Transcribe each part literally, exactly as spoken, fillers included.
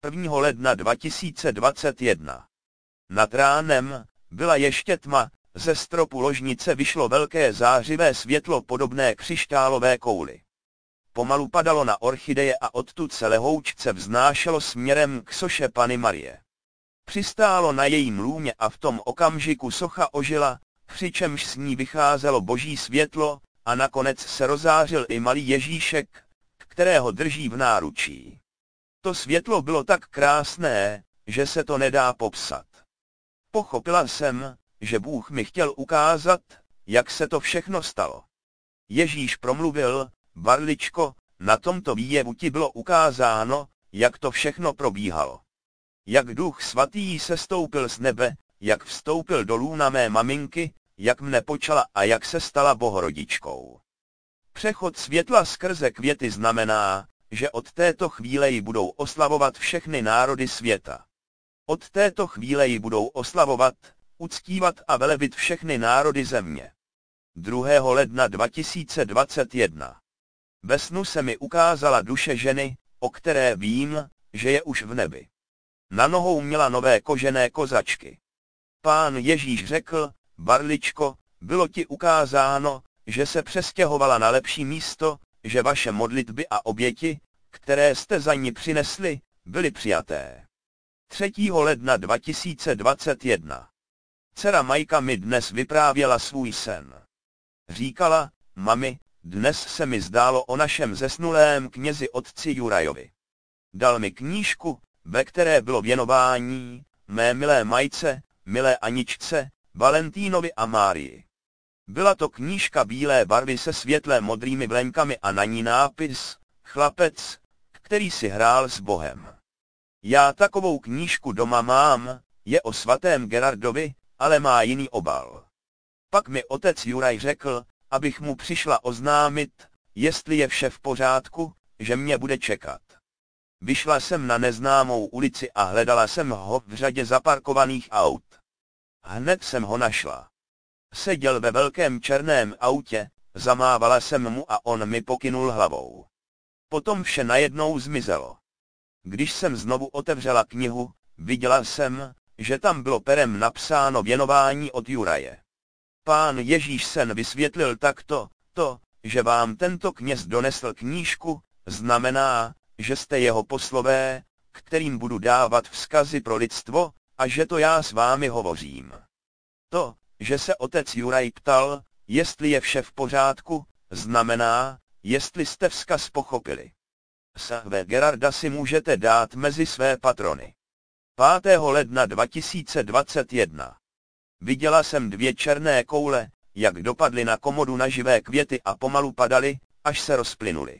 prvního ledna dva tisíce dvacet jedna. Nad ránem byla ještě tma, ze stropu ložnice vyšlo velké zářivé světlo podobné křišťálové kouli. Pomalu padalo na orchideje a odtud se lehoučce vznášelo směrem k soše Panny Marie. Přistálo na jejím lůně a v tom okamžiku socha ožila, přičemž s ní vycházelo boží světlo, a nakonec se rozářil i malý Ježíšek, kterého drží v náručí. To světlo bylo tak krásné, že se to nedá popsat. Pochopila jsem, že Bůh mi chtěl ukázat, jak se to všechno stalo. Ježíš promluvil: Barličko, na tomto výjevu ti bylo ukázáno, jak to všechno probíhalo. Jak Duch Svatý sestoupil z nebe, jak vstoupil do lůna mé maminky, jak mne počala a jak se stala Bohorodičkou. Přechod světla skrze květy znamená, že od této chvíle ji budou oslavovat všechny národy světa. Od této chvíle ji budou oslavovat, uctívat a velebit všechny národy země. druhého ledna dva tisíce dvacet jedna. Ve snu se mi ukázala duše ženy, o které vím, že je už v nebi. Na nohou měla nové kožené kozačky. Pán Ježíš řekl: Barličko, bylo ti ukázáno, že se přestěhovala na lepší místo, že vaše modlitby a oběti, které jste za ní přinesli, byly přijaté. třetího ledna dva tisíce dvacet jedna. Dcera Majka mi dnes vyprávěla svůj sen. Říkala: Mami, dnes se mi zdálo o našem zesnulém knězi otci Jurajovi. Dal mi knížku, ve které bylo věnování mé milé Majce, milé Aničce, Valentínovi a Márii. Byla to knížka bílé barvy se světlé modrými vlenkami a na ní nápis: Chlapec, který si hrál s Bohem. Já takovou knížku doma mám, je o svatém Gerardovi, ale má jiný obal. Pak mi otec Juraj řekl, abych mu přišla oznámit, jestli je vše v pořádku, že mě bude čekat. Vyšla jsem na neznámou ulici a hledala jsem ho v řadě zaparkovaných aut. Hned jsem ho našla. Seděl ve velkém černém autě, zamávala jsem mu a on mi pokynul hlavou. Potom vše najednou zmizelo. Když jsem znovu otevřela knihu, viděla jsem, že tam bylo perem napsáno věnování od Juraje. Pán Ježíš sen vysvětlil takto: to, že vám tento kněz donesl knížku, znamená, že jste jeho poslové, kterým budu dávat vzkazy pro lidstvo, a že to já s vámi hovořím. To, že se otec Juraj ptal, jestli je vše v pořádku, znamená, jestli jste vzkaz pochopili. Své Gerarda si můžete dát mezi své patrony. pátého ledna dva tisíce dvacet jedna. Viděla jsem dvě černé koule, jak dopadly na komodu na živé květy a pomalu padaly, až se rozplynuly.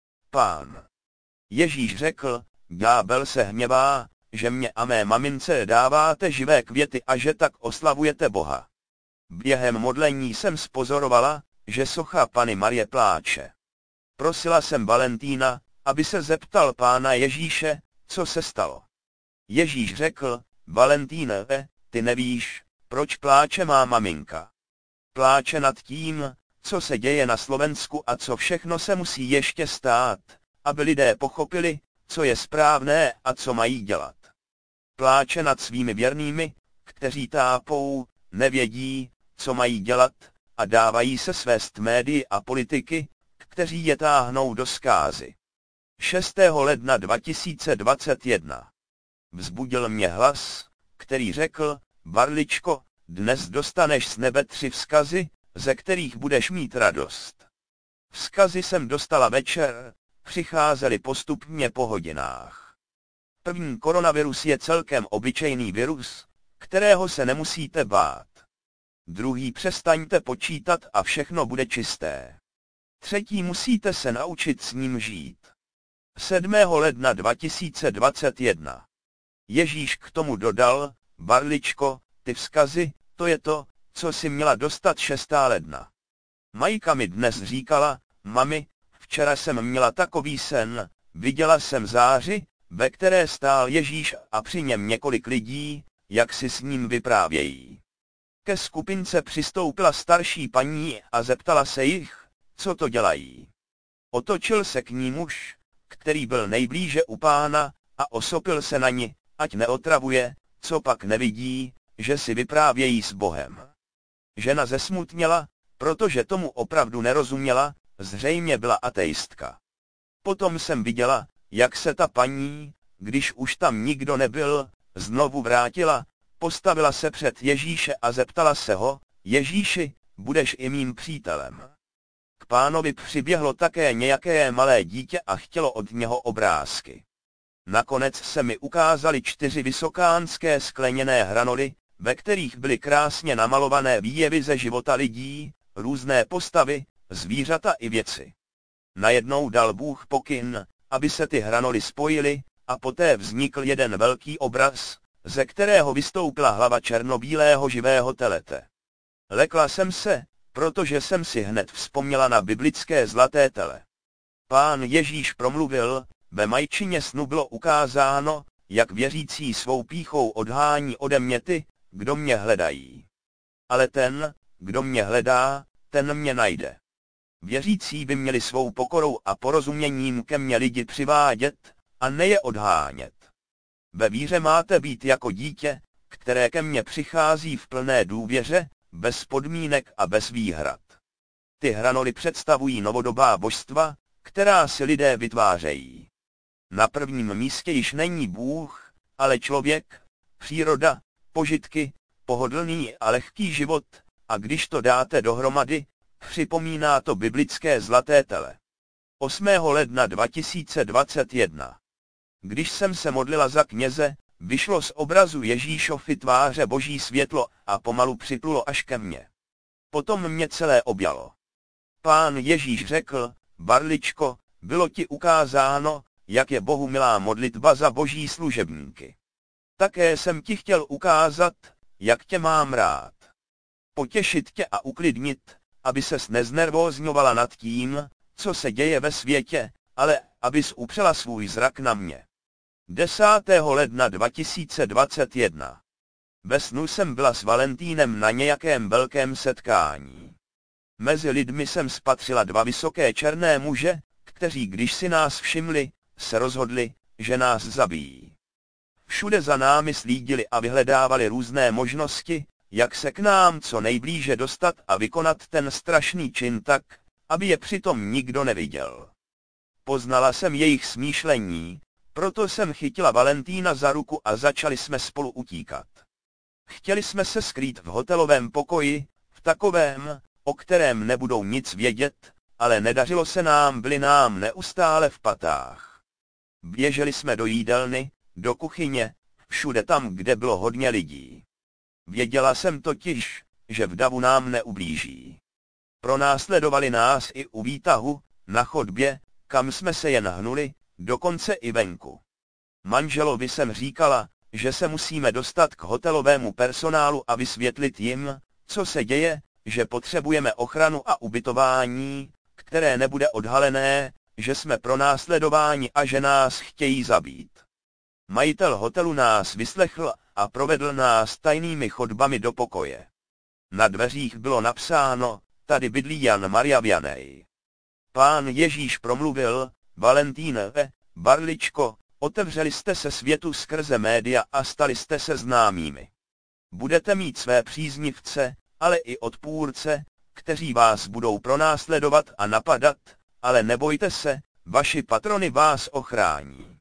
Pán Ježíš řekl: Ďábel se hněvá, že mě a mé mamince dáváte živé květy a že tak oslavujete Boha. Během modlení jsem spozorovala, že socha Panny Marie pláče. Prosila jsem Valentína, aby se zeptal Pána Ježíše, co se stalo. Ježíš řekl: Valentíne, ty nevíš, proč pláče má maminka. Pláče nad tím, co se děje na Slovensku a co všechno se musí ještě stát, aby lidé pochopili, co je správné a co mají dělat. Pláče nad svými věrnými, kteří tápou, nevědí, co mají dělat, a dávají se svést médii a politiky, kteří je táhnou do zkázy. šestého ledna dva tisíce dvacet jedna. Vzbudil mě hlas, který řekl: Barličko, dnes dostaneš z nebe tři vzkazy, ze kterých budeš mít radost. Vzkazy jsem dostala večer, přicházely postupně po hodinách. První: koronavirus je celkem obyčejný virus, kterého se nemusíte bát. Druhý: přestaňte počítat a všechno bude čisté. Třetí: musíte se naučit s ním žít. sedmého ledna dva tisíce dvacet jedna. Ježíš k tomu dodal: Barličko, ty vzkazy, to je to, co si měla dostat šestého ledna. Majka mi dnes říkala: Mami, včera jsem měla takový sen, viděla jsem záři, ve které stál Ježíš a při něm několik lidí, jak si s ním vyprávějí. Ke skupince přistoupila starší paní a zeptala se jich, co to dělají. Otočil se k ní muž, který byl nejblíže u Pána, a osopil se na ni, ať neotravuje, co pak nevidí, že si vyprávějí s Bohem. Žena zesmutněla, protože tomu opravdu nerozuměla, zřejmě byla ateistka. Potom jsem viděla, jak se ta paní, když už tam nikdo nebyl, znovu vrátila, postavila se před Ježíše a zeptala se ho: Ježíši, budeš i mým přítelem? K pánovi přiběhlo také nějaké malé dítě a chtělo od něho obrázky. Nakonec se mi ukázaly čtyři vysokánské skleněné hranoly, ve kterých byly krásně namalované výjevy ze života lidí, různé postavy, zvířata i věci. Najednou dal Bůh pokyn, aby se ty hranoly spojily, a poté vznikl jeden velký obraz, ze kterého vystoupila hlava černobílého živého telete. Lekla jsem se, protože jsem si hned vzpomněla na biblické zlaté tele. Pán Ježíš promluvil: ve majčině snu bylo ukázáno, jak věřící svou pýchou odhání ode mě ty, kdo mě hledají. Ale ten, kdo mě hledá, ten mě najde. Věřící by měli svou pokorou a porozuměním ke mně lidi přivádět, a ne je odhánět. Ve víře máte být jako dítě, které ke mně přichází v plné důvěře, bez podmínek a bez výhrad. Ty hranoly představují novodobá božstva, která si lidé vytvářejí. Na prvním místě již není Bůh, ale člověk, příroda, požitky, pohodlný a lehký život, a když to dáte dohromady, připomíná to biblické zlaté tele. osmého ledna dva tisíce dvacet jedna. Když jsem se modlila za kněze, vyšlo z obrazu Ježíšovy tváře boží světlo a pomalu připlulo až ke mně. Potom mě celé objalo. Pán Ježíš řekl: Barličko, bylo ti ukázáno, jak je Bohu milá modlitba za boží služebníky. Také jsem ti chtěl ukázat, jak tě mám rád. Potěšit tě a uklidnit, aby ses neznervózňovala nad tím, co se děje ve světě, ale abys upřela svůj zrak na mě. desátého ledna dva tisíce dvacet jedna. Ve snu jsem byla s Valentínem na nějakém velkém setkání. Mezi lidmi jsem spatřila dva vysoké černé muže, kteří, když si nás všimli, se rozhodli, že nás zabijí. Všude za námi slídili a vyhledávali různé možnosti, jak se k nám co nejblíže dostat a vykonat ten strašný čin tak, aby je přitom nikdo neviděl. Poznala jsem jejich smýšlení, proto jsem chytila Valentína za ruku a začali jsme spolu utíkat. Chtěli jsme se skrýt v hotelovém pokoji, v takovém, o kterém nebudou nic vědět, ale nedařilo se nám, byli nám neustále v patách. Běželi jsme do jídelny, do kuchyně, všude tam, kde bylo hodně lidí. Věděla jsem totiž, že v davu nám neublíží. Pronásledovali nás i u výtahu, na chodbě, kam jsme se jen hnuli, dokonce i venku. Manželovi jsem říkala, že se musíme dostat k hotelovému personálu a vysvětlit jim, co se děje, že potřebujeme ochranu a ubytování, které nebude odhalené, že jsme pronásledováni a že nás chtějí zabít. Majitel hotelu nás vyslechl a provedl nás tajnými chodbami do pokoje. Na dveřích bylo napsáno: tady bydlí Jan Maria Vianney. Pán Ježíš promluvil: Valentínové, Barličko, otevřeli jste se světu skrze média a stali jste se známými. Budete mít své příznivce, ale i odpůrce, kteří vás budou pronásledovat a napadat, ale nebojte se, vaši patrony vás ochrání.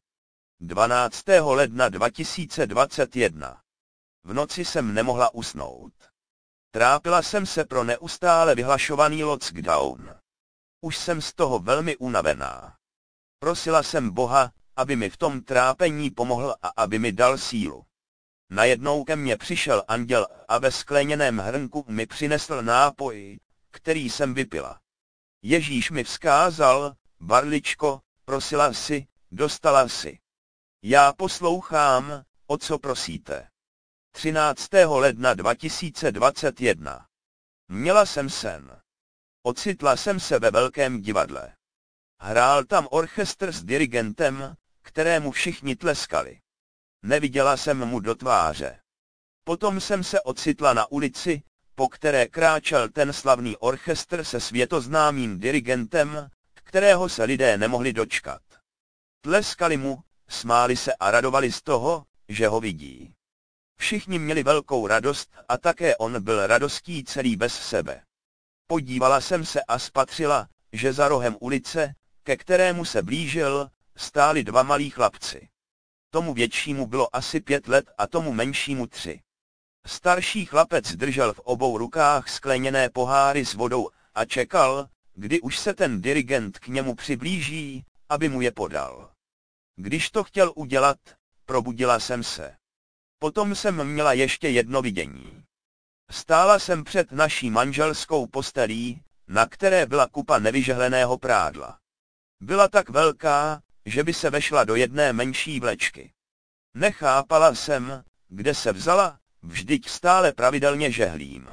dvanáctého ledna dva tisíce dvacet jedna. V noci jsem nemohla usnout. Trápila jsem se pro neustále vyhlašovaný lockdown. Už jsem z toho velmi unavená. Prosila jsem Boha, aby mi v tom trápení pomohl a aby mi dal sílu. Najednou ke mně přišel anděl a ve skleněném hrnku mi přinesl nápoj, který jsem vypila. Ježíš mi vzkázal: Barličko, prosila jsi, dostala jsi. Já poslouchám, o co prosíte. třináctého ledna dva tisíce dvacet jedna. Měla jsem sen. Ocitla jsem se ve velkém divadle. Hrál tam orchestr s dirigentem, kterému všichni tleskali. Neviděla jsem mu do tváře. Potom jsem se ocitla na ulici, po které kráčel ten slavný orchestr se světoznámým dirigentem, kterého se lidé nemohli dočkat. Tleskali mu, smáli se a radovali z toho, že ho vidí. Všichni měli velkou radost a také on byl radostí celý bez sebe. Podívala jsem se a spatřila, že za rohem ulice, ke kterému se blížil, stáli dva malí chlapci. Tomu většímu bylo asi pět let a tomu menšímu tři. Starší chlapec držel v obou rukách skleněné poháry s vodou a čekal, kdy už se ten dirigent k němu přiblíží, aby mu je podal. Když to chtěl udělat, probudila jsem se. Potom jsem měla ještě jedno vidění. Stála jsem před naší manželskou postelí, na které byla kupa nevyžehleného prádla. Byla tak velká, že by se vešla do jedné menší vlečky. Nechápala jsem, kde se vzala, vždyť stále pravidelně žehlím.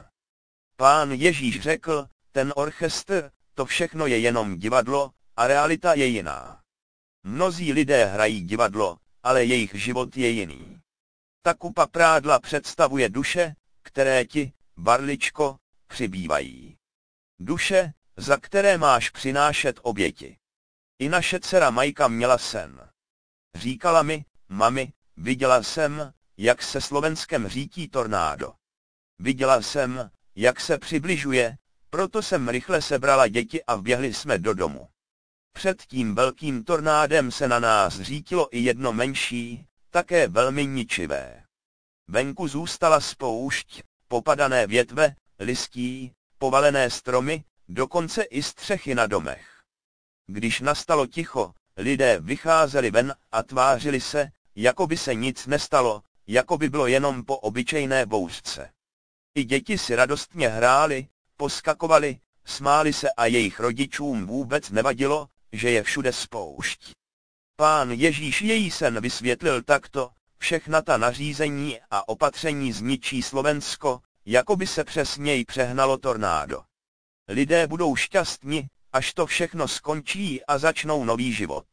Pán Ježíš řekl, ten orchestr, to všechno je jenom divadlo, a realita je jiná. Mnozí lidé hrají divadlo, ale jejich život je jiný. Ta kupa prádla představuje duše, které ti, barličko, přibývají. Duše, za které máš přinášet oběti. I naše dcera Majka měla sen. Říkala mi, mami, viděla jsem, jak se Slovenskem řítí tornádo. Viděla jsem, jak se přibližuje, proto jsem rychle sebrala děti a vběhli jsme do domu. Před tím velkým tornádem se na nás řítilo i jedno menší, také velmi ničivé. Venku zůstala spoušť, popadané větve, listí, povalené stromy, dokonce i střechy na domech. Když nastalo ticho, lidé vycházeli ven a tvářili se, jako by se nic nestalo, jako by bylo jenom po obyčejné bouřce. I děti si radostně hrály, poskakovali, smáli se a jejich rodičům vůbec nevadilo, že je všude spoušť. Pán Ježíš její sen vysvětlil takto, všechna ta nařízení a opatření zničí Slovensko, jako by se přes něj přehnalo tornádo. Lidé budou šťastní, až to všechno skončí a začnou nový život.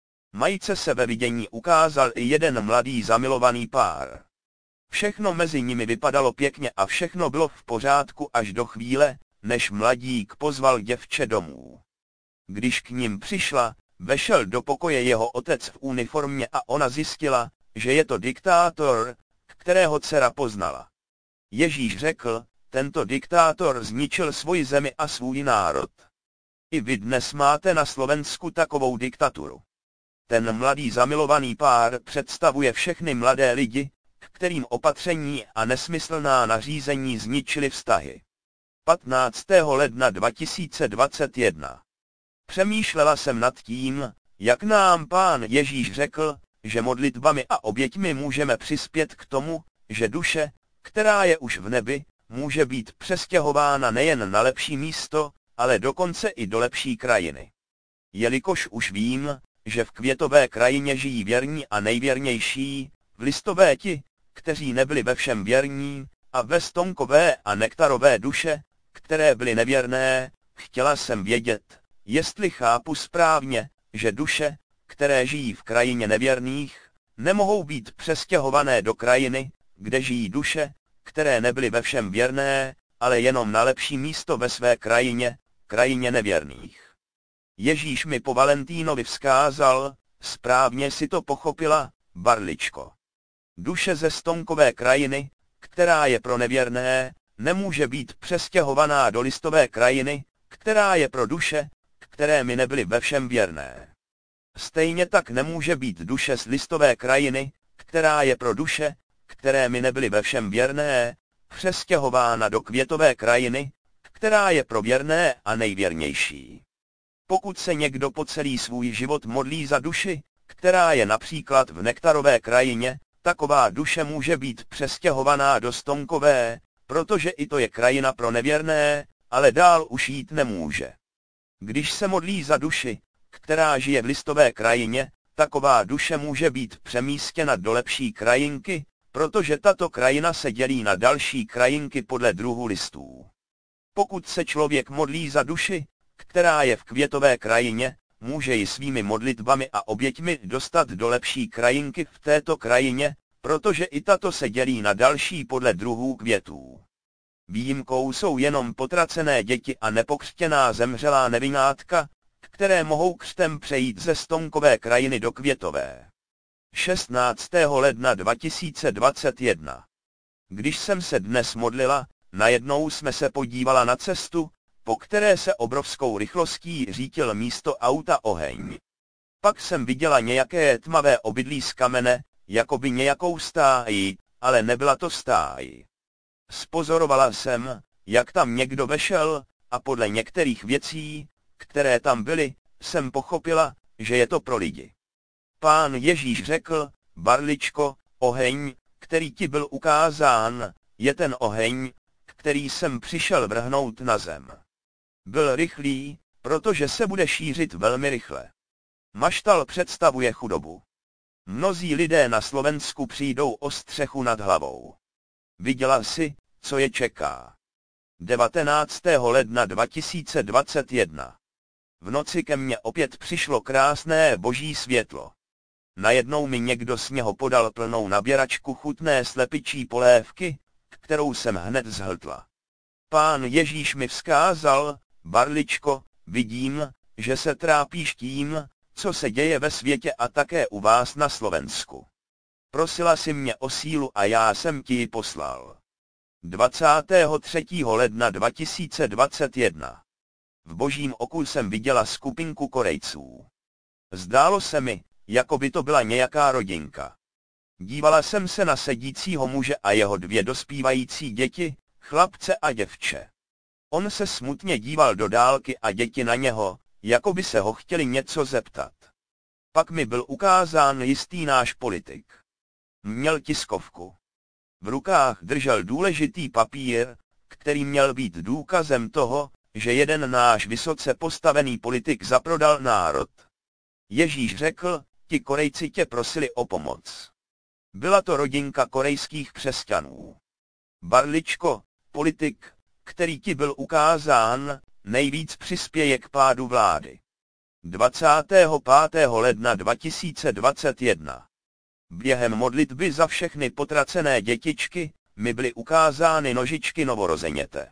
Majce se ve vidění ukázal i jeden mladý zamilovaný pár. Všechno mezi nimi vypadalo pěkně a všechno bylo v pořádku až do chvíle, než mladík pozval děvče domů. Když k ním přišla, vešel do pokoje jeho otec v uniformě a ona zjistila, že je to diktátor, kterého dcera poznala. Ježíš řekl, tento diktátor zničil svoji zemi a svůj národ. I vy dnes máte na Slovensku takovou diktaturu. Ten mladý zamilovaný pár představuje všechny mladé lidi, kterým opatření a nesmyslná nařízení zničily vztahy. patnáctého ledna dva tisíce dvacet jedna. Přemýšlela jsem nad tím, jak nám Pán Ježíš řekl, že modlitbami a oběťmi můžeme přispět k tomu, že duše, která je už v nebi, může být přestěhována nejen na lepší místo, ale dokonce i do lepší krajiny. Jelikož už vím, že v květové krajině žijí věrní a nejvěrnější, v listové ti, kteří nebyli ve všem věrní, a ve stonkové a nektarové duše, které byly nevěrné, chtěla jsem vědět, jestli chápu správně, že duše, které žijí v krajině nevěrných, nemohou být přestěhované do krajiny, kde žijí duše, které nebyly ve všem věrné, ale jenom na lepší místo ve své krajině, krajině nevěrných. Ježíš mi po Valentínovi vzkázal, správně si to pochopila, barličko. Duše ze stonkové krajiny, která je pro nevěrné, nemůže být přestěhovaná do listové krajiny, která je pro duše, které mi nebyly ve všem věrné. Stejně tak nemůže být duše z listové krajiny, která je pro duše, které mi nebyly ve všem věrné, přestěhována do květové krajiny, která je pro věrné a nejvěrnější. Pokud se někdo po celý svůj život modlí za duši, která je například v nektarové krajině, taková duše může být přestěhovaná do stonkové, protože i to je krajina pro nevěrné, ale dál už jít nemůže. Když se modlí za duši, která žije v listové krajině, taková duše může být přemístěna do lepší krajinky, protože tato krajina se dělí na další krajinky podle druhu listů. Pokud se člověk modlí za duši, která je v květové krajině, může ji svými modlitbami a oběťmi dostat do lepší krajinky v této krajině, protože i tato se dělí na další podle druhů květů. Výjimkou jsou jenom potracené děti a nepokřtěná zemřelá nevinátka, které mohou křtem přejít ze stonkové krajiny do květové. šestnáctého ledna dva tisíce dvacet jedna. Když jsem se dnes modlila, najednou jsme se podívala na cestu, po které se obrovskou rychlostí řítil místo auta oheň. Pak jsem viděla nějaké tmavé obydlí z kamene, jakoby nějakou stáji, ale nebyla to stáj. Spozorovala jsem, jak tam někdo vešel, a podle některých věcí, které tam byly, jsem pochopila, že je to pro lidi. Pán Ježíš řekl, Barličko, oheň, který ti byl ukázán, je ten oheň, který jsem přišel vrhnout na zem. Byl rychlý, protože se bude šířit velmi rychle. Maštal představuje chudobu. Mnozí lidé na Slovensku přijdou o střechu nad hlavou. Viděla jsi, co je čeká. devatenáctého ledna dva tisíce dvacet jedna. V noci ke mně opět přišlo krásné boží světlo. Najednou mi někdo z něho podal plnou naběračku chutné slepičí polévky, kterou jsem hned zhltla. Pán Ježíš mi vzkázal, Barličko, vidím, že se trápíš tím, co se děje ve světě a také u vás na Slovensku. Prosila si mě o sílu a já jsem ti ji poslal. dvacátého třetího ledna dva tisíce dvacet jedna. V božím oku jsem viděla skupinku Korejců. Zdálo se mi, jako by to byla nějaká rodinka. Dívala jsem se na sedícího muže a jeho dvě dospívající děti, chlapce a děvče. On se smutně díval do dálky a děti na něho, jako by se ho chtěli něco zeptat. Pak mi byl ukázán jistý náš politik. Měl tiskovku. V rukách držel důležitý papír, který měl být důkazem toho, že jeden náš vysoce postavený politik zaprodal národ. Ježíš řekl, ti Korejci tě prosili o pomoc. Byla to rodinka korejských křesťanů. Barličko, politik, který ti byl ukázán, nejvíc přispěje k pádu vlády. dvacátého pátého ledna dva tisíce dvacet jedna. Během modlitby za všechny potracené dětičky mi byly ukázány nožičky novorozeněte.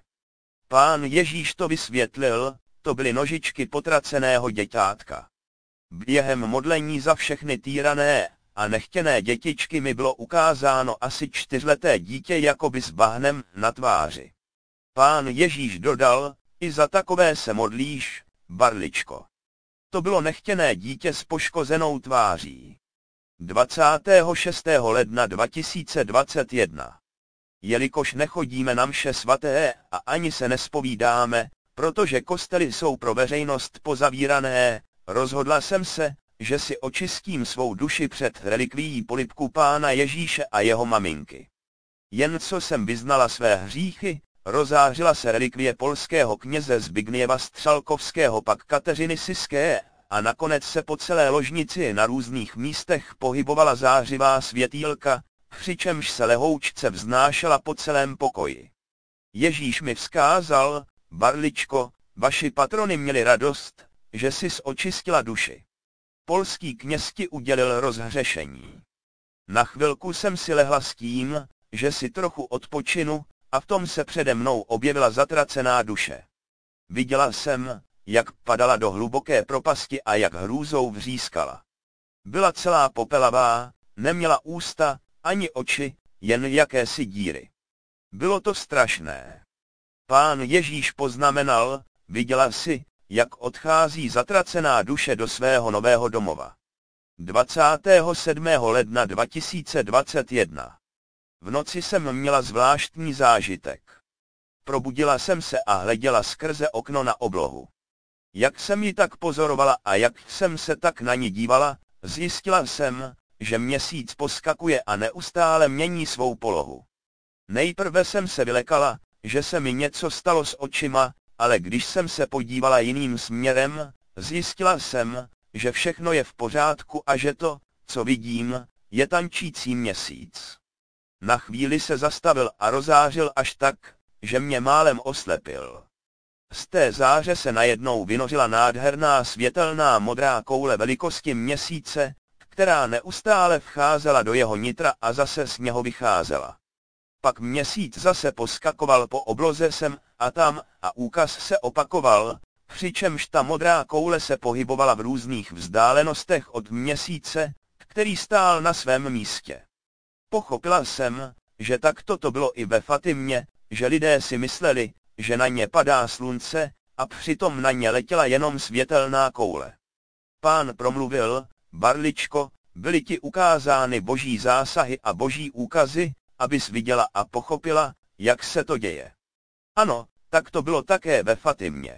Pán Ježíš to vysvětlil, to byly nožičky potraceného děťátka. Během modlení za všechny týrané a nechtěné dětičky mi bylo ukázáno asi čtyřleté dítě jakoby s bahnem na tváři. Pán Ježíš dodal, i za takové se modlíš, Barličko. To bylo nechtěné dítě s poškozenou tváří. dvacátého šestého ledna dva tisíce dvacet jedna. Jelikož nechodíme na mše svaté a ani se nespovídáme, protože kostely jsou pro veřejnost pozavírané, rozhodla jsem se, že si očistím svou duši před relikvií polibku Pána Ježíše a jeho maminky. Jen co jsem vyznala své hříchy, rozářila se relikvie polského kněze Zbigniewa Střalkovského pak Kateřiny Siské, a nakonec se po celé ložnici na různých místech pohybovala zářivá světýlka, přičemž se lehoučce vznášela po celém pokoji. Ježíš mi vzkázal, Barličko, vaši patrony měli radost, že sis očistila duši. Polský kněz ti udělil rozhřešení. Na chvilku jsem si lehla s tím, že si trochu odpočinu, a v tom se přede mnou objevila zatracená duše. Viděla jsem, jak padala do hluboké propasti a jak hrůzou vřískala. Byla celá popelavá, neměla ústa, ani oči, jen jakési díry. Bylo to strašné. Pán Ježíš poznamenal, viděla si, jak odchází zatracená duše do svého nového domova. dvacátého sedmého ledna dva tisíce dvacet jedna. V noci jsem měla zvláštní zážitek. Probudila jsem se a hleděla skrze okno na oblohu. Jak jsem ji tak pozorovala a jak jsem se tak na ní dívala, zjistila jsem, že měsíc poskakuje a neustále mění svou polohu. Nejprve jsem se vylekala, že se mi něco stalo s očima, ale když jsem se podívala jiným směrem, zjistila jsem, že všechno je v pořádku a že to, co vidím, je tančící měsíc. Na chvíli se zastavil a rozářil až tak, že mě málem oslepil. Z té záře se najednou vynořila nádherná světelná modrá koule velikosti měsíce, která neustále vcházela do jeho nitra a zase z něho vycházela. Pak měsíc zase poskakoval po obloze sem a tam a úkaz se opakoval, přičemž ta modrá koule se pohybovala v různých vzdálenostech od měsíce, který stál na svém místě. Pochopila jsem, že takto to bylo i ve Fatimě, že lidé si mysleli, že na ně padá slunce, a přitom na ně letěla jenom světelná koule. Pán promluvil: Barličko, byly ti ukázány boží zásahy a boží úkazy, abys viděla a pochopila, jak se to děje. Ano, tak to bylo také ve Fatimě.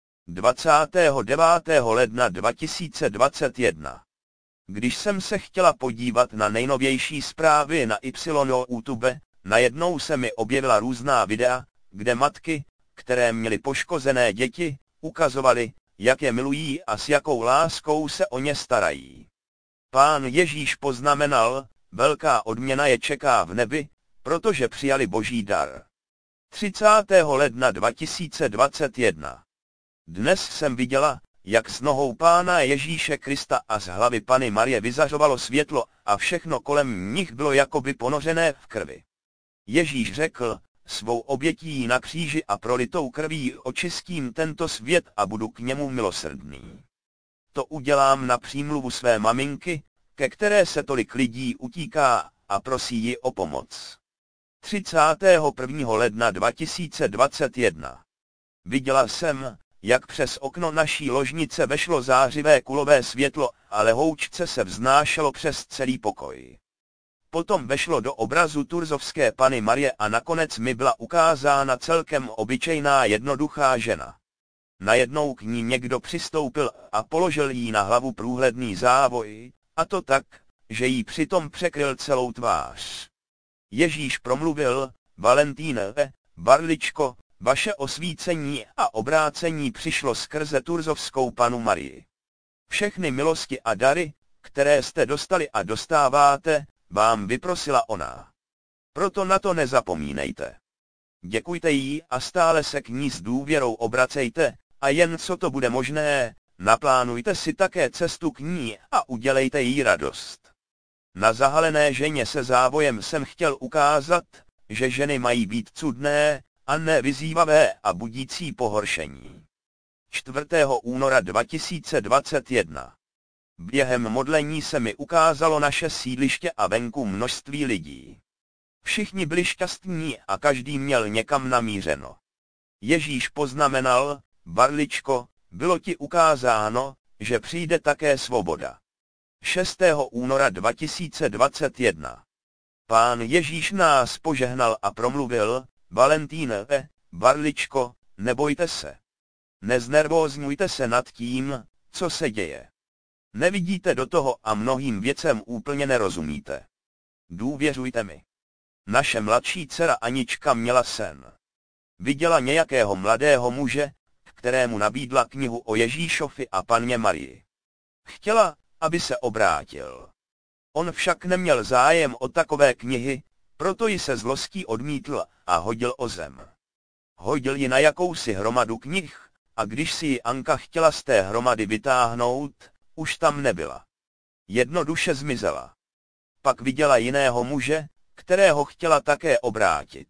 dvacátého devátého ledna dva tisíce dvacet jedna. Když jsem se chtěla podívat na nejnovější zprávy na YouTube, najednou se mi objevila různá videa, kde matky, které měly poškozené děti, ukazovaly, jak je milují a s jakou láskou se o ně starají. Pán Ježíš poznamenal: velká odměna je čeká v nebi, protože přijali boží dar. třicátého ledna dva tisíce dvacet jedna. Dnes jsem viděla, jak z nohou Pána Ježíše Krista a z hlavy Panny Marie vyzařovalo světlo a všechno kolem nich bylo jakoby ponořené v krvi. Ježíš řekl: svou obětí na kříži a prolitou krví očistím tento svět a budu k němu milosrdný. To udělám na přímluvu své maminky, ke které se tolik lidí utíká, a prosí ji o pomoc. třicátého prvního ledna dva tisíce dvacet jedna. Viděla jsem, jak přes okno naší ložnice vešlo zářivé kulové světlo a lehoučce se vznášelo přes celý pokoj. Potom vešlo do obrazu turzovské Panny Marie a nakonec mi byla ukázána celkem obyčejná jednoduchá žena. Najednou k ní někdo přistoupil a položil jí na hlavu průhledný závoj, a to tak, že jí přitom překryl celou tvář. Ježíš promluvil: Valentíne, Barličko, vaše osvícení a obrácení přišlo skrze turzovskou Pannu Marii. Všechny milosti a dary, které jste dostali a dostáváte, vám vyprosila ona. Proto na to nezapomínejte. Děkujte jí a stále se k ní s důvěrou obracejte, a jen co to bude možné, naplánujte si také cestu k ní a udělejte jí radost. Na zahalené ženě se závojem jsem chtěl ukázat, že ženy mají být cudné, a ne vyzývavé a budící pohoršení. čtvrtého února dva tisíce dvacet jedna. Během modlení se mi ukázalo naše sídliště a venku množství lidí. Všichni byli šťastní a každý měl někam namířeno. Ježíš poznamenal: Barličko, bylo ti ukázáno, že přijde také svoboda. šestého února dva tisíce dvacet jedna. Pán Ježíš nás požehnal a promluvil: Valentíne, Barličko, nebojte se. Neznervózňujte se nad tím, co se děje. Nevidíte do toho a mnohým věcem úplně nerozumíte. Důvěřujte mi. Naše mladší dcera Anička měla sen. Viděla nějakého mladého muže, kterému nabídla knihu o Ježíšovi a Panně Marii. Chtěla, aby se obrátil. On však neměl zájem o takové knihy, proto ji se zlostí odmítl a hodil o zem. Hodil ji na jakousi hromadu knih, a když si ji Anka chtěla z té hromady vytáhnout, už tam nebyla. Jednoduše zmizela. Pak viděla jiného muže, kterého chtěla také obrátit.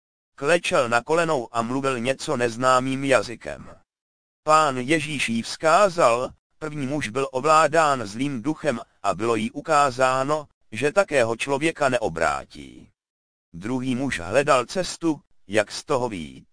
Klečel na kolenou a mluvil něco neznámým jazykem. Pán Ježíš jí vzkázal: první muž byl ovládán zlým duchem a bylo jí ukázáno, že takého člověka neobrátí. Druhý muž hledal cestu, jak z toho vyjít.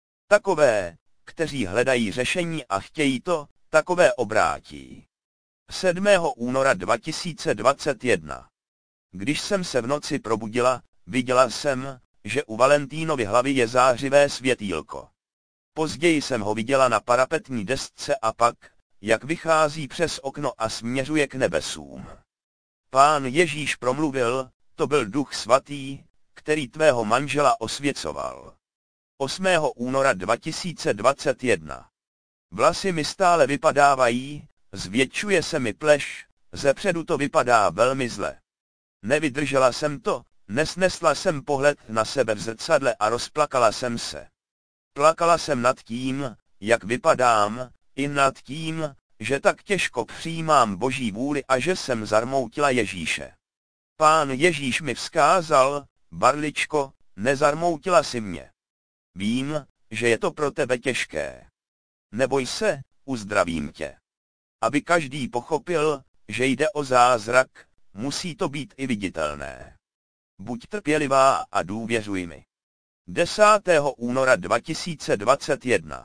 Takové, kteří hledají řešení a chtějí to, takové obrátí. sedmého února dva tisíce dvacet jedna. Když jsem se v noci probudila, viděla jsem, že u Valentínovy hlavy je zářivé světýlko. Později jsem ho viděla na parapetní desce a pak, jak vychází přes okno a směřuje k nebesům. Pán Ježíš promluvil: to byl Duch Svatý, který tvého manžela osvěcoval. osmého února dva tisíce dvacet jedna. Vlasy mi stále vypadávají, zvětšuje se mi pleš, zepředu to vypadá velmi zle. Nevydržela jsem to, nesnesla jsem pohled na sebe v zrcadle a rozplakala jsem se. Plakala jsem nad tím, jak vypadám, i nad tím, že tak těžko přijímám Boží vůli a že jsem zarmoutila Ježíše. Pán Ježíš mi vzkázal: Barličko, nezarmoutila si mě. Vím, že je to pro tebe těžké. Neboj se, uzdravím tě. Aby každý pochopil, že jde o zázrak, musí to být i viditelné. Buď trpělivá a důvěřuj mi. desátého února dva tisíce dvacet jedna.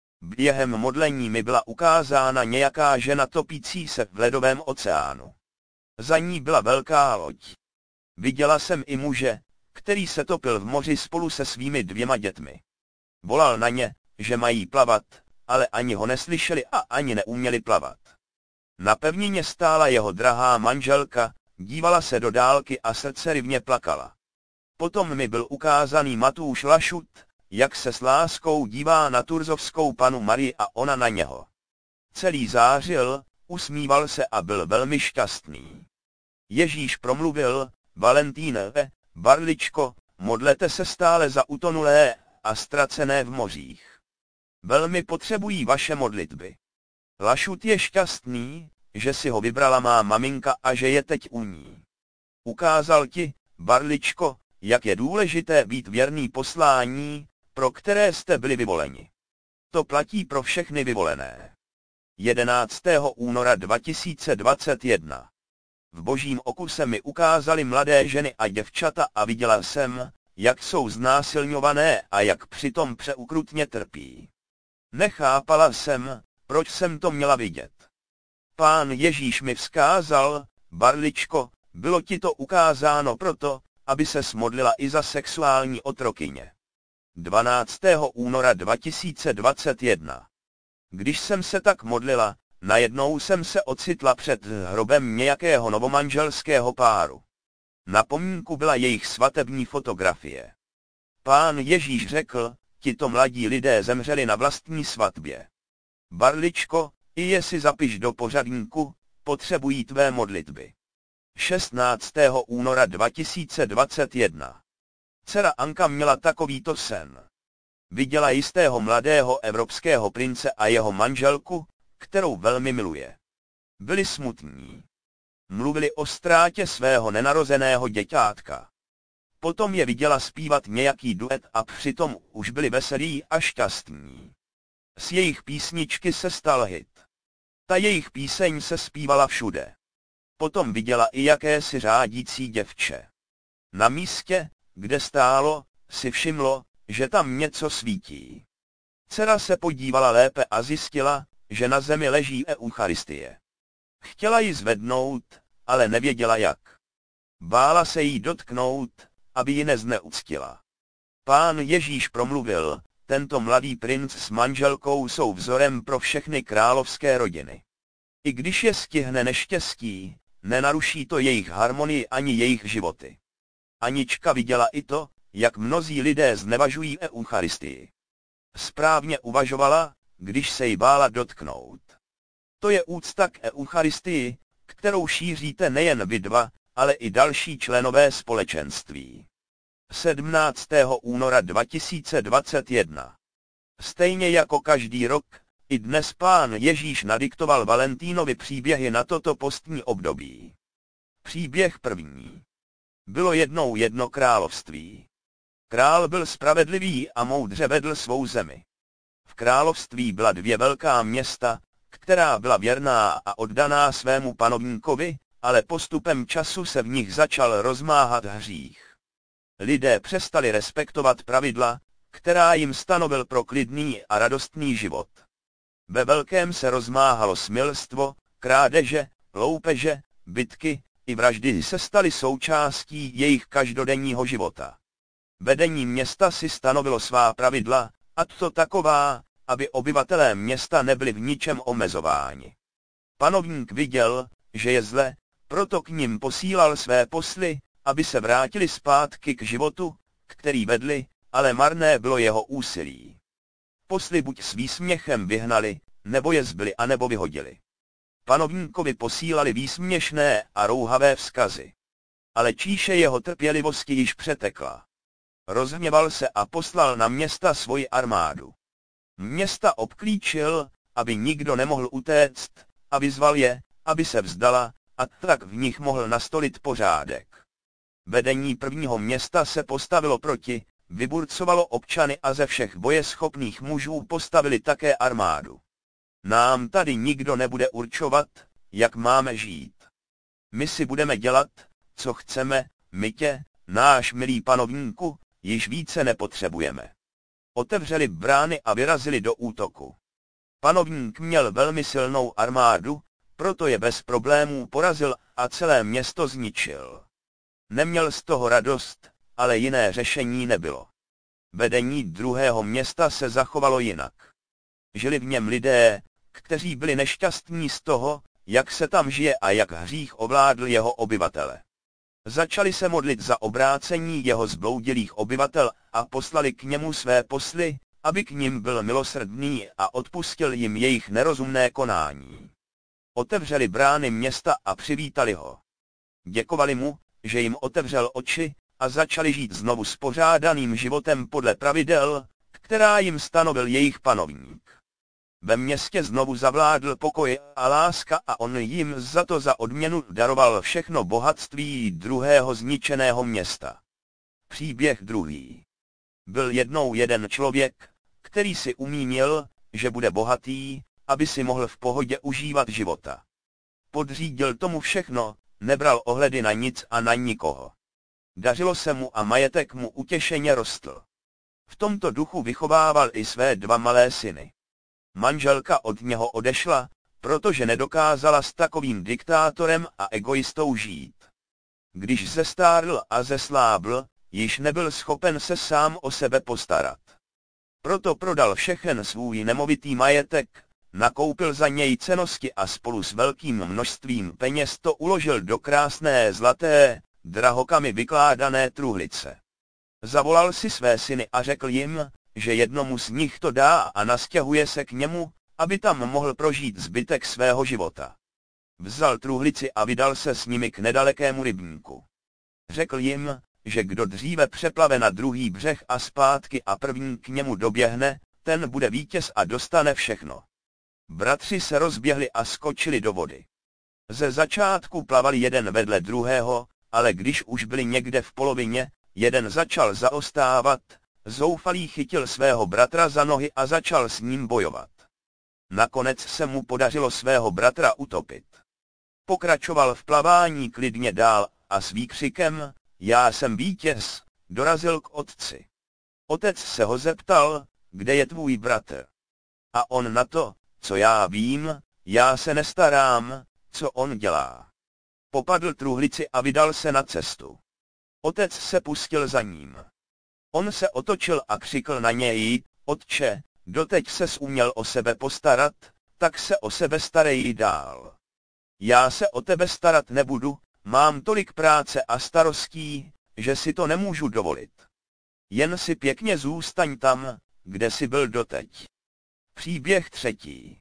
Během modlení mi byla ukázána nějaká žena topící se v ledovém oceánu. Za ní byla velká loď. Viděla jsem i muže, který se topil v moři spolu se svými dvěma dětmi. Volal na ně, že mají plavat, ale ani ho neslyšeli a ani neuměli plavat. Na pevnině stála jeho drahá manželka, dívala se do dálky a srdce rivně plakala. Potom mi byl ukázaný Matouš Lašut, jak se s láskou dívá na turzovskou panu Marii a ona na něho. Celý zářil, usmíval se a byl velmi šťastný. Ježíš promluvil: Valentíne, Barličko, modlete se stále za utonulé a ztracené v mořích. Velmi potřebují vaše modlitby. Lašut je šťastný, že si ho vybrala má maminka a že je teď u ní. Ukázal ti, Barličko, jak je důležité být věrný poslání, pro které jste byli vyvoleni. To platí pro všechny vyvolené. jedenáctého února dva tisíce dvacet jedna. V božím oku se mi ukázaly mladé ženy a děvčata a viděla jsem, jak jsou znásilňované a jak přitom přeukrutně trpí. Nechápala jsem, proč jsem to měla vidět. Pán Ježíš mi vzkázal: Barličko, bylo ti to ukázáno proto, aby se modlila i za sexuální otrokyně. dvanáctého února dva tisíce dvacet jedna. Když jsem se tak modlila, najednou jsem se ocitla před hrobem nějakého novomanželského páru. Na pomníku byla jejich svatební fotografie. Pán Ježíš řekl: tito mladí lidé zemřeli na vlastní svatbě. Barličko, i je si zapiš do pořadníku, potřebují tvé modlitby. šestnáctého února dva tisíce dvacet jedna. Dcera Anka měla takovýto sen. Viděla jistého mladého evropského prince a jeho manželku, kterou velmi miluje. Byli smutní. Mluvili o ztrátě svého nenarozeného děťátka. Potom je viděla zpívat nějaký duet a přitom už byli veselí a šťastní. Z jejich písničky se stal hit. Ta jejich píseň se zpívala všude. Potom viděla i jakési řádící děvče. Na místě, kde stálo, si všimlo, že tam něco svítí. Dcera se podívala lépe a zjistila, že na zemi leží Eucharistie. Chtěla ji zvednout, ale nevěděla jak. Bála se jí dotknout, aby ji nezneuctila. Pán Ježíš promluvil: tento mladý princ s manželkou jsou vzorem pro všechny královské rodiny. I když je stihne neštěstí, nenaruší to jejich harmonii ani jejich životy. Anička viděla i to, jak mnozí lidé znevažují Eucharistii. Správně uvažovala, když se jí bála dotknout. To je úcta k Eucharistii, kterou šíříte nejen vy dva, ale i další členové společenství. sedmnáctého února dva tisíce dvacet jedna. Stejně jako každý rok, i dnes Pán Ježíš nadiktoval Valentínovi příběhy na toto postní období. Příběh první. Bylo jednou jedno království. Král byl spravedlivý a moudře vedl svou zemi. V království byla dvě velká města, která byla věrná a oddaná svému panovníkovi, ale postupem času se v nich začal rozmáhat hřích. Lidé přestali respektovat pravidla, která jim stanovil pro klidný a radostný život. Ve velkém se rozmáhalo smilstvo, krádeže, loupeže, bitky i vraždy se staly součástí jejich každodenního života. Vedení města si stanovilo svá pravidla, a to taková, aby obyvatelé města nebyli v ničem omezováni. Panovník viděl, že je zle, proto k nim posílal své posly, aby se vrátili zpátky k životu, který vedli, ale marné bylo jeho úsilí. Posly buď s výsměchem vyhnali, nebo je zbyli a nebo vyhodili. Panovníkovi posílali výsměšné a rouhavé vzkazy. Ale číše jeho trpělivosti již přetekla. Rozhněval se a poslal na města svoji armádu. Města obklíčil, aby nikdo nemohl utéct, a vyzval je, aby se vzdala, a tak v nich mohl nastolit pořádek. Vedení prvního města se postavilo proti, vyburcovalo občany a ze všech bojeschopných mužů postavili také armádu. Nám tady nikdo nebude určovat, jak máme žít. My si budeme dělat, co chceme, my tě, náš milý panovníku, již více nepotřebujeme. Otevřeli brány a vyrazili do útoku. Panovník měl velmi silnou armádu, proto je bez problémů porazil a celé město zničil. Neměl z toho radost, ale jiné řešení nebylo. Vedení druhého města se zachovalo jinak. Žili v něm lidé, kteří byli nešťastní z toho, jak se tam žije a jak hřích ovládl jeho obyvatele. Začali se modlit za obrácení jeho zbloudilých obyvatel a poslali k němu své posly, aby k nim byl milosrdný a odpustil jim jejich nerozumné konání. Otevřeli brány města a přivítali ho. Děkovali mu, že jim otevřel oči, a začali žít znovu spořádaným životem podle pravidel, která jim stanovil jejich panovník. Ve městě znovu zavládl pokoj a láska a on jim za to za odměnu daroval všechno bohatství druhého zničeného města. Příběh druhý. Byl jednou jeden člověk, který si umínil, že bude bohatý, aby si mohl v pohodě užívat života. Podřídil tomu všechno, nebral ohledy na nic a na nikoho. Dařilo se mu a majetek mu utěšeně rostl. V tomto duchu vychovával i své dva malé syny. Manželka od něho odešla, protože nedokázala s takovým diktátorem a egoistou žít. Když zestárl a zeslábl, již nebyl schopen se sám o sebe postarat. Proto prodal všechen svůj nemovitý majetek, nakoupil za něj cennosti a spolu s velkým množstvím peněz to uložil do krásné zlaté, drahokamy vykládané truhlice. Zavolal si své syny a řekl jim, že jednomu z nich to dá a nastěhuje se k němu, aby tam mohl prožít zbytek svého života. Vzal truhlici a vydal se s nimi k nedalekému rybníku. Řekl jim, že kdo dříve přeplave na druhý břeh a zpátky a první k němu doběhne, ten bude vítěz a dostane všechno. Bratři se rozběhli a skočili do vody. Ze začátku plavali jeden vedle druhého, ale když už byli někde v polovině, jeden začal zaostávat, zoufalý chytil svého bratra za nohy a začal s ním bojovat. Nakonec se mu podařilo svého bratra utopit. Pokračoval v plavání klidně dál a s výkřikem "Já jsem vítěz" dorazil k otci. Otec se ho zeptal, kde je tvůj bratr. A on na to, co já vím, já se nestarám, co on dělá. Popadl truhlici a vydal se na cestu. Otec se pustil za ním. On se otočil a křikl na něj: Otče, doteď ses uměl o sebe postarat, tak se o sebe starej dál. Já se o tebe starat nebudu, mám tolik práce a starostí, že si to nemůžu dovolit. Jen si pěkně zůstaň tam, kde jsi byl doteď. Příběh třetí.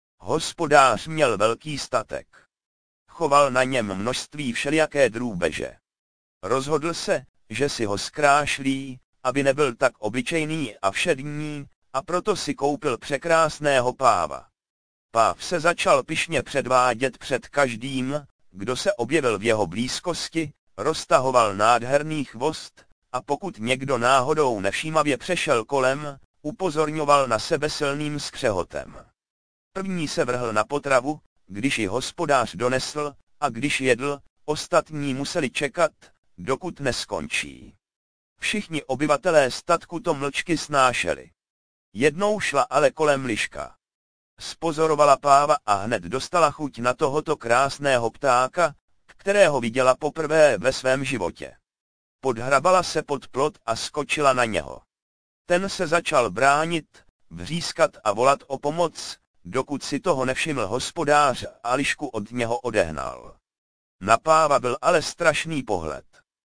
Hospodář měl velký statek. Choval na něm množství všelijaké drůbeže. Rozhodl se, že si ho zkrášlí, aby nebyl tak obyčejný a všední, a proto si koupil překrásného páva. Páv se začal pyšně předvádět před každým, kdo se objevil v jeho blízkosti, roztahoval nádherný chvost, a pokud někdo náhodou nevšímavě přešel kolem, upozorňoval na sebe silným skřehotem. První se vrhl na potravu, když ji hospodář donesl, a když jedl, ostatní museli čekat, dokud neskončí. Všichni obyvatelé statku to mlčky snášeli. Jednou šla ale kolem liška. Spozorovala páva a hned dostala chuť na tohoto krásného ptáka, kterého viděla poprvé ve svém životě. Podhrabala se pod plot a skočila na něho. Ten se začal bránit, vřískat a volat o pomoc, dokud si toho nevšiml hospodář a lišku od něho odehnal. Na páva byl ale strašný pohled.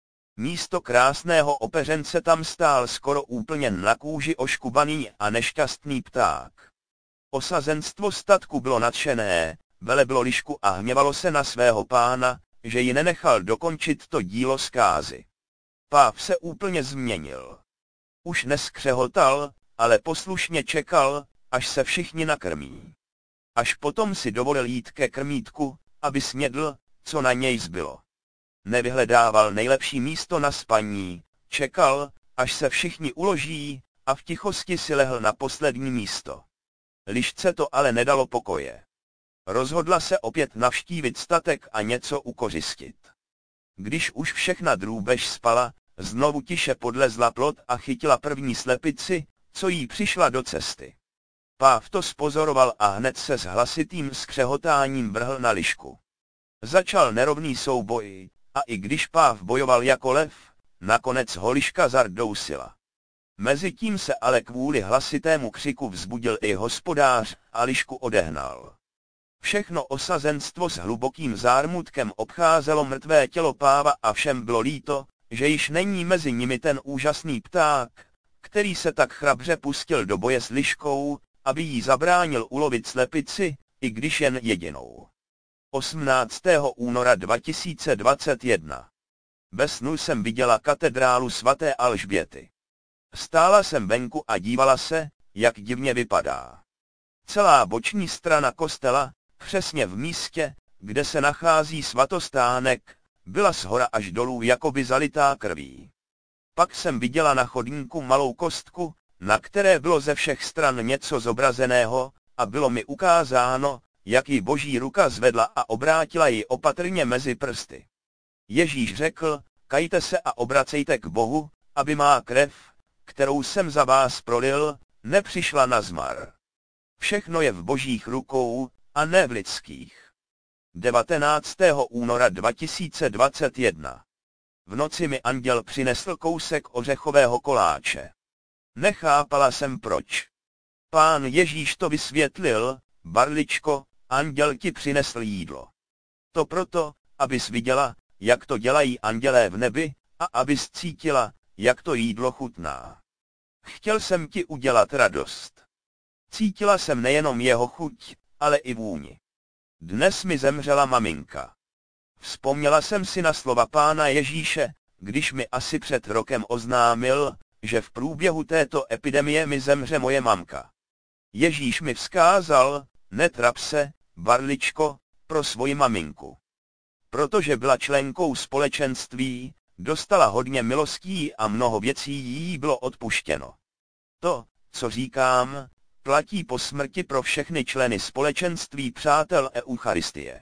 Místo krásného opeřence tam stál skoro úplně na kůži oškubaný a nešťastný pták. Osazenstvo statku bylo nadšené, velebilo lišku a hněvalo se na svého pána, že ji nenechal dokončit to dílo zkázy. Páv se úplně změnil. Už neskřehotal, ale poslušně čekal, až se všichni nakrmí. Až potom si dovolil jít ke krmítku, aby snědl, co na něj zbylo. Nevyhledával nejlepší místo na spaní, čekal, až se všichni uloží, a v tichosti si lehl na poslední místo. Lišce to ale nedalo pokoje. Rozhodla se opět navštívit statek a něco ukořistit. Když už všechna drůbež spala, znovu tiše podlezla plot a chytila první slepici, co jí přišla do cesty. Páv to spozoroval a hned se s hlasitým skřehotáním vrhl na lišku. Začal nerovný souboj, a i když páv bojoval jako lev, nakonec ho liška zardousila. Mezitím se ale kvůli hlasitému křiku vzbudil i hospodář a lišku odehnal. Všechno osazenstvo s hlubokým zármutkem obcházelo mrtvé tělo páva a všem bylo líto, že již není mezi nimi ten úžasný pták, který se tak chrabře pustil do boje s liškou, aby jí zabránil ulovit slepici, i když jen jedinou. osmnáctého února dva tisíce dvacet jedna. Ve snu jsem viděla katedrálu svaté Alžběty. Stála jsem venku a dívala se, jak divně vypadá. Celá boční strana kostela, přesně v místě, kde se nachází svatostánek, byla shora až dolů jakoby zalitá krví. Pak jsem viděla na chodníku malou kostku, na které bylo ze všech stran něco zobrazeného, a bylo mi ukázáno, jak ji Boží ruka zvedla a obrátila ji opatrně mezi prsty. Ježíš řekl, kajte se a obracejte k Bohu, aby má krev, kterou jsem za vás prolil, nepřišla na zmar. Všechno je v Božích rukou, a ne v lidských. devatenáctého února dva tisíce dvacet jedna. V noci mi anděl přinesl kousek ořechového koláče. Nechápala jsem proč. Pán Ježíš to vysvětlil, Barličko, anděl ti přinesl jídlo. To proto, abys viděla, jak to dělají andělé v nebi, a abys cítila, jak to jídlo chutná. Chtěl jsem ti udělat radost. Cítila jsem nejenom jeho chuť, ale i vůni. Dnes mi zemřela maminka. Vzpomněla jsem si na slova Pána Ježíše, když mi asi před rokem oznámil, že v průběhu této epidemie mi zemře moje mamka. Ježíš mi vzkázal, netrap se, Barličko, pro svoji maminku. Protože byla členkou společenství, dostala hodně milostí a mnoho věcí jí bylo odpuštěno. To, co říkám, platí po smrti pro všechny členy společenství přátel Eucharistie.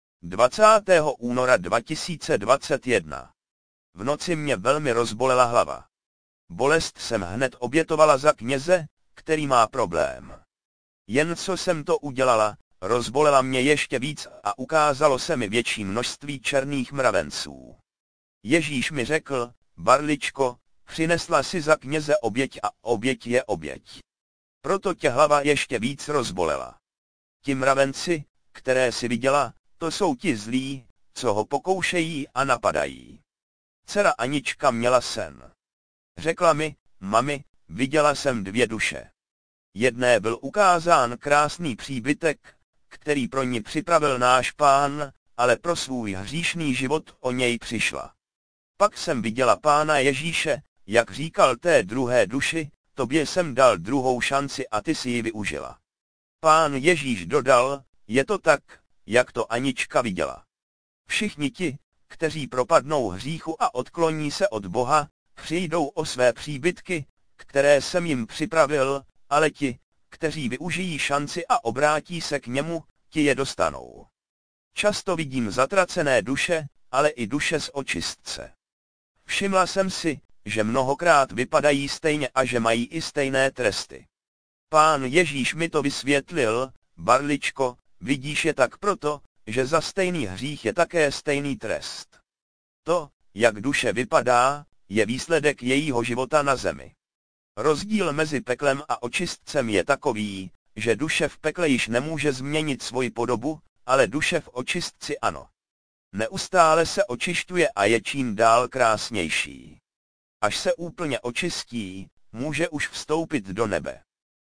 dvacátého února dva tisíce dvacet jedna. V noci mě velmi rozbolela hlava. Bolest jsem hned obětovala za kněze, který má problém. Jen co jsem to udělala, rozbolela mě ještě víc a ukázalo se mi větší množství černých mravenců. Ježíš mi řekl, Barličko, přinesla si za kněze oběť a oběť je oběť. Proto tě hlava ještě víc rozbolela. Ti mravenci, které si viděla, to jsou ti zlí, co ho pokoušejí a napadají. Dcera Anička měla sen. Řekla mi, mami, viděla jsem dvě duše. Jedné byl ukázán krásný příbytek, který pro ní připravil náš Pán, ale pro svůj hříšný život o něj přišla. Pak jsem viděla Pána Ježíše, jak říkal té druhé duši, tobě jsem dal druhou šanci a ty si ji využila. Pán Ježíš dodal, je to tak, jak to Anička viděla. Všichni ti, kteří propadnou hříchu a odkloní se od Boha, přijdou o své příbytky, které jsem jim připravil, ale ti, kteří využijí šanci a obrátí se k němu, ti je dostanou. Často vidím zatracené duše, ale i duše z očistce. Všimla jsem si, že mnohokrát vypadají stejně a že mají i stejné tresty. Pán Ježíš mi to vysvětlil, Barličko, vidíš je tak proto, že za stejný hřích je také stejný trest. To, jak duše vypadá, je výsledek jejího života na zemi. Rozdíl mezi peklem a očistcem je takový, že duše v pekle již nemůže změnit svoji podobu, ale duše v očistci ano. Neustále se očišťuje a je čím dál krásnější. Až se úplně očistí, může už vstoupit do nebe.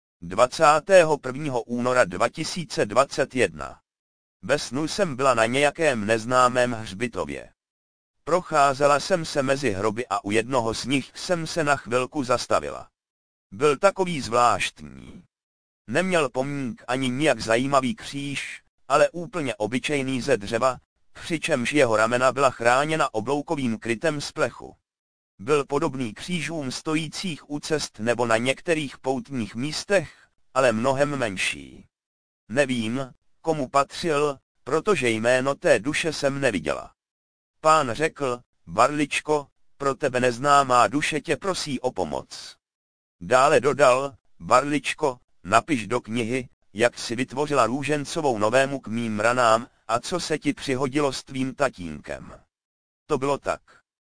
dvacátého prvního února dva tisíce dvacet jedna. Ve snu jsem byla na nějakém neznámém hřbitově. Procházela jsem se mezi hroby a u jednoho z nich jsem se na chvilku zastavila. Byl takový zvláštní. Neměl pomník ani nijak zajímavý kříž, ale úplně obyčejný ze dřeva, přičemž jeho ramena byla chráněna obloukovým krytem z plechu. Byl podobný křížům stojících u cest nebo na některých poutních místech, ale mnohem menší. Nevím, komu patřil, protože jméno té duše jsem neviděla. Pán řekl, Barličko, pro tebe neznámá duše tě prosí o pomoc. Dále dodal, Barličko, napiš do knihy, jak si vytvořila růžencovou novému k mým ranám a co se ti přihodilo s tvým tatínkem. To bylo tak.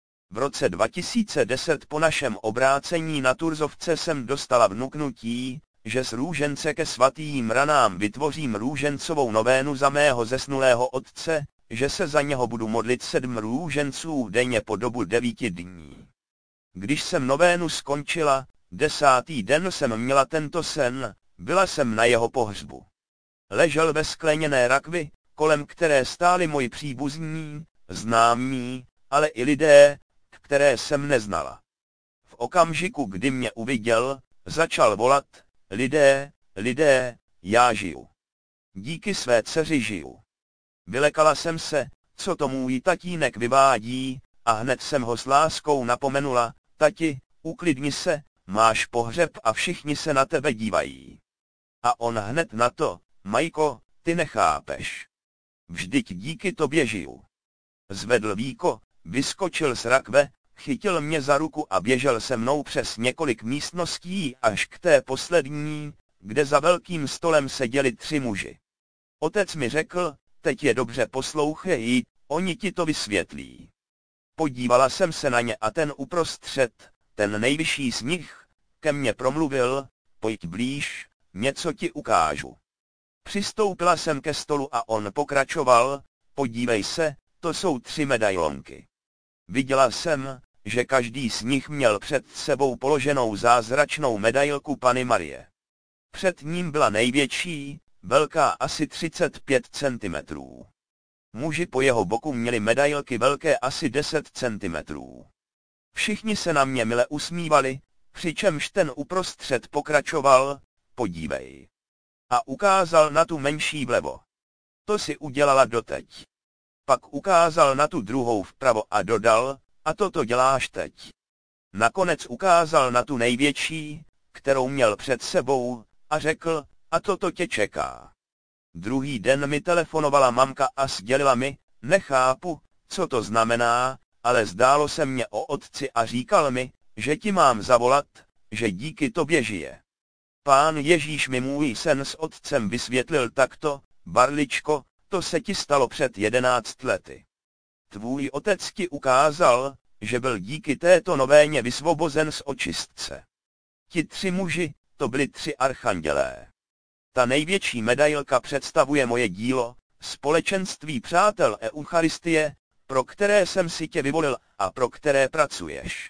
V roce dva tisíce deset po našem obrácení na Turzovce jsem dostala vnuknutí, že z růžence ke svatým ranám vytvořím růžencovou novénu za mého zesnulého otce, že se za něho budu modlit sedm růženců denně po dobu devíti dní. Když jsem novénu skončila, desátý den jsem měla tento sen, byla jsem na jeho pohřbu. Ležel ve skleněné rakvi, kolem které stáli moji příbuzní, známí, ale i lidé, které jsem neznala. V okamžiku, kdy mě uviděl, začal volat, lidé, lidé, já žiju. Díky své dceři žiju. Vylekala jsem se, co to můj tatínek vyvádí, a hned jsem ho s láskou napomenula, tati, uklidni se, máš pohřeb a všichni se na tebe dívají. A on hned na to, Majko, ty nechápeš. Vždyť díky tobě žiju. Zvedl víko, vyskočil z rakve, chytil mě za ruku a běžel se mnou přes několik místností až k té poslední, kde za velkým stolem seděli tři muži. Otec mi řekl, teď je dobře poslouchej, oni ti to vysvětlí. Podívala jsem se na ně a ten uprostřed, ten nejvyšší z nich, ke mně promluvil, pojď blíž, něco ti ukážu. Přistoupila jsem ke stolu a on pokračoval, podívej se, to jsou tři medailonky. Viděla jsem, že každý z nich měl před sebou položenou zázračnou medailku Panny Marie. Před ním byla největší, velká asi třicet pět centimetrů. Muži po jeho boku měli medailky velké asi deset centimetrů. Všichni se na mě mile usmívali, přičemž ten uprostřed pokračoval, podívej. A ukázal na tu menší vlevo. To si udělala doteď. Pak ukázal na tu druhou vpravo a dodal, a toto děláš teď. Nakonec ukázal na tu největší, kterou měl před sebou, a řekl, a toto tě čeká. Druhý den mi telefonovala mamka a sdělila mi, nechápu, co to znamená, ale zdálo se mně o otci a říkal mi, že ti mám zavolat, že díky tobě žije. Pán Ježíš mi můj sen s otcem vysvětlil takto, Barličko, to se ti stalo před jedenáct lety. Tvůj otec ti ukázal, že byl díky této novéně vysvobozen z očistce. Ti tři muži, to byli tři archandělé. Ta největší medailka představuje moje dílo, společenství přátel Eucharistie, pro které jsem si tě vyvolil a pro které pracuješ.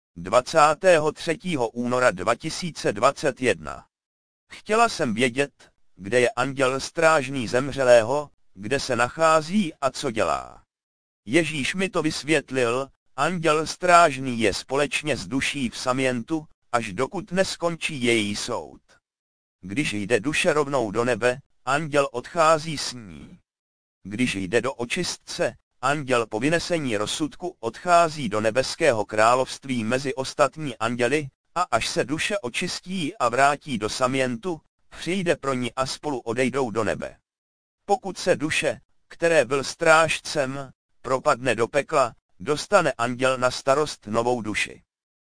dvacátého třetího února dva tisíce dvacet jedna. Chtěla jsem vědět, kde je anděl strážný zemřelého, kde se nachází a co dělá. Ježíš mi to vysvětlil, anděl strážný je společně s duší v samientu, až dokud neskončí její soud. Když jde duše rovnou do nebe, anděl odchází s ní. Když jde do očistce, anděl po vynesení rozsudku odchází do nebeského království mezi ostatní anděly, a až se duše očistí a vrátí do samientu, přijde pro ní a spolu odejdou do nebe. Pokud se duše, které byl strážcem, propadne do pekla, dostane anděl na starost novou duši.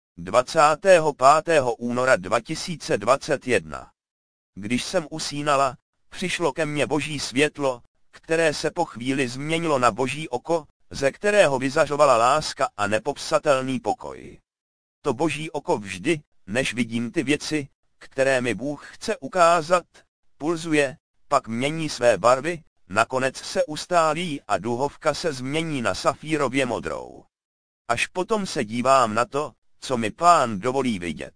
dvacátého pátého února dva tisíce dvacet jedna. Když jsem usínala, přišlo ke mně boží světlo, které se po chvíli změnilo na boží oko, ze kterého vyzařovala láska a nepopsatelný pokoj. To boží oko vždy, než vidím ty věci, které mi Bůh chce ukázat, pulzuje, pak mění své barvy, nakonec se ustálí a duhovka se změní na safírově modrou. Až potom se dívám na to, co mi Pán dovolí vidět.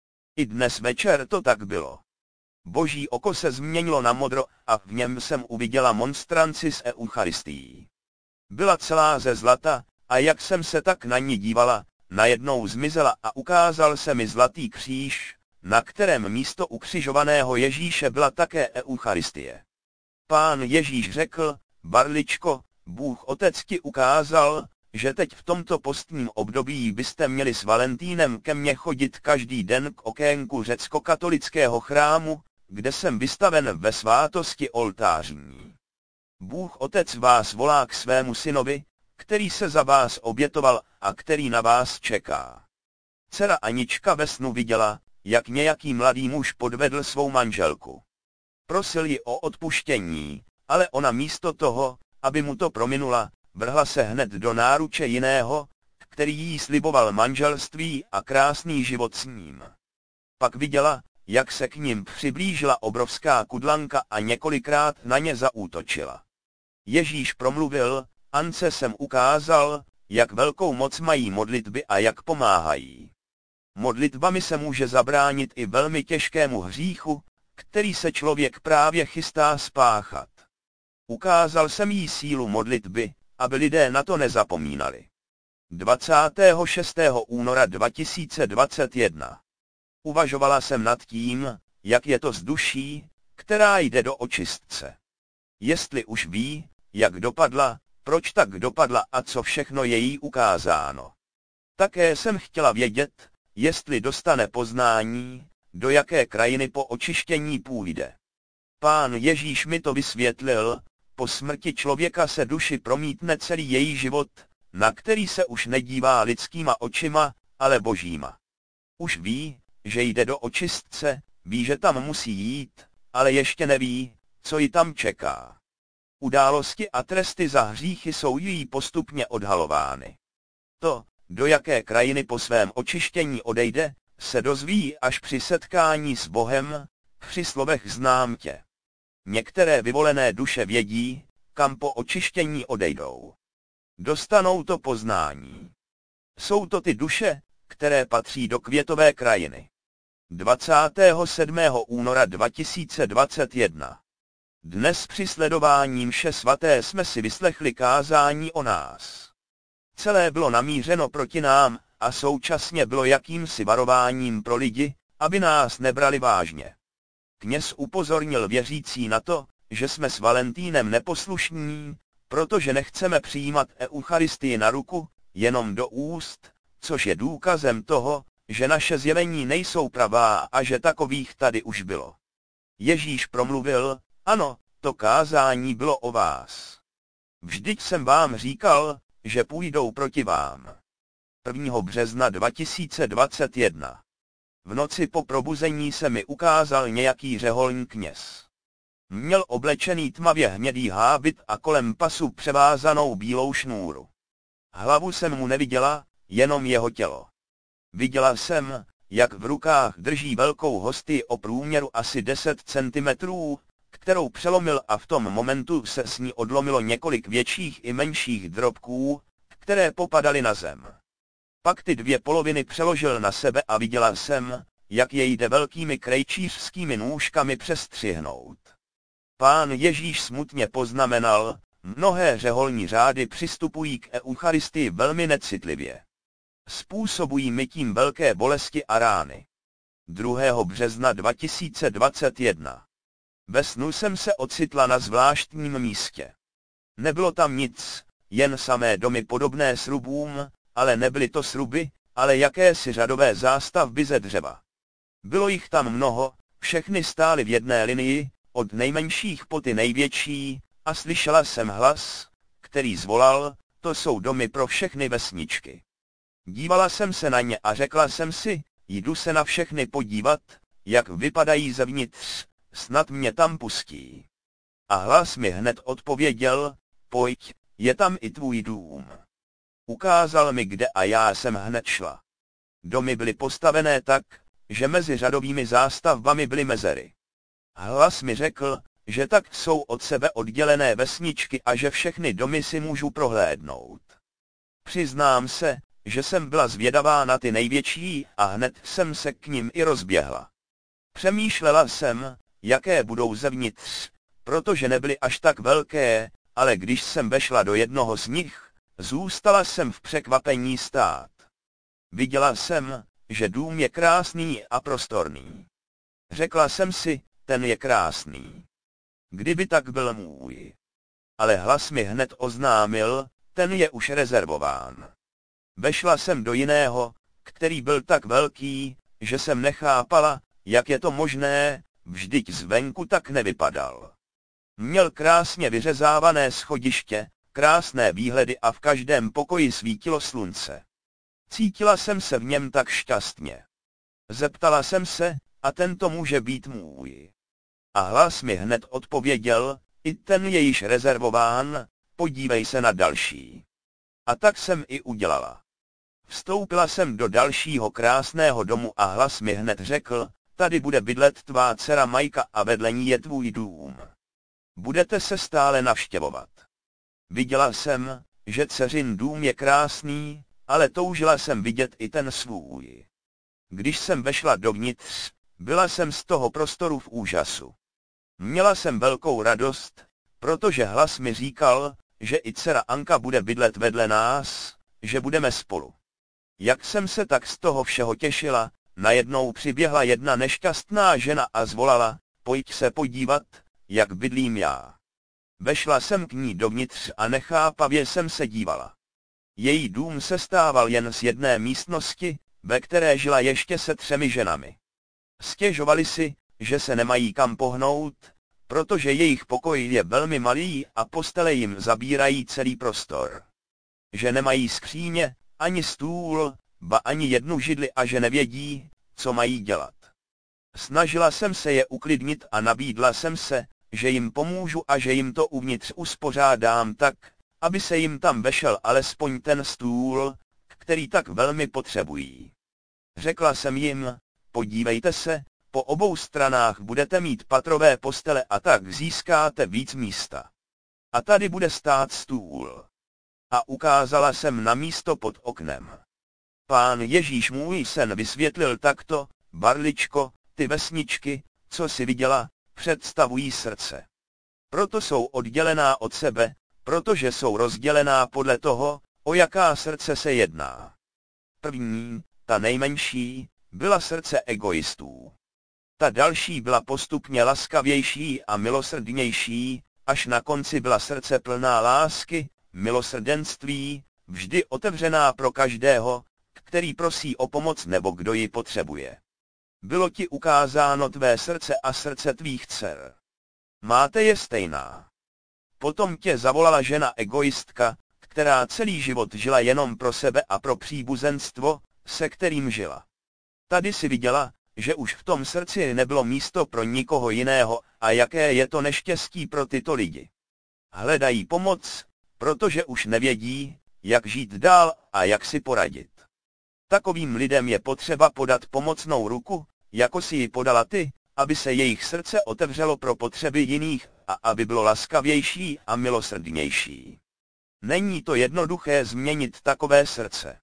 I dnes večer to tak bylo. Boží oko se změnilo na modro a v něm jsem uviděla monstranci s Eucharistií. Byla celá ze zlata, a jak jsem se tak na ní dívala, najednou zmizela a ukázal se mi zlatý kříž, na kterém místo ukřižovaného Ježíše byla také Eucharistie. Pán Ježíš řekl, Barličko, Bůh Otec ti ukázal, že teď v tomto postním období byste měli s Valentínem ke mně chodit každý den k okénku řecko-katolického chrámu, kde jsem vystaven ve svátosti oltářní. Bůh Otec vás volá k svému synovi, který se za vás obětoval a který na vás čeká. Dcera Anička ve snu viděla, jak nějaký mladý muž podvedl svou manželku. Prosil ji o odpuštění, ale ona místo toho, aby mu to prominula, vrhla se hned do náruče jiného, který jí sliboval manželství a krásný život s ním. Pak viděla, jak se k nim přiblížila obrovská kudlanka a několikrát na ně zaútočila. Ježíš promluvil: Ance jsem ukázal, jak velkou moc mají modlitby a jak pomáhají. Modlitbami se může zabránit i velmi těžkému hříchu, který se člověk právě chystá spáchat. Ukázal jsem jí sílu modlitby, aby lidé na to nezapomínali. dvacátého šestého února dva tisíce dvacet jedna. Uvažovala jsem nad tím, jak je to s duší, která jde do očistce. Jestli už ví, jak dopadla, proč tak dopadla a co všechno je jí ukázáno. Také jsem chtěla vědět, jestli dostane poznání, do jaké krajiny po očištění půjde. Pán Ježíš mi to vysvětlil: po smrti člověka se duši promítne celý její život, na který se už nedívá lidskýma očima, ale božíma. Už ví, že jde do očistce, ví, že tam musí jít, ale ještě neví, co ji tam čeká. Události a tresty za hříchy jsou jí postupně odhalovány. To, do jaké krajiny po svém očištění odejde, se dozví až při setkání s Bohem, při slovech znám tě. Některé vyvolené duše vědí, kam po očištění odejdou. Dostanou to poznání. Jsou to ty duše, které patří do květové krajiny. dvacátého sedmého února dva tisíce dvacet jedna. Dnes při sledování mše svaté jsme si vyslechli kázání o nás. Celé bylo namířeno proti nám a současně bylo jakýmsi varováním pro lidi, aby nás nebrali vážně. Kněz upozornil věřící na to, že jsme s Valentínem neposlušní, protože nechceme přijímat Eucharistii na ruku, jenom do úst, což je důkazem toho, že naše zjevení nejsou pravá a že takových tady už bylo. Ježíš promluvil: ano, to kázání bylo o vás. Vždyť jsem vám říkal, že půjdou proti vám. prvního března dva tisíce dvacet jedna. V noci po probuzení se mi ukázal nějaký řeholní kněz. Měl oblečený tmavě hnědý hábit a kolem pasu převázanou bílou šňůru. Hlavu jsem mu neviděla, jenom jeho tělo. Viděla jsem, jak v rukách drží velkou hostii o průměru asi deset centimetrů, kterou přelomil a v tom momentu se s ní odlomilo několik větších i menších drobků, které popadaly na zem. Pak ty dvě poloviny přeložil na sebe a viděla jsem, jak jej jde velkými krejčířskými nůžkami přestřihnout. Pán Ježíš smutně poznamenal: mnohé řeholní řády přistupují k Eucharistii velmi necitlivě. Způsobují mi tím velké bolesti a rány. druhého března dva tisíce dvacet jedna. Ve snu jsem se ocitla na zvláštním místě. Nebylo tam nic, jen samé domy podobné srubům, ale nebyly to sruby, ale jakési řadové zástavby ze dřeva. Bylo jich tam mnoho, všechny stály v jedné linii, od nejmenších po ty největší, a slyšela jsem hlas, který zvolal: to jsou domy pro všechny vesničky. Dívala jsem se na ně a řekla jsem si: jdu se na všechny podívat, jak vypadají zevnitř, snad mě tam pustí. A hlas mi hned odpověděl: pojď, je tam i tvůj dům. Ukázal mi kde a já jsem hned šla. Domy byly postavené tak, že mezi řadovými zástavbami byly mezery. Hlas mi řekl, že tak jsou od sebe oddělené vesničky a že všechny domy si můžu prohlédnout. Přiznám se, že jsem byla zvědavá na ty největší a hned jsem se k nim i rozběhla. Přemýšlela jsem, jaké budou zevnitř, protože nebyly až tak velké, ale když jsem vešla do jednoho z nich, zůstala jsem v překvapení stát. Viděla jsem, že dům je krásný a prostorný. Řekla jsem si: ten je krásný. Kdyby tak byl můj. Ale hlas mi hned oznámil: ten je už rezervován. Vešla jsem do jiného, který byl tak velký, že jsem nechápala, jak je to možné, vždyť zvenku tak nevypadal. Měl krásně vyřezávané schodiště, krásné výhledy a v každém pokoji svítilo slunce. Cítila jsem se v něm tak šťastně. Zeptala jsem se, a tento může být můj. A hlas mi hned odpověděl, i ten je již rezervován, podívej se na další. A tak jsem i udělala. Vstoupila jsem do dalšího krásného domu a hlas mi hned řekl, tady bude bydlet tvá dcera Majka a vedle ní je tvůj dům. Budete se stále navštěvovat. Viděla jsem, že dceřin dům je krásný, ale toužila jsem vidět i ten svůj. Když jsem vešla dovnitř, byla jsem z toho prostoru v úžasu. Měla jsem velkou radost, protože hlas mi říkal, že i dcera Anka bude bydlet vedle nás, že budeme spolu. Jak jsem se tak z toho všeho těšila, najednou přiběhla jedna nešťastná žena a zvolala, pojď se podívat, jak bydlím já. Vešla jsem k ní dovnitř a nechápavě jsem se dívala. Její dům sestával jen z jedné místnosti, ve které žila ještě se třemi ženami. Stěžovali si, že se nemají kam pohnout, protože jejich pokoj je velmi malý a postele jim zabírají celý prostor. Že nemají skříně, ani stůl, ba ani jednu židli a že nevědí, co mají dělat. Snažila jsem se je uklidnit a nabídla jsem se, že jim pomůžu a že jim to uvnitř uspořádám tak, aby se jim tam vešel alespoň ten stůl, který tak velmi potřebují. Řekla jsem jim, podívejte se, po obou stranách budete mít patrové postele a tak získáte víc místa. A tady bude stát stůl. A ukázala jsem na místo pod oknem. Pán Ježíš můj sen vysvětlil takto, Barličko, ty vesničky, co jsi viděla, představují srdce. Proto jsou oddělená od sebe, protože jsou rozdělená podle toho, o jaká srdce se jedná. První, ta nejmenší, byla srdce egoistů. Ta další byla postupně laskavější a milosrdnější, až na konci byla srdce plná lásky, milosrdenství, vždy otevřená pro každého, který prosí o pomoc nebo kdo ji potřebuje. Bylo ti ukázáno tvé srdce a srdce tvých dcer. Máte je stejná. Potom tě zavolala žena egoistka, která celý život žila jenom pro sebe a pro příbuzenstvo, se kterým žila. Tady si viděla, že už v tom srdci nebylo místo pro nikoho jiného a jaké je to neštěstí pro tyto lidi. Hledají pomoc, protože už nevědí, jak žít dál a jak si poradit. Takovým lidem je potřeba podat pomocnou ruku, jako si ji podala ty, aby se jejich srdce otevřelo pro potřeby jiných a aby bylo laskavější a milosrdnější. Není to jednoduché změnit takové srdce.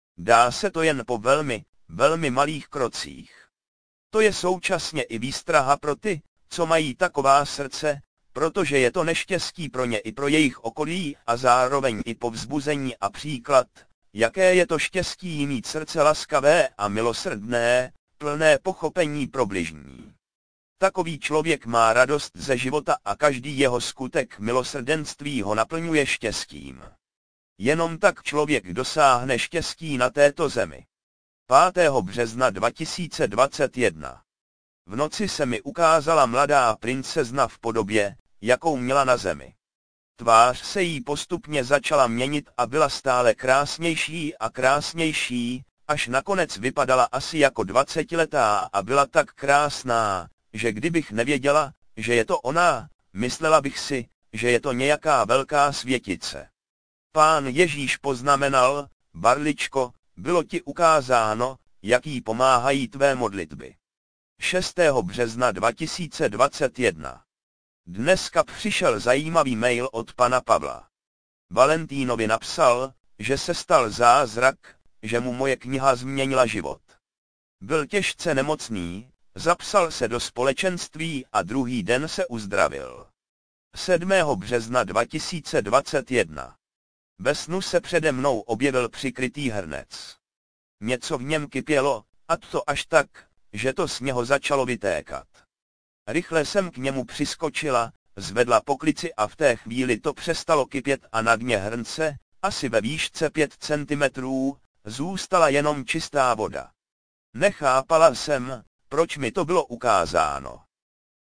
Dá se to jen po velmi, velmi malých krocích. To je současně i výstraha pro ty, co mají taková srdce, protože je to neštěstí pro ně i pro jejich okolí a zároveň i povzbuzení a příklad, jaké je to štěstí mít srdce laskavé a milosrdné, plné pochopení pro bližní. Takový člověk má radost ze života a každý jeho skutek milosrdenství ho naplňuje štěstím. Jenom tak člověk dosáhne štěstí na této zemi. pátého března dva tisíce dvacet jedna. V noci se mi ukázala mladá princezna v podobě, jakou měla na zemi. Tvář se jí postupně začala měnit a byla stále krásnější a krásnější, až nakonec vypadala asi jako dvacetiletá a byla tak krásná, že kdybych nevěděla, že je to ona, myslela bych si, že je to nějaká velká světice. Pán Ježíš poznamenal, Barličko, bylo ti ukázáno, jak jí pomáhají tvé modlitby. šestého března dva tisíce dvacet jedna. Dneska přišel zajímavý mail od pana Pavla. Valentínovi napsal, že se stal zázrak, že mu moje kniha změnila život. Byl těžce nemocný, zapsal se do společenství a druhý den se uzdravil. sedmého března dva tisíce dvacet jedna. Ve snu se přede mnou objevil přikrytý hrnec. Něco v něm kypělo, a to až tak, že to z něho začalo vytékat. Rychle jsem k němu přiskočila, zvedla poklici a v té chvíli to přestalo kypět a na dně hrnce, asi ve výšce pět centimetrů, zůstala jenom čistá voda. Nechápala jsem, proč mi to bylo ukázáno.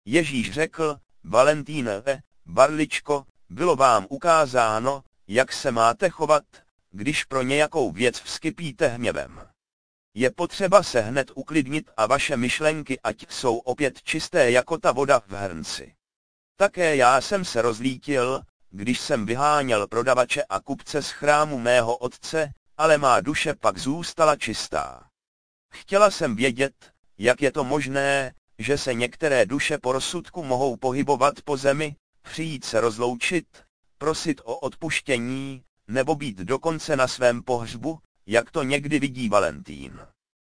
Ježíš řekl, Valentíne, Barličko, bylo vám ukázáno, jak se máte chovat, když pro nějakou věc vzkypíte hněvem. Je potřeba se hned uklidnit a vaše myšlenky ať jsou opět čisté jako ta voda v hrnci. Také já jsem se rozlítil, když jsem vyháněl prodavače a kupce z chrámu mého otce, ale má duše pak zůstala čistá. Chtěla jsem vědět, jak je to možné, že se některé duše po rozsudku mohou pohybovat po zemi, přijít se rozloučit, prosit o odpuštění, nebo být dokonce na svém pohřbu, jak to někdy vidí Valentín.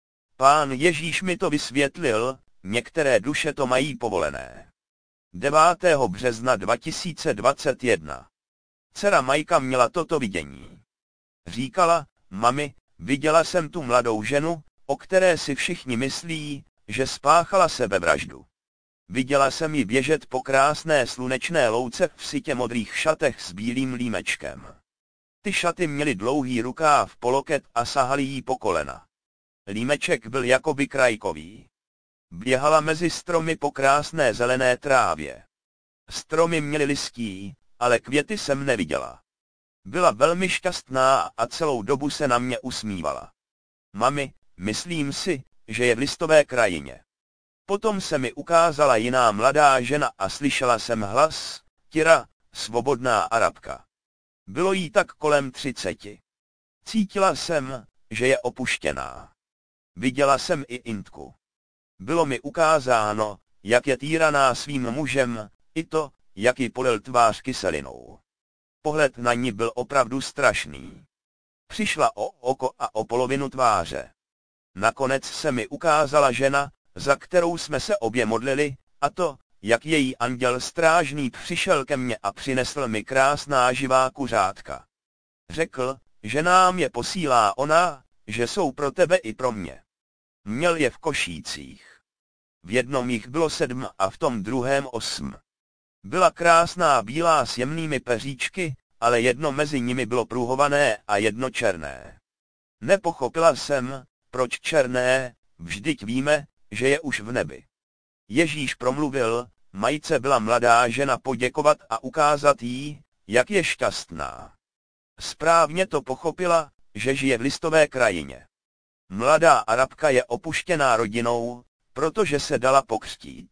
Pán Ježíš mi to vysvětlil, některé duše to mají povolené. devátého března dva tisíce dvacet jedna. Dcera Majka měla toto vidění. Říkala, mami, viděla jsem tu mladou ženu, o které si všichni myslí, že spáchala sebevraždu. Viděla jsem ji běžet po krásné slunečné louce v sytě modrých šatech s bílým límečkem. Ty šaty měly dlouhý rukáv po loket a sahaly jí po kolena. Límeček byl jakoby krajkový. Běhala mezi stromy po krásné zelené trávě. Stromy měly listí, ale květy jsem neviděla. Byla velmi šťastná a celou dobu se na mě usmívala. Mami, myslím si, že je v listové krajině. Potom se mi ukázala jiná mladá žena a slyšela jsem hlas, Tira, svobodná Arabka. Bylo jí tak kolem třiceti. Cítila jsem, že je opuštěná. Viděla jsem i Indku. Bylo mi ukázáno, jak je týraná svým mužem, i to, jak ji polil tvář kyselinou. Pohled na ní byl opravdu strašný. Přišla o oko a o polovinu tváře. Nakonec se mi ukázala žena, za kterou jsme se obě modlili, a to, jak její anděl strážný přišel ke mně a přinesl mi krásná živá kuřátka. Řekl, že nám je posílá ona, že jsou pro tebe i pro mě. Měl je v košících. V jednom jich bylo sedm a v tom druhém osm. Byla krásná bílá s jemnými peříčky, ale jedno mezi nimi bylo pruhované a jedno černé. Nepochopila jsem, proč černé, vždyť víme, že je už v nebi. Ježíš promluvil, Majce byla mladá žena poděkovat a ukázat jí, jak je šťastná. Správně to pochopila, že žije v listové krajině. Mladá Arabka je opuštěná rodinou, protože se dala pokřtít.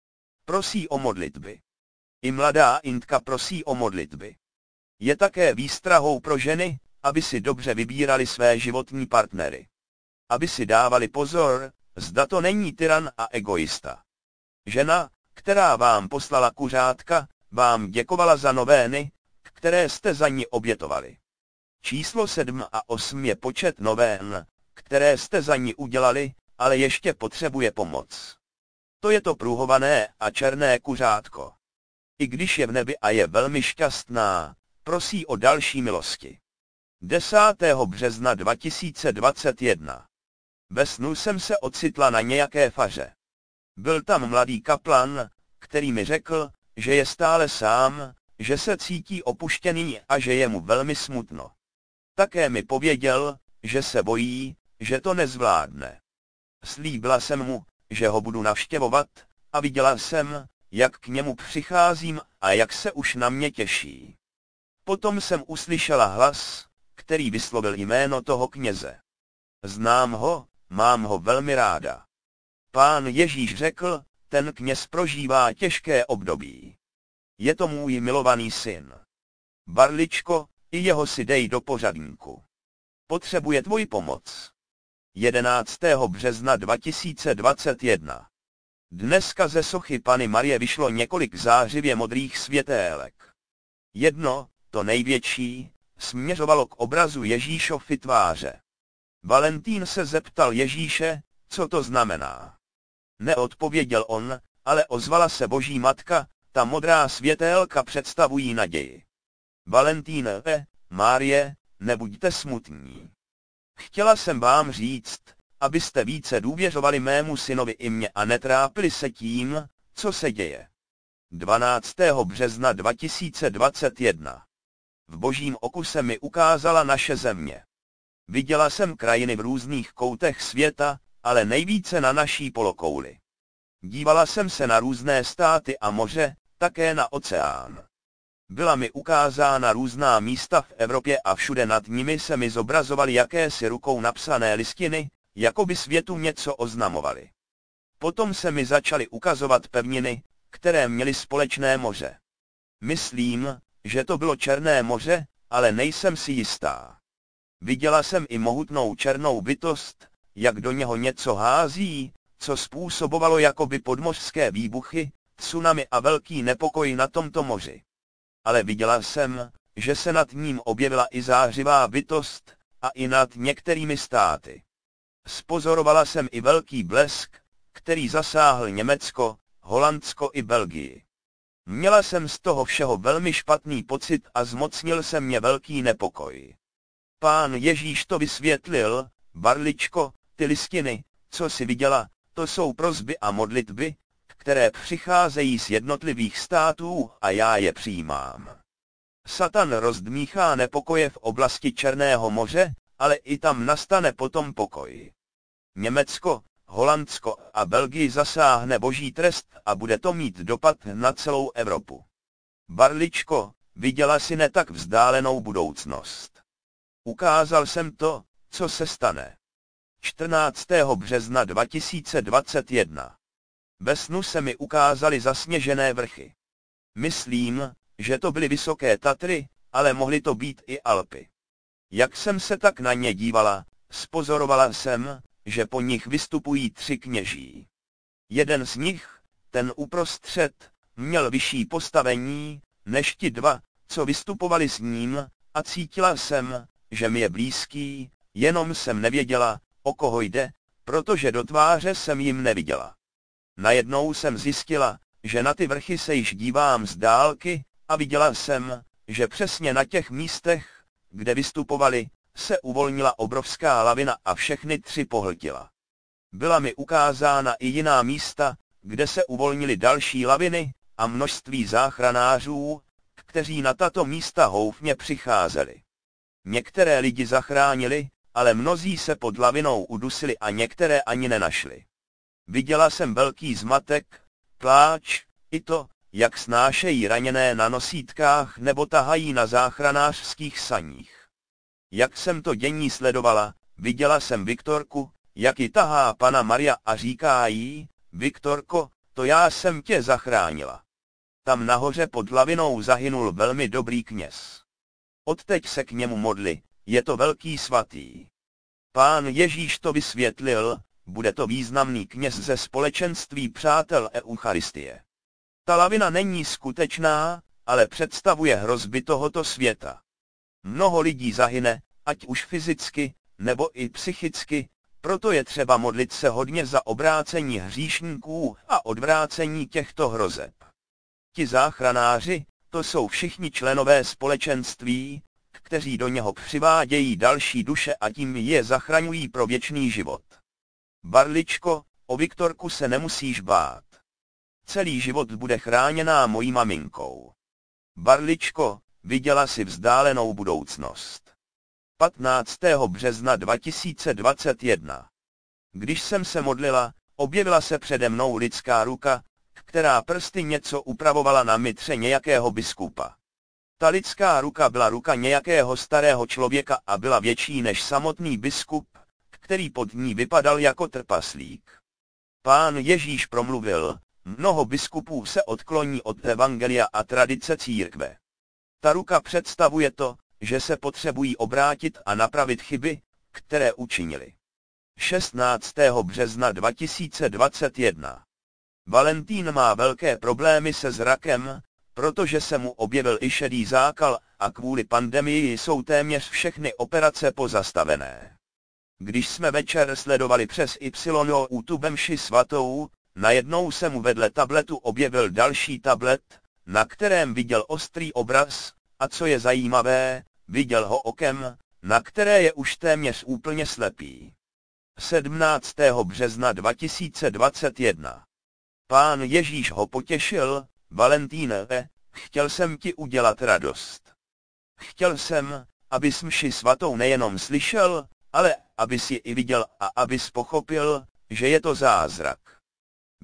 Prosí o modlitby. I mladá Indka prosí o modlitby. Je také výstrahou pro ženy, aby si dobře vybírali své životní partnery. Aby si dávali pozor, zda to není tyran a egoista. Žena, která vám poslala kuřátka, vám děkovala za novény, které jste za ní obětovali. Číslo sedm a osm je počet novén, které jste za ní udělali, ale ještě potřebuje pomoc. To je to pruhované a černé kuřátko. I když je v nebi a je velmi šťastná, prosí o další milosti. desátého března dva tisíce dvacet jedna. Ve snu jsem se ocitla na nějaké faře. Byl tam mladý kaplan, který mi řekl, že je stále sám, že se cítí opuštěný a že je mu velmi smutno. Také mi pověděl, že se bojí, že to nezvládne. Slíbila jsem mu, že ho budu navštěvovat, a viděla jsem, jak k němu přicházím a jak se už na mě těší. Potom jsem uslyšela hlas, který vyslovil jméno toho kněze. Znám ho, mám ho velmi ráda. Pán Ježíš řekl, ten kněz prožívá těžké období. Je to můj milovaný syn. Barličko, i jeho si dej do pořadníku. Potřebuje tvoji pomoc. jedenáctého března dva tisíce dvacet jedna. Dneska ze sochy Panny Marie vyšlo několik zářivě modrých světélek. Jedno, to největší, směřovalo k obrazu Ježíšovy tváře. Valentín se zeptal Ježíše, co to znamená. Neodpověděl on, ale ozvala se Boží matka, ta modrá světélka představují naději. Valentínové, Márie, nebuďte smutní. Chtěla jsem vám říct, abyste více důvěřovali mému synovi i mně a netrápili se tím, co se děje. dvanáctého března dva tisíce dvacet jedna. V Božím oku se mi ukázala naše země. Viděla jsem krajiny v různých koutech světa, ale nejvíce na naší polokouli. Dívala jsem se na různé státy a moře, také na oceán. Byla mi ukázána různá místa v Evropě a všude nad nimi se mi zobrazovaly jakési rukou napsané listiny, jako by světu něco oznamovaly. Potom se mi začaly ukazovat pevniny, které měly společné moře. Myslím, že to bylo Černé moře, ale nejsem si jistá. Viděla jsem i mohutnou černou bytost, jak do něho něco hází, co způsobovalo jakoby podmořské výbuchy, tsunami a velký nepokoj na tomto moři. Ale viděla jsem, že se nad ním objevila i zářivá bytost, a i nad některými státy. Spozorovala jsem i velký blesk, který zasáhl Německo, Holandsko i Belgii. Měla jsem z toho všeho velmi špatný pocit a zmocnil se mě velký nepokoj. Pán Ježíš to vysvětlil: Barličko, ty listiny, co jsi viděla, to jsou prosby a modlitby, které přicházejí z jednotlivých států a já je přijímám. Satan rozdmíchá nepokoje v oblasti Černého moře, ale i tam nastane potom pokoj. Německo, Holandsko a Belgii zasáhne boží trest a bude to mít dopad na celou Evropu. Barličko, viděla jsi ne tak vzdálenou budoucnost. Ukázal jsem to, co se stane. čtrnáctého března dva tisíce dvacet jedna. Ve snu se mi ukázaly zasněžené vrchy. Myslím, že to byly Vysoké Tatry, ale mohly to být i Alpy. Jak jsem se tak na ně dívala, spozorovala jsem, že po nich vystupují tři kněží. Jeden z nich, ten uprostřed, měl vyšší postavení než ti dva, co vystupovali s ním, a cítila jsem, že mi je blízký, jenom jsem nevěděla, o koho jde, protože do tváře jsem jim neviděla. Najednou jsem zjistila, že na ty vrchy se již dívám z dálky, a viděla jsem, že přesně na těch místech, kde vystupovali, se uvolnila obrovská lavina a všechny tři pohltila. Byla mi ukázána i jiná místa, kde se uvolnily další laviny, a množství záchranářů, kteří na tato místa houfně přicházeli. Některé lidi zachránili, ale mnozí se pod lavinou udusili a některé ani nenašli. Viděla jsem velký zmatek, pláč, i to, jak snášejí raněné na nosítkách nebo tahají na záchranářských saních. Jak jsem to dění sledovala, viděla jsem Viktorku, jak ji tahá Panna Maria a říká jí: Viktorko, to já jsem tě zachránila. Tam nahoře pod lavinou zahynul velmi dobrý kněz. Odteď se k němu modli, je to velký svatý. Pán Ježíš to vysvětlil: bude to významný kněz ze společenství přátel Eucharistie. Ta lavina není skutečná, ale představuje hrozby tohoto světa. Mnoho lidí zahyne, ať už fyzicky, nebo i psychicky, proto je třeba modlit se hodně za obrácení hříšníků a odvrácení těchto hrozeb. Ti záchranáři, to jsou všichni členové společenství, kteří do něho přivádějí další duše a tím je zachraňují pro věčný život. Barličko, o Viktorku se nemusíš bát. Celý život bude chráněná mojí maminkou. Barličko, viděla jsi vzdálenou budoucnost. patnáctého března dva tisíce dvacet jedna. Když jsem se modlila, objevila se přede mnou lidská ruka, která prsty něco upravovala na mitře nějakého biskupa. Ta lidská ruka byla ruka nějakého starého člověka a byla větší než samotný biskup, který pod ní vypadal jako trpaslík. Pán Ježíš promluvil: mnoho biskupů se odkloní od evangelia a tradice církve. Ta ruka představuje to, že se potřebují obrátit a napravit chyby, které učinili. šestnáctého března dva tisíce dvacet jedna. Valentín má velké problémy se zrakem, protože se mu objevil i šedý zákal a kvůli pandemii jsou téměř všechny operace pozastavené. Když jsme večer sledovali přes YouTube mši svatou, najednou se mu vedle tabletu objevil další tablet, na kterém viděl ostrý obraz, a co je zajímavé, viděl ho okem, na které je už téměř úplně slepý. sedmnáctého března dva tisíce dvacet jedna. Pán Ježíš ho potěšil: Valentíne, chtěl jsem ti udělat radost. Chtěl jsem, abys mši svatou nejenom slyšel, ale abys ji i viděl a abys pochopil, že je to zázrak.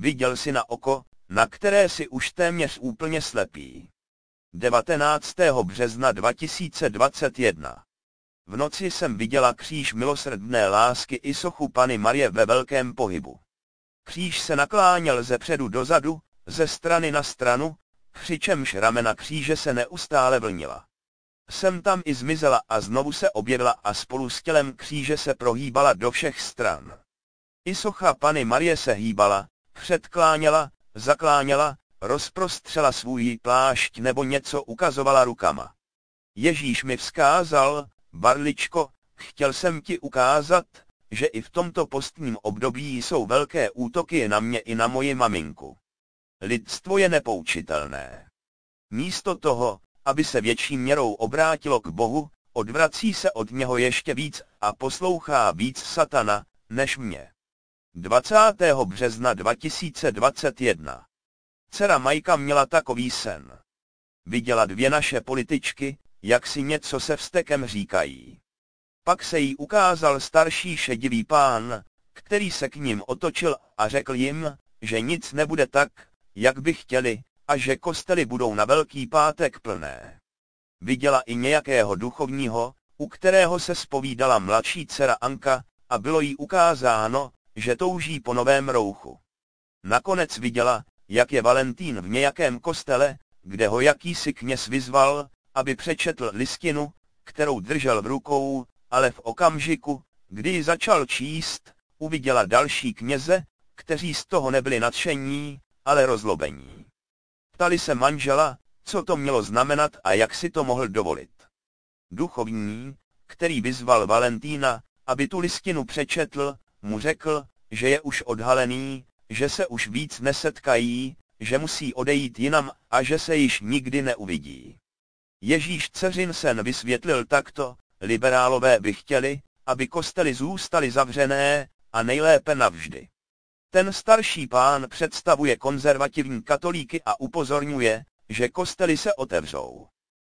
Viděl si na oko, na které si už téměř úplně slepý. devatenáctého března dva tisíce dvacet jedna. V noci jsem viděla kříž milosrdné lásky i sochu Panny Marie ve velkém pohybu. Kříž se nakláněl ze předu dozadu, ze strany na stranu, přičemž ramena kříže se neustále vlnila. Sem tam i zmizela a znovu se objevila a spolu s tělem kříže se prohýbala do všech stran. I socha Panny Marie se hýbala, předkláněla, zakláněla, rozprostřela svůj plášť nebo něco ukazovala rukama. Ježíš mi vzkázal: Barličko, chtěl jsem ti ukázat, že i v tomto postním období jsou velké útoky na mě i na moji maminku. Lidstvo je nepoučitelné. Místo toho, aby se větší měrou obrátilo k Bohu, odvrací se od něho ještě víc a poslouchá víc satana, než mě. dvacátého března dva tisíce dvacet jedna. Dcera Majka měla takový sen. Viděla dvě naše političky, jak si něco se vztekem říkají. Pak se jí ukázal starší šedivý pán, který se k nim otočil a řekl jim, že nic nebude tak, jak by chtěli, a že kostely budou na Velký pátek plné. Viděla i nějakého duchovního, u kterého se zpovídala mladší dcera Anka, a bylo jí ukázáno, že touží po novém rouchu. Nakonec viděla, jak je Valentín v nějakém kostele, kde ho jakýsi kněz vyzval, aby přečetl listinu, kterou držel v rukou, ale v okamžiku, kdy ji začal číst, uviděla další kněze, kteří z toho nebyli nadšení, ale rozlobení. Ptali se manžela, co to mělo znamenat a jak si to mohl dovolit. Duchovní, který vyzval Valentína, aby tu listinu přečetl, mu řekl, že je už odhalený, že se už víc nesetkají, že musí odejít jinam a že se již nikdy neuvidí. Ježíš dceřin sen vysvětlil takto: liberálové by chtěli, aby kostely zůstaly zavřené, a nejlépe navždy. Ten starší pán představuje konzervativní katolíky a upozorňuje, že kostely se otevřou.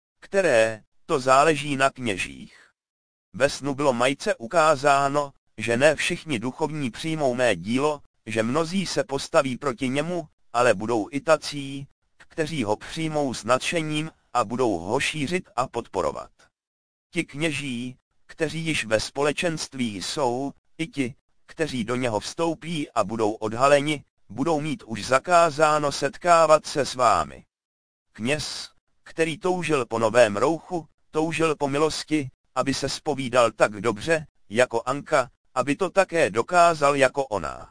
Které, to záleží na kněžích. Ve snu bylo Majce ukázáno, že ne všichni duchovní přijmou mé dílo, že mnozí se postaví proti němu, ale budou i tací, kteří ho přijmou s nadšením a budou ho šířit a podporovat. Ti kněží, kteří již ve společenství jsou, i ti, kteří do něho vstoupí a budou odhaleni, budou mít už zakázáno setkávat se s vámi. Kněz, který toužil po novém rouchu, toužil po milosti, aby se zpovídal tak dobře, jako Anka, aby to také dokázal jako ona.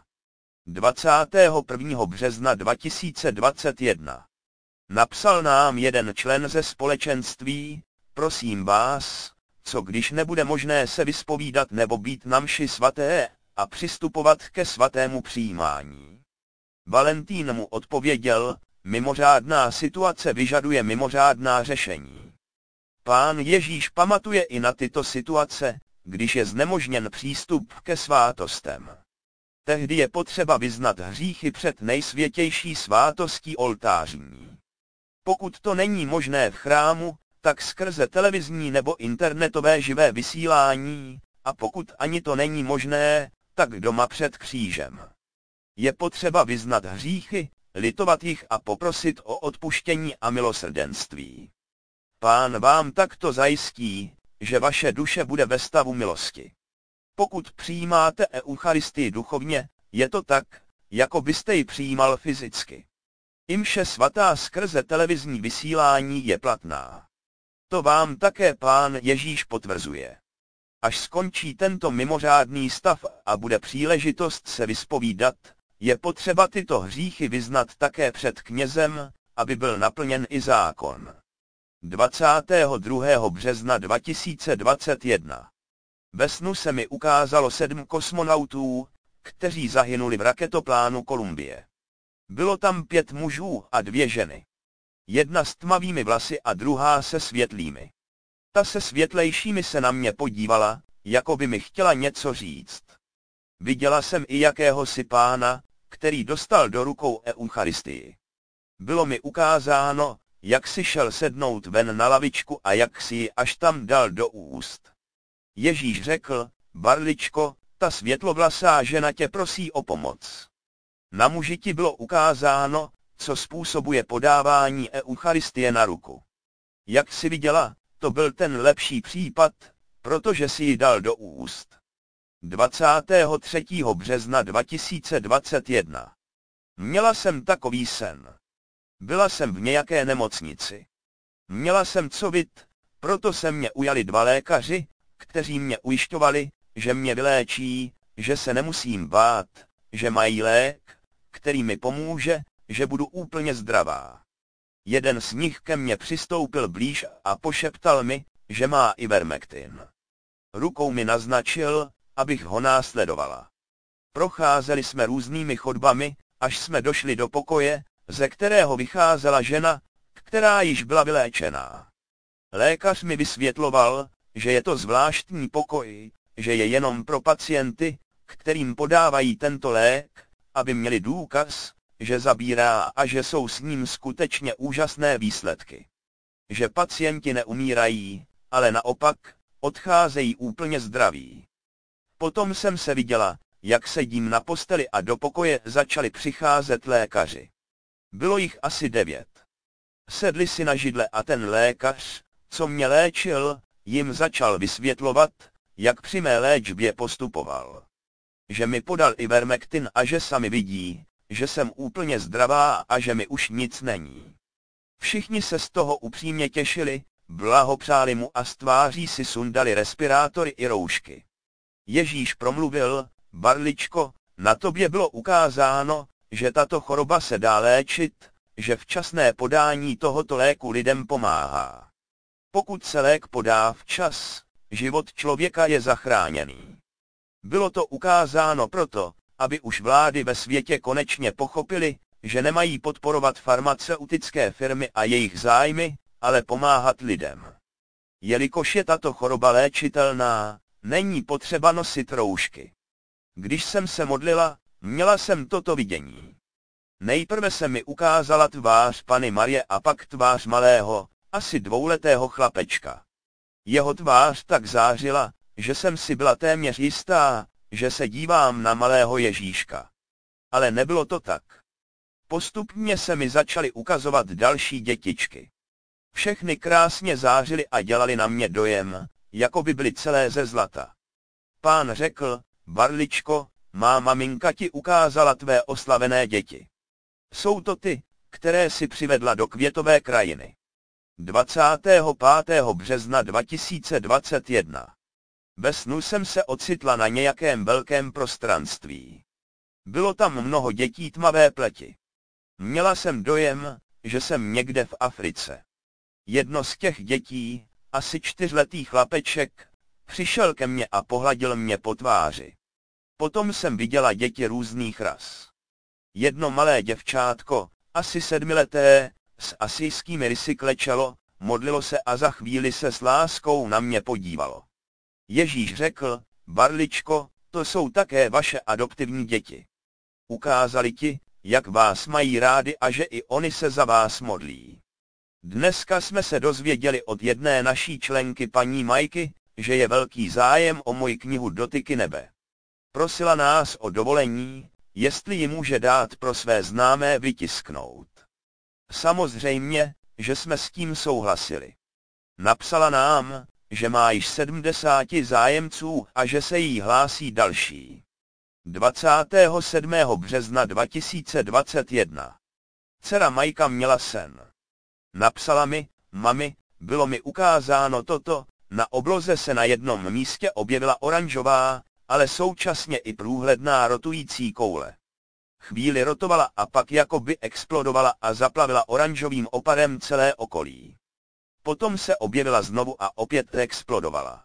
dvacátého prvního března dva tisíce dvacet jedna. Napsal nám jeden člen ze společenství: prosím vás, co když nebude možné se vyspovídat nebo být na mši svaté a přistupovat ke svatému přijímání. Valentín mu odpověděl: mimořádná situace vyžaduje mimořádná řešení. Pán Ježíš pamatuje i na tyto situace, když je znemožněn přístup ke svátostem. Tehdy je potřeba vyznat hříchy před nejsvětější svátostí oltářní. Pokud to není možné v chrámu, tak skrze televizní nebo internetové živé vysílání, a pokud ani to není možné, tak doma před křížem. Je potřeba vyznat hříchy, litovat jich a poprosit o odpuštění a milosrdenství. Pán vám takto zajistí, že vaše duše bude ve stavu milosti. Pokud přijímáte Eucharistii duchovně, je to tak, jako byste ji přijímal fyzicky. I mše svatá skrze televizní vysílání je platná. To vám také Pán Ježíš potvrzuje. Až skončí tento mimořádný stav a bude příležitost se vyspovídat, je potřeba tyto hříchy vyznat také před knězem, aby byl naplněn i zákon. dvacátého druhého března dva tisíce dvacet jedna. Ve snu se mi ukázalo sedm kosmonautů, kteří zahynuli v raketoplánu Kolumbie. Bylo tam pět mužů a dvě ženy. Jedna s tmavými vlasy a druhá se světlými. Ta se světlejšími se na mě podívala, jako by mi chtěla něco říct. Viděla jsem i jakéhosi pána, který dostal do rukou Eucharistii. Bylo mi ukázáno, jak si šel sednout ven na lavičku a jak si ji až tam dal do úst. Ježíš řekl: Barličko, ta světlovlasá žena tě prosí o pomoc. Na mužiti bylo ukázáno, co způsobuje podávání eucharistie na ruku. Jak si viděla, to byl ten lepší případ, protože si ji dal do úst. dvacátého třetího března dva tisíce dvacet jedna. Měla jsem takový sen. Byla jsem v nějaké nemocnici. Měla jsem covid, proto se mě ujali dva lékaři, kteří mě ujišťovali, že mě vyléčí, že se nemusím bát, že mají lék, který mi pomůže, že budu úplně zdravá. Jeden z nich ke mně přistoupil blíž a pošeptal mi, že má Ivermectin. Rukou mi naznačil, abych ho následovala. Procházeli jsme různými chodbami, až jsme došli do pokoje, ze kterého vycházela žena, která již byla vyléčená. Lékař mi vysvětloval, že je to zvláštní pokoj, že je jenom pro pacienty, kterým podávají tento lék, aby měli důkaz, že zabírá a že jsou s ním skutečně úžasné výsledky. Že pacienti neumírají, ale naopak, odcházejí úplně zdraví. Potom jsem se viděla, jak sedím na posteli a do pokoje začali přicházet lékaři. Bylo jich asi devět. Sedli si na židle a ten lékař, co mě léčil, jim začal vysvětlovat, jak při mé léčbě postupoval. Že mi podal Ivermectin a že sami vidí, že jsem úplně zdravá a že mi už nic není. Všichni se z toho upřímně těšili, blahopřáli mu a z tváří si sundali respirátory i roušky. Ježíš promluvil: Barličko, na tobě bylo ukázáno, že tato choroba se dá léčit, že včasné podání tohoto léku lidem pomáhá. Pokud se lék podá včas, život člověka je zachráněný. Bylo to ukázáno proto, aby už vlády ve světě konečně pochopily, že nemají podporovat farmaceutické firmy a jejich zájmy, ale pomáhat lidem. Jelikož je tato choroba léčitelná, není potřeba nosit roušky. Když jsem se modlila, měla jsem toto vidění. Nejprve se mi ukázala tvář Panny Marie a pak tvář malého, asi dvouletého chlapečka. Jeho tvář tak zářila, že jsem si byla téměř jistá, že se dívám na malého Ježíška. Ale nebylo to tak. Postupně se mi začaly ukazovat další dětičky. Všechny krásně zářily a dělali na mě dojem, jako by byly celé ze zlata. Pán řekl: Barličko, má maminka ti ukázala tvé oslavené děti. Jsou to ty, které si přivedla do květové krajiny. dvacátého pátého března dva tisíce dvacet jedna. Ve snu jsem se ocitla na nějakém velkém prostranství. Bylo tam mnoho dětí tmavé pleti. Měla jsem dojem, že jsem někde v Africe. Jedno z těch dětí, asi čtyřletý chlapeček, přišel ke mně a pohladil mě po tváři. Potom jsem viděla děti různých ras. Jedno malé děvčátko, asi sedmileté, s asijskými rysy klečelo, modlilo se a za chvíli se s láskou na mě podívalo. Ježíš řekl: Barličko, to jsou také vaše adoptivní děti. Ukázali ti, jak vás mají rádi a že i oni se za vás modlí. Dneska jsme se dozvěděli od jedné naší členky paní Majky, že je velký zájem o moji knihu Dotyky nebe. Prosila nás o dovolení, jestli ji může dát pro své známé vytisknout. Samozřejmě, že jsme s tím souhlasili. Napsala nám, že má již sedmdesát zájemců a že se jí hlásí další. dvacátého sedmého března dva tisíce dvacet jedna. Dcera Majka měla sen. Napsala mi: Mami, bylo mi ukázáno toto, na obloze se na jednom místě objevila oranžová, ale současně i průhledná rotující koule. Chvíli rotovala a pak jako by explodovala a zaplavila oranžovým oparem celé okolí. Potom se objevila znovu a opět explodovala.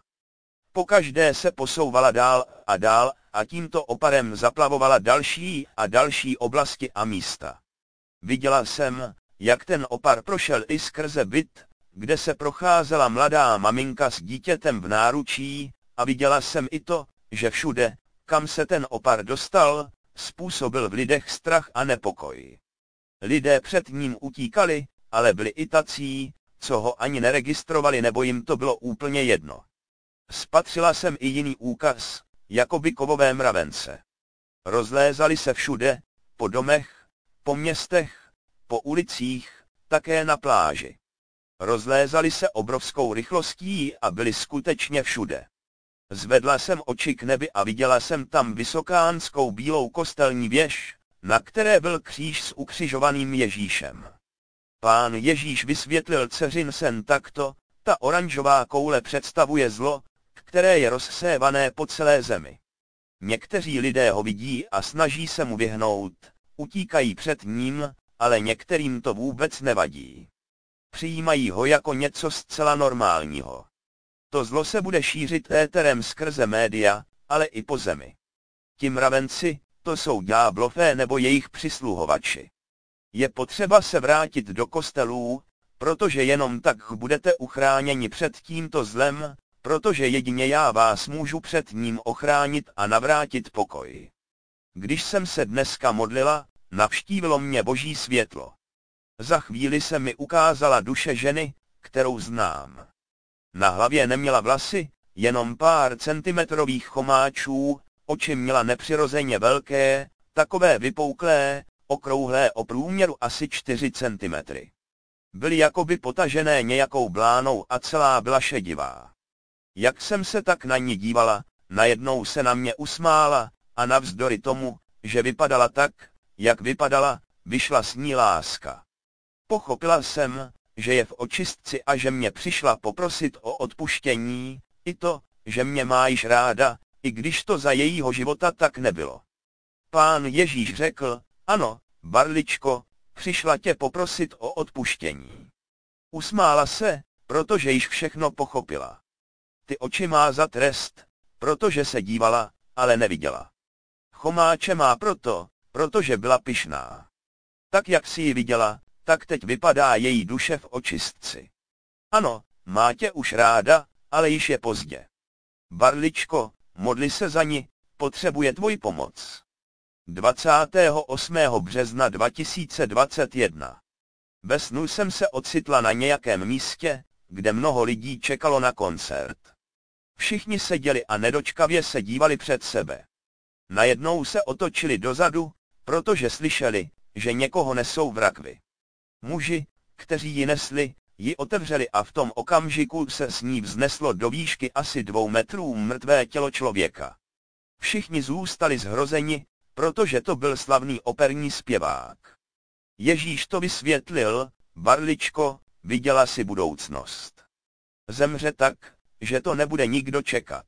Pokaždé se posouvala dál a dál a tímto oparem zaplavovala další a další oblasti a místa. Viděla jsem, jak ten opar prošel i skrze byt, kde se procházela mladá maminka s dítětem v náručí, a viděla jsem i to, že všude, kam se ten opar dostal, způsobil v lidech strach a nepokoj. Lidé před ním utíkali, ale byli i tací, co ho ani neregistrovali nebo jim to bylo úplně jedno. Spatřila jsem i jiný úkaz, jako by kovové mravence. Rozlézali se všude, po domech, po městech, po ulicích, také na pláži. Rozlézali se obrovskou rychlostí a byli skutečně všude. Zvedla jsem oči k nebi a viděla jsem tam vysokánskou bílou kostelní věž, na které byl kříž s ukřižovaným Ježíšem. Pán Ježíš vysvětlil dceřin sen takto: ta oranžová koule představuje zlo, které je rozsévané po celé zemi. Někteří lidé ho vidí a snaží se mu vyhnout, utíkají před ním, ale některým to vůbec nevadí. Přijímají ho jako něco zcela normálního. To zlo se bude šířit éterem skrze média, ale i po zemi. Ti mravenci, to jsou ďáblové nebo jejich přisluhovači. Je potřeba se vrátit do kostelů, protože jenom tak budete uchráněni před tímto zlem, protože jedině já vás můžu před ním ochránit a navrátit pokoj. Když jsem se dneska modlila, navštívilo mě Boží světlo. Za chvíli se mi ukázala duše ženy, kterou znám. Na hlavě neměla vlasy, jenom pár centimetrových chomáčů, oči měla nepřirozeně velké, takové vypouklé, okrouhlé o průměru asi čtyři centimetry. Byly jakoby potažené nějakou blánou a celá byla šedivá. Jak jsem se tak na ní dívala, najednou se na mě usmála a navzdory tomu, že vypadala tak, jak vypadala, vyšla s ní láska. Pochopila jsem, že je v očistci a že mě přišla poprosit o odpuštění, i to, že mě máš ráda, i když to za jejího života tak nebylo. Pán Ježíš řekl: ano, Barličko, přišla tě poprosit o odpuštění. Usmála se, protože již všechno pochopila. Ty oči má za trest, protože se dívala, ale neviděla. Chomáče má proto, protože byla pyšná. Tak jak si ji viděla, tak teď vypadá její duše v očistci. Ano, má tě už ráda, ale již je pozdě. Barličko, modli se za ní, potřebuje tvoji pomoc. dvacátého osmého března dva tisíce dvacet jedna. Ve snu jsem se ocitla na nějakém místě, kde mnoho lidí čekalo na koncert. Všichni seděli a nedočkavě se dívali před sebe. Najednou se otočili dozadu, protože slyšeli, že někoho nesou v rakvi. Muži, kteří ji nesli, ji otevřeli a v tom okamžiku se s ní vzneslo do výšky asi dvou metrů mrtvé tělo člověka. Všichni zůstali zhrozeni, protože to byl slavný operní zpěvák. Ježíš to vysvětlil: Barličko, viděla si budoucnost. Zemře tak, že to nebude nikdo čekat.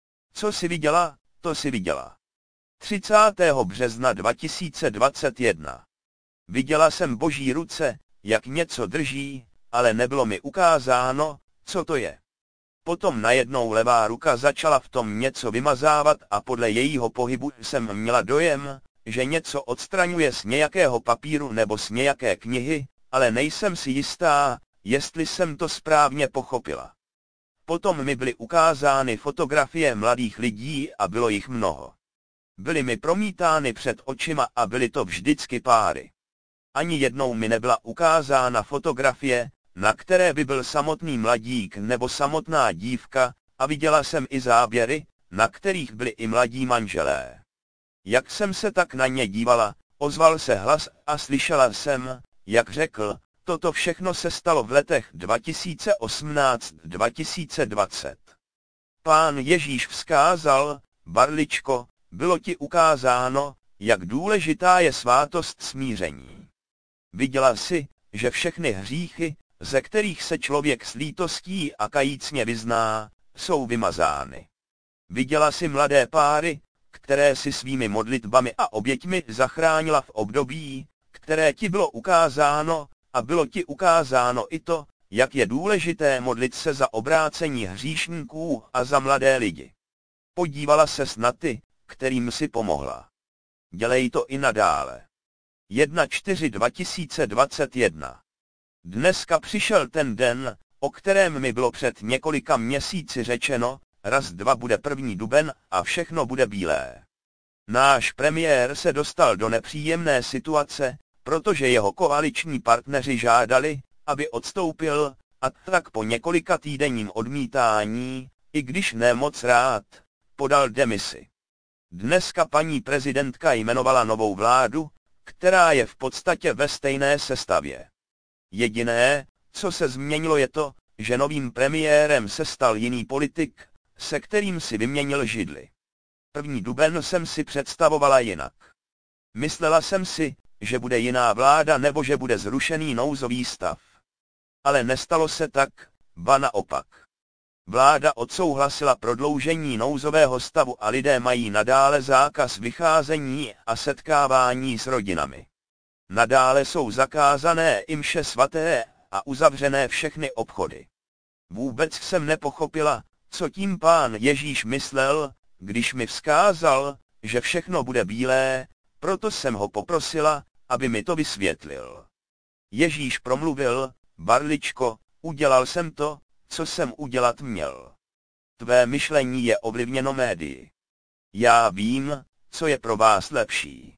Co si viděla, to si viděla. třicátého března dva tisíce dvacet jedna. Viděla jsem Boží ruce, jak něco drží, ale nebylo mi ukázáno, co to je. Potom najednou levá ruka začala v tom něco vymazávat a podle jejího pohybu jsem měla dojem, že něco odstraňuje z nějakého papíru nebo z nějaké knihy, ale nejsem si jistá, jestli jsem to správně pochopila. Potom mi byly ukázány fotografie mladých lidí a bylo jich mnoho. Byly mi promítány před očima a byly to vždycky páry. Ani jednou mi nebyla ukázána fotografie, na které by byl samotný mladík nebo samotná dívka, a viděla jsem i záběry, na kterých byli i mladí manželé. Jak jsem se tak na ně dívala, ozval se hlas a slyšela jsem, jak řekl: toto všechno se stalo v letech dva tisíce osmnáct až dva tisíce dvacet. Pán Ježíš vzkázal: Barličko, bylo ti ukázáno, jak důležitá je svátost smíření. Viděla jsi, že všechny hříchy, ze kterých se člověk s lítostí a kajícně vyzná, jsou vymazány. Viděla jsi mladé páry, které si svými modlitbami a oběťmi zachránila v období, které ti bylo ukázáno, a bylo ti ukázáno i to, jak je důležité modlit se za obrácení hříšníků a za mladé lidi. Podívala ses na ty, kterým si pomohla. Dělej to i nadále. čtyři první dva tisíce dvacet jedna. Dneska přišel ten den, o kterém mi bylo před několika měsíci řečeno: raz dva bude první duben a všechno bude bílé. Náš premiér se dostal do nepříjemné situace, protože jeho koaliční partneři žádali, aby odstoupil, a tak po několika týdenním odmítání, i když ne moc rád, podal demisi. Dneska paní prezidentka jmenovala novou vládu, která je v podstatě ve stejné sestavě. Jediné, co se změnilo, je to, že novým premiérem se stal jiný politik, se kterým si vyměnil židli. První duben jsem si představovala jinak. Myslela jsem si, že bude jiná vláda nebo že bude zrušený nouzový stav. Ale nestalo se tak, ba naopak. Vláda odsouhlasila prodloužení nouzového stavu a lidé mají nadále zákaz vycházení a setkávání s rodinami. Nadále jsou zakázané i mše svaté a uzavřené všechny obchody. Vůbec jsem nepochopila, co tím pán Ježíš myslel, když mi vzkázal, že všechno bude bílé, proto jsem ho poprosila, aby mi to vysvětlil. Ježíš promluvil: Barličko, udělal jsem to, co jsem udělat měl. Tvé myšlení je ovlivněno médii. Já vím, co je pro vás lepší.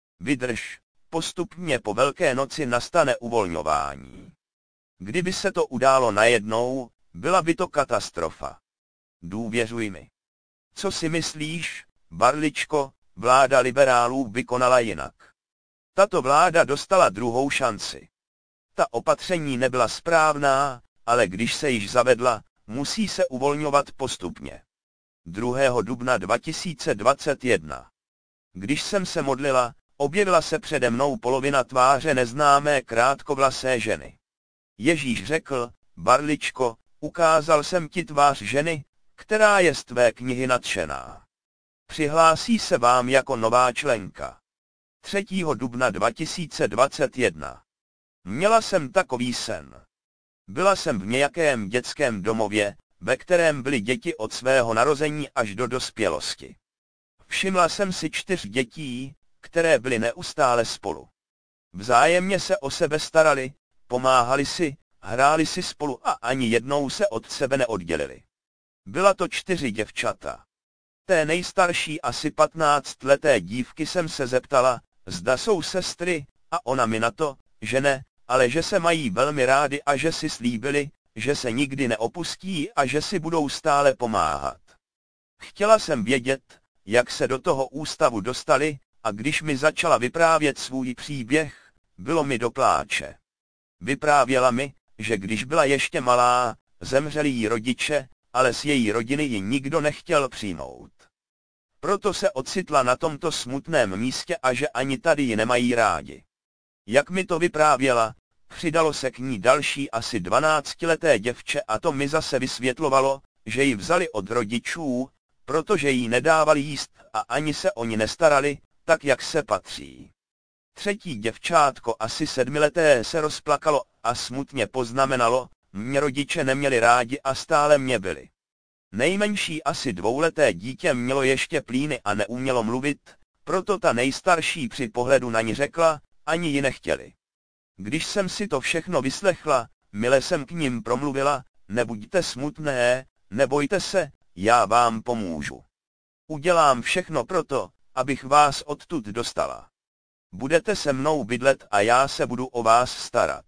Vydrž, postupně po Velké noci nastane uvolňování. Kdyby se to událo najednou, byla by to katastrofa. Důvěřuj mi. Co si myslíš, Barličko, vláda liberálů vykonala jinak. Tato vláda dostala druhou šanci. Ta opatření nebyla správná, ale když se již zavedla, musí se uvolňovat postupně. druhého dubna dva tisíce dvacet jedna. Když jsem se modlila, objevila se přede mnou polovina tváře neznámé krátkovlasé ženy. Ježíš řekl: Barličko, ukázal jsem ti tvář ženy, která je z tvé knihy nadšená. Přihlásí se vám jako nová členka. třetího dubna dva tisíce dvacet jedna. Měla jsem takový sen. Byla jsem v nějakém dětském domově, ve kterém byly děti od svého narození až do dospělosti. Všimla jsem si čtyř dětí, které byly neustále spolu. Vzájemně se o sebe starali, pomáhali si, hráli si spolu a ani jednou se od sebe neoddělili. Byla to čtyři děvčata. Té nejstarší asi patnáctileté dívky jsem se zeptala, zda jsou sestry, a ona mi na to, že ne, ale že se mají velmi rády a že si slíbili, že se nikdy neopustí a že si budou stále pomáhat. Chtěla jsem vědět, jak se do toho ústavu dostali, a když mi začala vyprávět svůj příběh, bylo mi do pláče. Vyprávěla mi, že když byla ještě malá, zemřeli jí rodiče, ale z její rodiny ji nikdo nechtěl přijmout. Proto se ocitla na tomto smutném místě a že ani tady ji nemají rádi. Jak mi to vyprávěla, přidalo se k ní další asi dvanáctileté děvče a to mi zase vysvětlovalo, že ji vzali od rodičů, protože jí nedávali jíst a ani se o ní nestarali, tak jak se patří. Třetí děvčátko asi sedmileté se rozplakalo a smutně poznamenalo: mě rodiče neměli rádi a stále mě byli. Nejmenší asi dvouleté dítě mělo ještě plíny a neumělo mluvit, proto ta nejstarší při pohledu na ní řekla: ani ji nechtěli. Když jsem si to všechno vyslechla, mile jsem k nim promluvila: nebuďte smutné, nebojte se, já vám pomůžu. Udělám všechno proto, abych vás odtud dostala. Budete se mnou bydlet a já se budu o vás starat.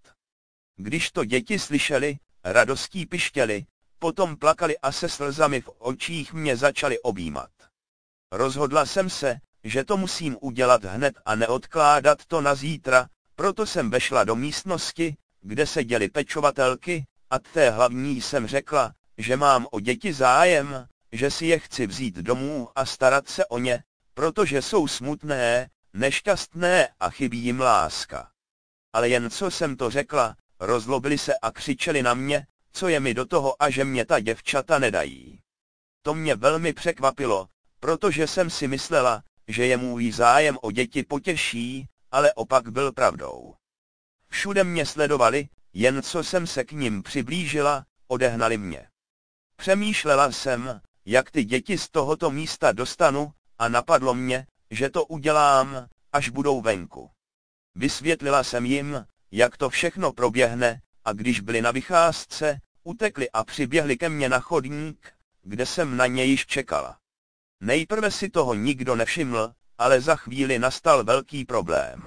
Když to děti slyšeli, radostí pištěli, potom plakali a se slzami v očích mě začali objímat. Rozhodla jsem se, že to musím udělat hned a neodkládat to na zítra, proto jsem vešla do místnosti, kde seděly pečovatelky, a té hlavní jsem řekla, že mám o děti zájem, že si je chci vzít domů a starat se o ně, protože jsou smutné, nešťastné a chybí jim láska. Ale jen co jsem to řekla, rozlobili se a křičeli na mě, co je mi do toho a že mě ta děvčata nedají. To mě velmi překvapilo, protože jsem si myslela, že je můj zájem o děti potěší, ale opak byl pravdou. Všude mě sledovali, jen co jsem se k nim přiblížila, odehnali mě. Přemýšlela jsem, jak ty děti z tohoto místa dostanu, a napadlo mě, že to udělám, až budou venku. Vysvětlila jsem jim, jak to všechno proběhne, a když byli na vycházce, utekli a přiběhli ke mně na chodník, kde jsem na ně již čekala. Nejprve si toho nikdo nevšiml, ale za chvíli nastal velký problém.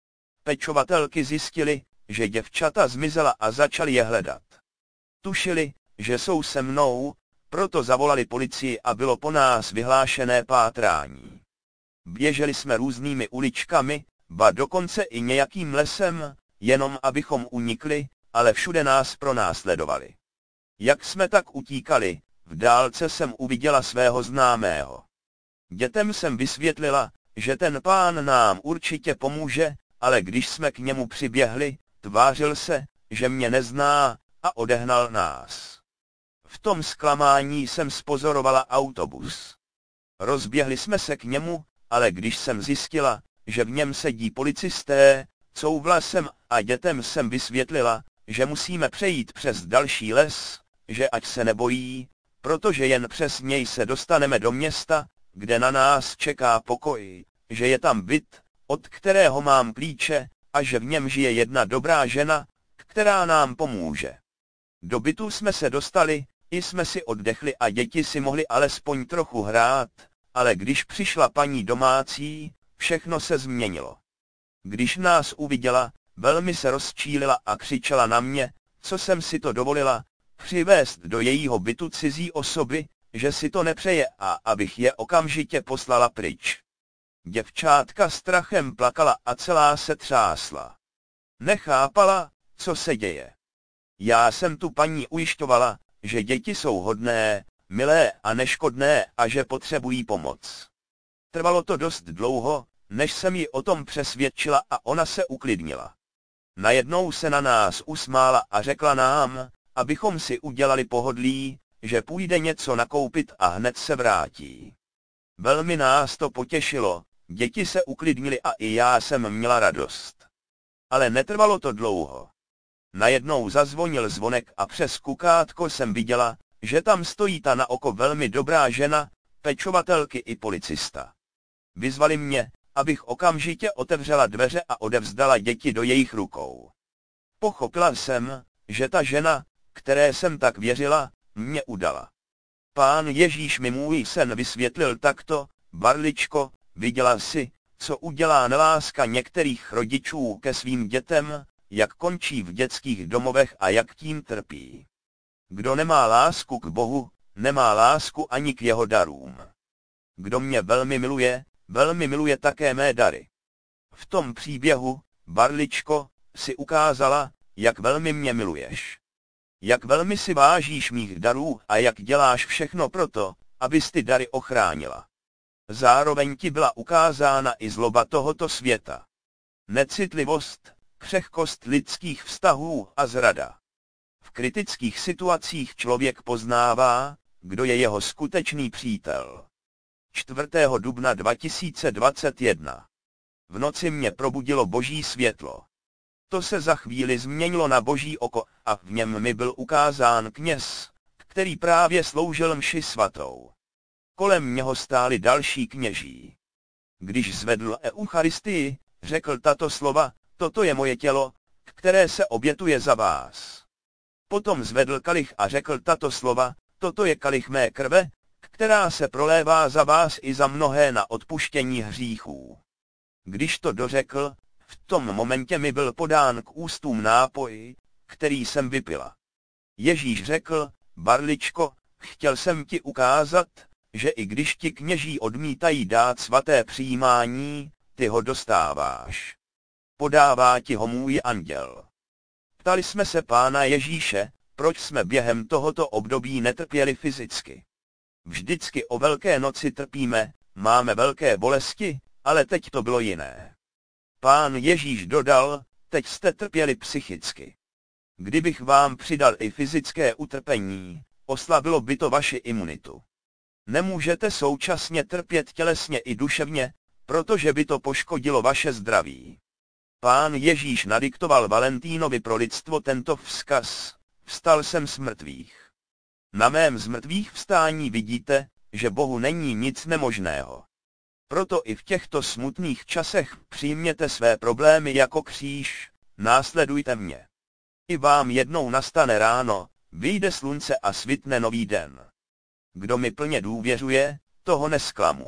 Pečovatelky zjistili, že děvčata zmizela a začali je hledat. Tušili, že jsou se mnou, proto zavolali policii a bylo po nás vyhlášené pátrání. Běželi jsme různými uličkami, ba dokonce i nějakým lesem, jenom abychom unikli, ale všude nás pronásledovali. Jak jsme tak utíkali, v dálce jsem uviděla svého známého. Dětem jsem vysvětlila, že ten pán nám určitě pomůže, ale když jsme k němu přiběhli, tvářil se, že mě nezná a odehnal nás. V tom zklamání jsem spozorovala autobus. Rozběhli jsme se k němu, ale když jsem zjistila, že v něm sedí policisté, couvla jsem a dětem jsem vysvětlila, že musíme přejít přes další les, že ať se nebojí, protože jen přes něj se dostaneme do města, kde na nás čeká pokoj, že je tam byt, od kterého mám klíče, a že v něm žije jedna dobrá žena, která nám pomůže. Do bytu jsme se dostali, i jsme si oddechli a děti si mohly alespoň trochu hrát, ale když přišla paní domácí, všechno se změnilo. Když nás uviděla, velmi se rozčílila a křičela na mě, co jsem si to dovolila, přivést do jejího bytu cizí osoby, že si to nepřeje a abych je okamžitě poslala pryč. Děvčátka strachem plakala a celá se třásla. Nechápala, co se děje. Já jsem tu paní ujišťovala, že děti jsou hodné, milé a neškodné a že potřebují pomoc. Trvalo to dost dlouho, než jsem ji o tom přesvědčila a ona se uklidnila. Najednou se na nás usmála a řekla nám, abychom si udělali pohodlí, že půjde něco nakoupit a hned se vrátí. Velmi nás to potěšilo, děti se uklidnily a i já jsem měla radost. Ale netrvalo to dlouho. Najednou zazvonil zvonek a přes kukátko jsem viděla, že tam stojí ta na oko velmi dobrá žena, pečovatelky i policista. Vyzvali mě, abych okamžitě otevřela dveře a odevzdala děti do jejich rukou. Pochopila jsem, že ta žena, které jsem tak věřila, mě udala. Pán Ježíš mi můj sen vysvětlil takto: Barličko, viděla jsi, co udělá neláska některých rodičů ke svým dětem, jak končí v dětských domovech a jak tím trpí. Kdo nemá lásku k Bohu, nemá lásku ani k jeho darům. Kdo mě velmi miluje, velmi miluje také mé dary. V tom příběhu, Barličko, si ukázala, jak velmi mě miluješ. Jak velmi si vážíš mých darů a jak děláš všechno proto, abys ty dary ochránila. Zároveň ti byla ukázána i zloba tohoto světa. Necitlivost, křehkost lidských vztahů a zrada. V kritických situacích člověk poznává, kdo je jeho skutečný přítel. čtvrtého dubna dva tisíce dvacet jedna. V noci mě probudilo boží světlo. To se za chvíli změnilo na boží oko a v něm mi byl ukázán kněz, který právě sloužil mši svatou. Kolem něho stáli další kněží. Když zvedl eucharistii, řekl tato slova: toto je moje tělo, které se obětuje za vás. Potom zvedl kalich a řekl tato slova: toto je kalich mé krve, která se prolévá za vás i za mnohé na odpuštění hříchů. Když to dořekl, v tom momentě mi byl podán k ústům nápoj, který jsem vypila. Ježíš řekl: Barličko, chtěl jsem ti ukázat, že i když ti kněží odmítají dát svaté přijímání, ty ho dostáváš. Podává ti ho můj anděl. Ptali jsme se Pána Ježíše, proč jsme během tohoto období netrpěli fyzicky. Vždycky o Velké noci trpíme, máme velké bolesti, ale teď to bylo jiné. Pán Ježíš dodal: teď jste trpěli psychicky. Kdybych vám přidal i fyzické utrpení, oslabilo by to vaši imunitu. Nemůžete současně trpět tělesně i duševně, protože by to poškodilo vaše zdraví. Pán Ježíš nadiktoval Valentínovi pro lidstvo tento vzkaz: vstal jsem z mrtvých. Na mém zmrtvých vstání vidíte, že Bohu není nic nemožného. Proto i v těchto smutných časech přijměte své problémy jako kříž, následujte mě. I vám jednou nastane ráno, vyjde slunce a svitne nový den. Kdo mi plně důvěřuje, toho nesklamu.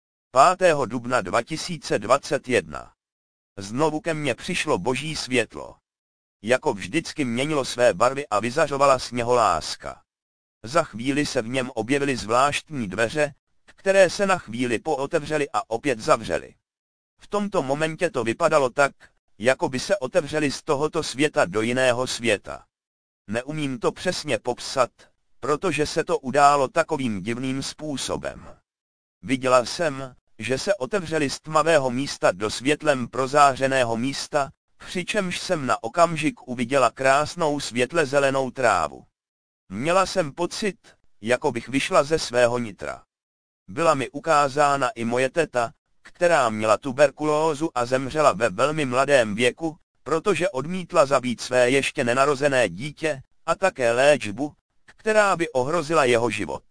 pátého dubna dva tisíce dvacet jedna. Znovu ke mně přišlo boží světlo. Jako vždycky měnilo své barvy a vyzařovala z něho láska. Za chvíli se v něm objevily zvláštní dveře, které se na chvíli pootevřely a opět zavřely. V tomto momentě to vypadalo tak, jako by se otevřeli z tohoto světa do jiného světa. Neumím to přesně popsat, protože se to událo takovým divným způsobem. Viděla jsem, že se otevřeli z tmavého místa do světlem prozářeného místa, přičemž jsem na okamžik uviděla krásnou světle zelenou trávu. Měla jsem pocit, jako bych vyšla ze svého nitra. Byla mi ukázána i moje teta, která měla tuberkulózu a zemřela ve velmi mladém věku, protože odmítla zabít své ještě nenarozené dítě, a také léčbu, která by ohrozila jeho život.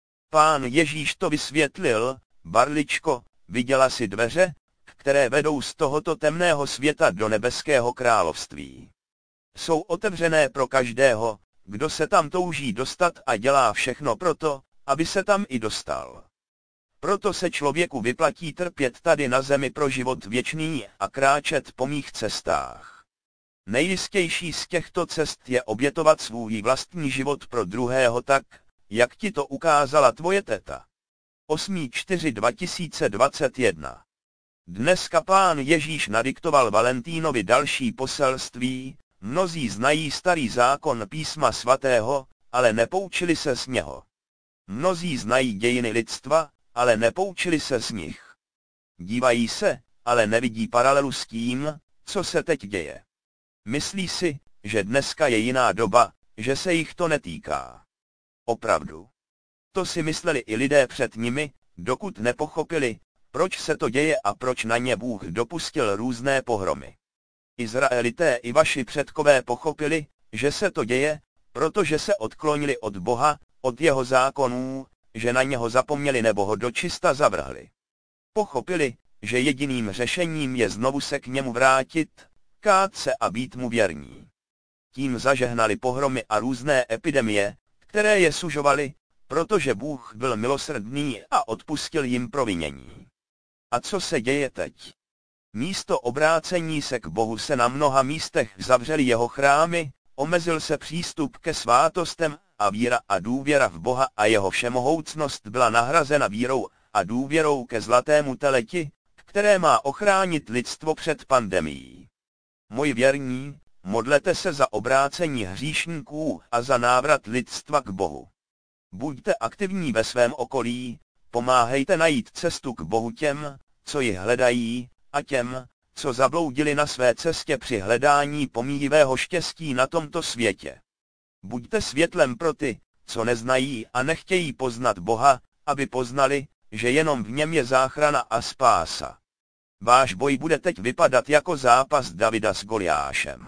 Pán Ježíš to vysvětlil: Barličko, viděla si dveře, které vedou z tohoto temného světa do nebeského království. Jsou otevřené pro každého, kdo se tam touží dostat a dělá všechno proto, aby se tam i dostal. Proto se člověku vyplatí trpět tady na zemi pro život věčný a kráčet po mých cestách. Nejjistější z těchto cest je obětovat svůj vlastní život pro druhého tak, jak ti to ukázala tvoje teta. osmého čtvrtého dva tisíce dvacet jedna. Dneska pán Ježíš nadiktoval Valentínovi další poselství. Mnozí znají starý zákon písma svatého, ale nepoučili se z něho. Mnozí znají dějiny lidstva, ale nepoučili se z nich. Dívají se, ale nevidí paralelu s tím, co se teď děje. Myslí si, že dneska je jiná doba, že se jich to netýká. Opravdu. To si mysleli i lidé před nimi, dokud nepochopili, proč se to děje a proč na ně Bůh dopustil různé pohromy. Izraelité i vaši předkové pochopili, že se to děje, protože se odklonili od Boha, od jeho zákonů, že na něho zapomněli nebo ho dočista zavrhli. Pochopili, že jediným řešením je znovu se k němu vrátit, kát se a být mu věrní. Tím zažehnali pohromy a různé epidemie, které je sužovaly, protože Bůh byl milosrdný a odpustil jim provinění. A co se děje teď? Místo obrácení se k Bohu se na mnoha místech zavřely jeho chrámy, omezil se přístup ke svátostem a víra a důvěra v Boha a jeho všemohoucnost byla nahrazena vírou a důvěrou ke zlatému teleti, které má ochránit lidstvo před pandemií. Moji věrní, modlete se za obrácení hříšníků a za návrat lidstva k Bohu. Buďte aktivní ve svém okolí, pomáhejte najít cestu k Bohu těm, co ji hledají, a těm, co zabloudili na své cestě při hledání pomíjivého štěstí na tomto světě. Buďte světlem pro ty, co neznají a nechtějí poznat Boha, aby poznali, že jenom v něm je záchrana a spása. Váš boj bude teď vypadat jako zápas Davida s Goliášem.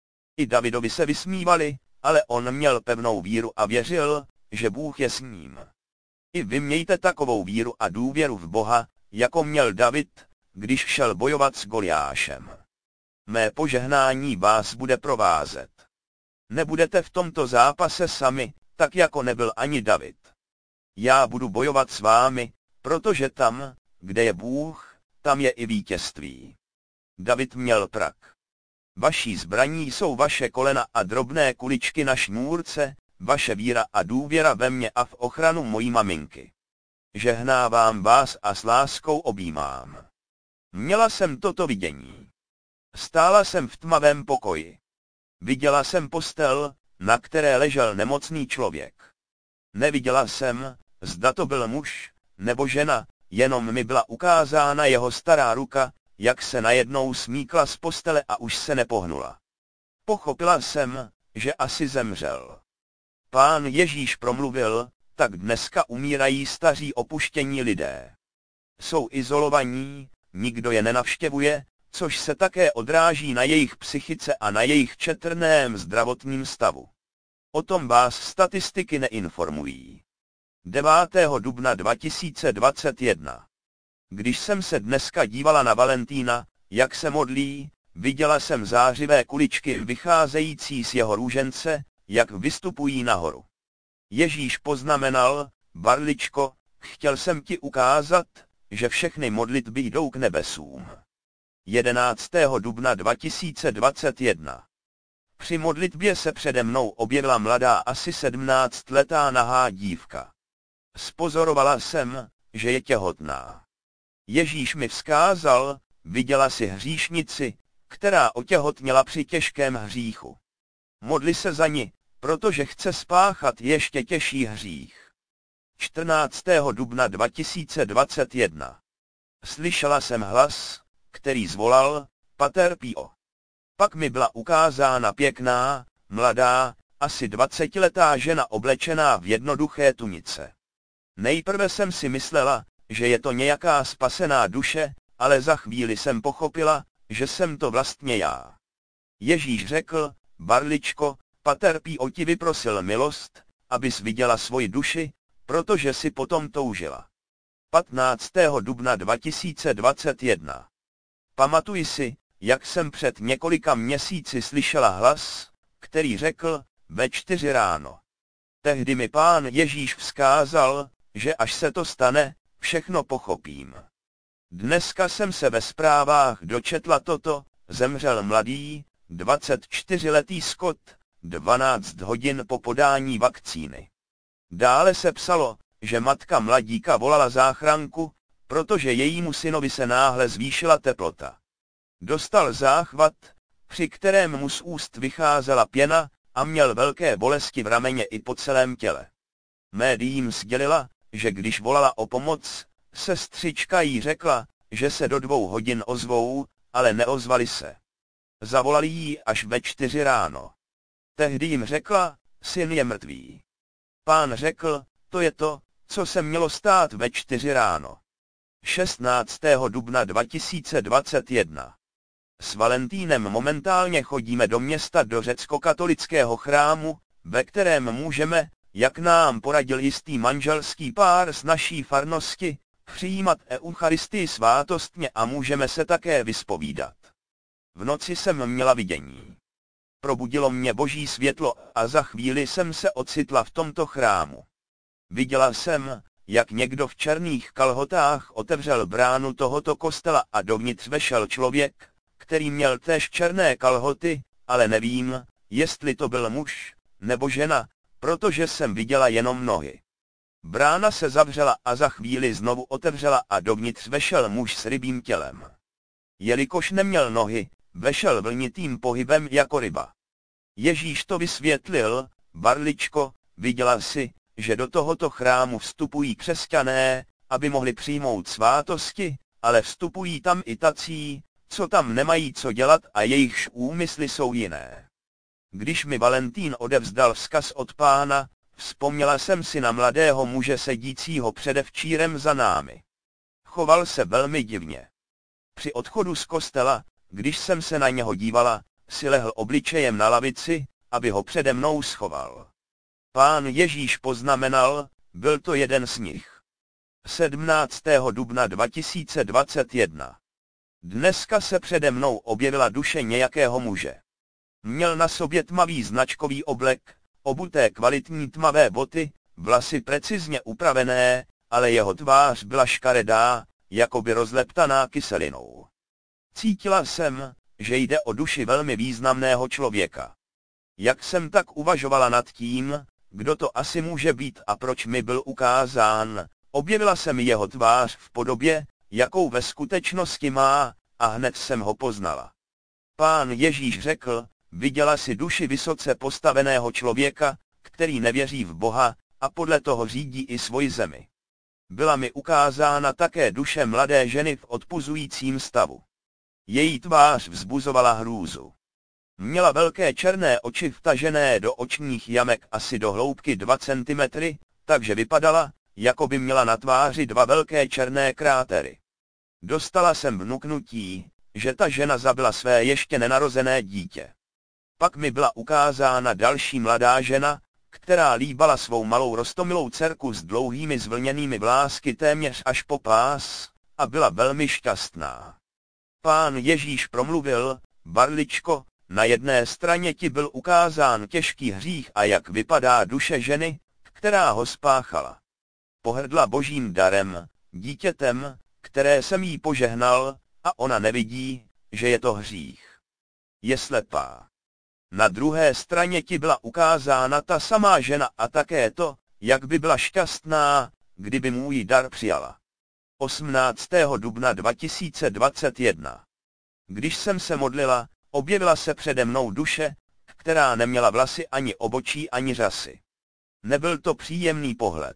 I Davidovi se vysmívali, ale on měl pevnou víru a věřil, že Bůh je s ním. I vy mějte takovou víru a důvěru v Boha, jako měl David, když šel bojovat s Goliášem. Mé požehnání vás bude provázet. Nebudete v tomto zápase sami, tak jako nebyl ani David. Já budu bojovat s vámi, protože tam, kde je Bůh, tam je i vítězství. David měl prak. Vaší zbraní jsou vaše kolena a drobné kuličky na šňůrce, vaše víra a důvěra ve mně a v ochranu mojí maminky. Žehnávám vás a s láskou objímám. Měla jsem toto vidění. Stála jsem v tmavém pokoji. Viděla jsem postel, na které ležel nemocný člověk. Neviděla jsem, zda to byl muž, nebo žena, jenom mi byla ukázána jeho stará ruka, jak se najednou smíkla z postele a už se nepohnula. Pochopila jsem, že asi zemřel. Pán Ježíš promluvil: tak dneska umírají staří opuštění lidé. Jsou izolovaní, nikdo je nenavštěvuje, což se také odráží na jejich psychice a na jejich četrném zdravotním stavu. O tom vás statistiky neinformují. devátého dubna dva tisíce dvacet jedna. Když jsem se dneska dívala na Valentína, jak se modlí, viděla jsem zářivé kuličky vycházející z jeho růžence, jak vystupují nahoru. Ježíš poznamenal: Barličko, chtěl jsem ti ukázat, že všechny modlitby jdou k nebesům. jedenáctého dubna dva tisíce dvacet jedna. Při modlitbě se přede mnou objevila mladá asi sedmnáctiletá nahá dívka. Spozorovala jsem, že je těhotná. Ježíš mi vzkázal, viděla si hříšnici, která otěhotněla při těžkém hříchu. Modli se za ni, protože chce spáchat ještě těžší hřích. čtrnáctého dubna dva tisíce dvacet jedna. Slyšela jsem hlas, který zvolal, Pater Pio. Pak mi byla ukázána pěkná, mladá, asi dvacetiletá žena oblečená v jednoduché tunice. Nejprve jsem si myslela, že je to nějaká spasená duše, ale za chvíli jsem pochopila, že jsem to vlastně já. Ježíš řekl, Barličko, Pater Pio ti vyprosil milost, abys viděla svoji duši, protože si potom toužila. patnáctého dubna dva tisíce dvacet jedna. Pamatuji si, jak jsem před několika měsíci slyšela hlas, který řekl, ve čtyři ráno. Tehdy mi Pán Ježíš vzkázal, že až se to stane, všechno pochopím. Dneska jsem se ve zprávách dočetla toto, zemřel mladý, dvacetičtyřletý Scott, dvanáct hodin po podání vakcíny. Dále se psalo, že matka mladíka volala záchranku, protože jejímu synovi se náhle zvýšila teplota. Dostal záchvat, při kterém mu z úst vycházela pěna a měl velké bolesti v rameně i po celém těle. Médiím sdělila, že když volala o pomoc, sestřička jí řekla, že se do dvou hodin ozvou, ale neozvali se. Zavolali jí až ve čtyři ráno. Tehdy jim řekla, syn je mrtvý. Pán řekl, to je to, co se mělo stát ve čtyři ráno. šestnáctého dubna dva tisíce dvacet jedna. S Valentínem momentálně chodíme do města do řecko-katolického chrámu, ve kterém můžeme, jak nám poradil jistý manželský pár z naší farnosti, přijímat eucharistii svátostně a můžeme se také vyspovídat. V noci jsem měla vidění. Probudilo mě boží světlo a za chvíli jsem se ocitla v tomto chrámu. Viděla jsem, jak někdo v černých kalhotách otevřel bránu tohoto kostela a dovnitř vešel člověk, který měl též černé kalhoty, ale nevím, jestli to byl muž nebo žena, protože jsem viděla jenom nohy. Brána se zavřela a za chvíli znovu otevřela a dovnitř vešel muž s rybím tělem. Jelikož neměl nohy, vešel vlnitým pohybem jako ryba. Ježíš to vysvětlil, Barličko, viděla jsi, že do tohoto chrámu vstupují křesťané, aby mohli přijmout svátosti, ale vstupují tam i tací, co tam nemají co dělat a jejichž úmysly jsou jiné. Když mi Valentín odevzdal vzkaz od Pána, vzpomněla jsem si na mladého muže sedícího předevčírem za námi. Choval se velmi divně. Při odchodu z kostela, když jsem se na něho dívala, si lehl obličejem na lavici, aby ho přede mnou schoval. Pán Ježíš poznamenal, byl to jeden z nich. sedmnáctého dubna dva tisíce dvacet jedna. Dneska se přede mnou objevila duše nějakého muže. Měl na sobě tmavý značkový oblek, obuté kvalitní tmavé boty, vlasy precizně upravené, ale jeho tvář byla škaredá, jakoby rozleptaná kyselinou. Cítila jsem, že jde o duši velmi významného člověka. Jak jsem tak uvažovala nad tím, kdo to asi může být a proč mi byl ukázán, objevila se mi jeho tvář v podobě, jakou ve skutečnosti má, a hned jsem ho poznala. Pán Ježíš řekl, viděla si duši vysoce postaveného člověka, který nevěří v Boha, a podle toho řídí i svoji zemi. Byla mi ukázána také duše mladé ženy v odpuzujícím stavu. Její tvář vzbuzovala hrůzu. Měla velké černé oči vtažené do očních jamek asi do hloubky dva centimetry, takže vypadala, jako by měla na tváři dva velké černé krátery. Dostala jsem vnuknutí, že ta žena zabila své ještě nenarozené dítě. Pak mi byla ukázána další mladá žena, která líbala svou malou roztomilou dcerku s dlouhými zvlněnými vlásky téměř až po pás, a byla velmi šťastná. Pán Ježíš promluvil, Barličko, na jedné straně ti byl ukázán těžký hřích a jak vypadá duše ženy, která ho spáchala. Pohrdla božím darem, dítětem, které jsem jí požehnal, a ona nevidí, že je to hřích. Je slepá. Na druhé straně ti byla ukázána ta samá žena a také to, jak by byla šťastná, kdyby můj dar přijala. osmnáctého dubna dva tisíce dvacet jedna. Když jsem se modlila, objevila se přede mnou duše, která neměla vlasy ani obočí ani řasy. Nebyl to příjemný pohled.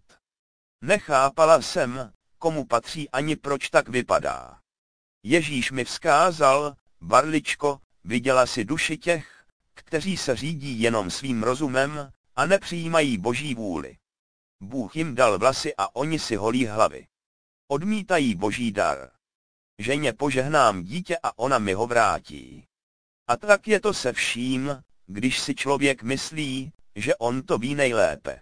Nechápala jsem, komu patří ani proč tak vypadá. Ježíš mi vzkázal, Barličko, viděla si duši těch, kteří se řídí jenom svým rozumem a nepřijímají Boží vůli. Bůh jim dal vlasy a oni si holí hlavy. Odmítají Boží dar. Ženě požehnám dítě a ona mi ho vrátí. A tak je to se vším, když si člověk myslí, že on to ví nejlépe.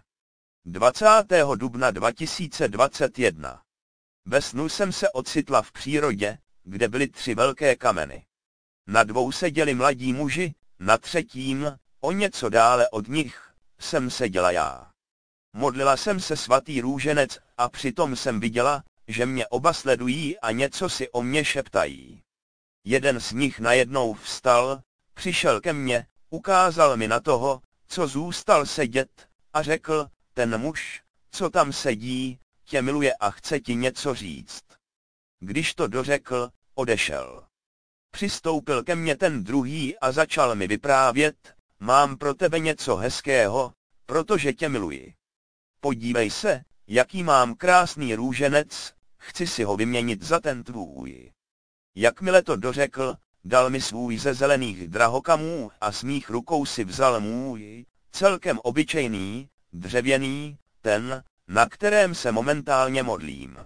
dvacátého dubna dva tisíce dvacet jedna. Ve snu jsem se ocitla v přírodě, kde byly tři velké kameny. Na dvou seděli mladí muži, na třetím, o něco dále od nich, jsem seděla já. Modlila jsem se svatý růženec a přitom jsem viděla, že mě oba sledují a něco si o mě šeptají. Jeden z nich najednou vstal, přišel ke mně, ukázal mi na toho, co zůstal sedět, a řekl, ten muž, co tam sedí, tě miluje a chce ti něco říct. Když to dořekl, odešel. Přistoupil ke mně ten druhý a začal mi vyprávět, mám pro tebe něco hezkého, protože tě miluji. Podívej se, jaký mám krásný růženec, chci si ho vyměnit za ten tvůj. Jakmile to dořekl, dal mi svůj ze zelených drahokamů a z mých rukou si vzal můj, celkem obyčejný, dřevěný, ten, na kterém se momentálně modlím.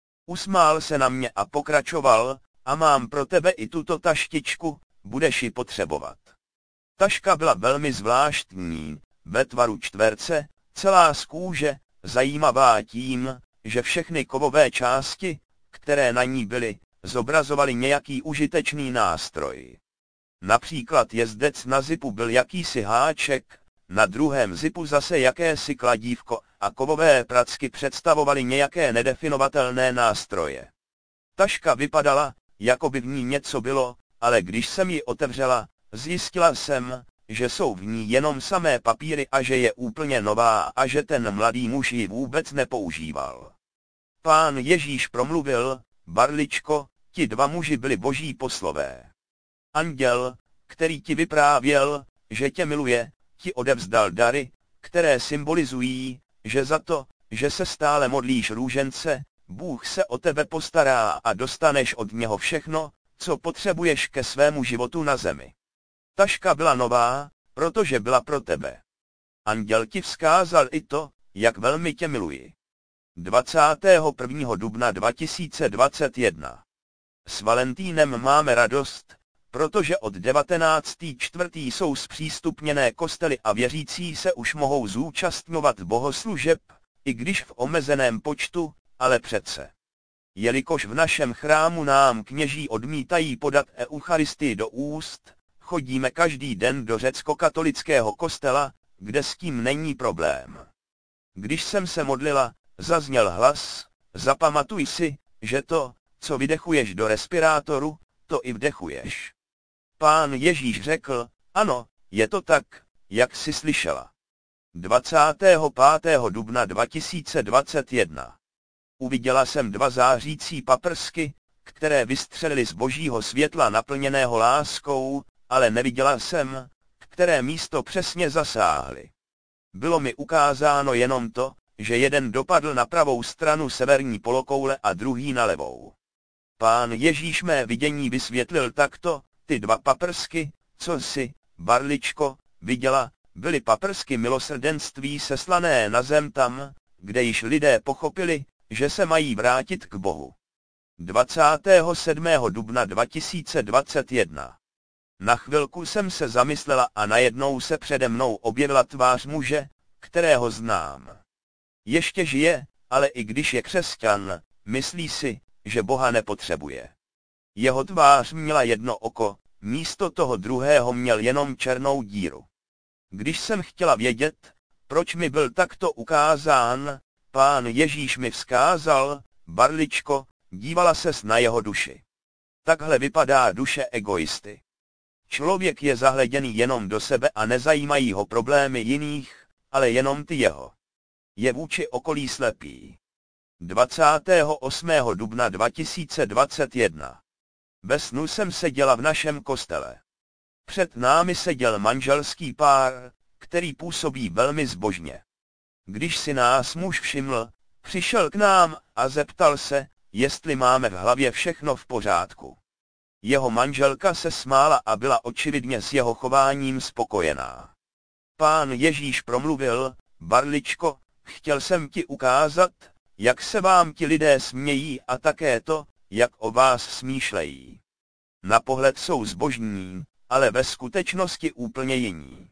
Usmál se na mě a pokračoval, a mám pro tebe i tuto taštičku, budeš ji potřebovat. Taška byla velmi zvláštní, ve tvaru čtverce, celá z kůže, zajímavá tím, že všechny kovové části, které na ní byly, zobrazovaly nějaký užitečný nástroj. Například jezdec na zipu byl jakýsi háček, na druhém zipu zase jakési kladívko a kovové pracky představovaly nějaké nedefinovatelné nástroje. Taška vypadala, jako by v ní něco bylo, ale když jsem ji otevřela, zjistila jsem, že jsou v ní jenom samé papíry a že je úplně nová a že ten mladý muž ji vůbec nepoužíval. Pán Ježíš promluvil, Barličko, ti dva muži byli boží poslové. Anděl, který ti vyprávěl, že tě miluje, ti odevzdal dary, které symbolizují, že za to, že se stále modlíš růžence, Bůh se o tebe postará a dostaneš od něho všechno, co potřebuješ ke svému životu na zemi. Taška byla nová, protože byla pro tebe. Anděl ti vzkázal i to, jak velmi tě miluji. dvacátého prvního dubna dva tisíce dvacet jedna. S Valentínem máme radost, protože od devatenáctého čtvrtého jsou zpřístupněné kostely a věřící se už mohou zúčastňovat bohoslužeb, i když v omezeném počtu, ale přece. Jelikož v našem chrámu nám kněží odmítají podat eucharistii do úst, chodíme každý den do řecko-katolického kostela, kde s tím není problém. Když jsem se modlila, zazněl hlas, zapamatuj si, že to, co vydechuješ do respirátoru, to i vdechuješ. Pán Ježíš řekl, ano, je to tak, jak jsi slyšela. dvacátého pátého dubna dva tisíce dvacet jedna. Uviděla jsem dva zářící paprsky, které vystřelily z božího světla naplněného láskou, ale neviděla jsem, které místo přesně zasáhly. Bylo mi ukázáno jenom to, že jeden dopadl na pravou stranu severní polokoule a druhý na levou. Pán Ježíš mé vidění vysvětlil takto, ty dva paprsky, co jsi, Barličko, viděla, byly paprsky milosrdenství seslané na zem tam, kde již lidé pochopili, že se mají vrátit k Bohu. dvacátého sedmého dubna dva tisíce dvacet jedna. Na chvilku jsem se zamyslela a najednou se přede mnou objevila tvář muže, kterého znám. Ještě žije, ale i když je křesťan, myslí si, že Boha nepotřebuje. Jeho tvář měla jedno oko, místo toho druhého měl jenom černou díru. Když jsem chtěla vědět, proč mi byl takto ukázán, Pán Ježíš mi vzkázal, Barličko, dívala ses na jeho duši. Takhle vypadá duše egoisty. Člověk je zahleděný jenom do sebe a nezajímají ho problémy jiných, ale jenom ty jeho. Je vůči okolí slepý. dvacátého osmého dubna dva tisíce dvacet jedna. Ve snu jsem seděla v našem kostele. Před námi seděl manželský pár, který působí velmi zbožně. Když si nás muž všiml, přišel k nám a zeptal se, jestli máme v hlavě všechno v pořádku. Jeho manželka se smála a byla očividně s jeho chováním spokojená. Pán Ježíš promluvil: Barličko, chtěl jsem ti ukázat, jak se vám ti lidé smějí a také to, jak o vás smýšlejí. Na pohled jsou zbožní, ale ve skutečnosti úplně jiní.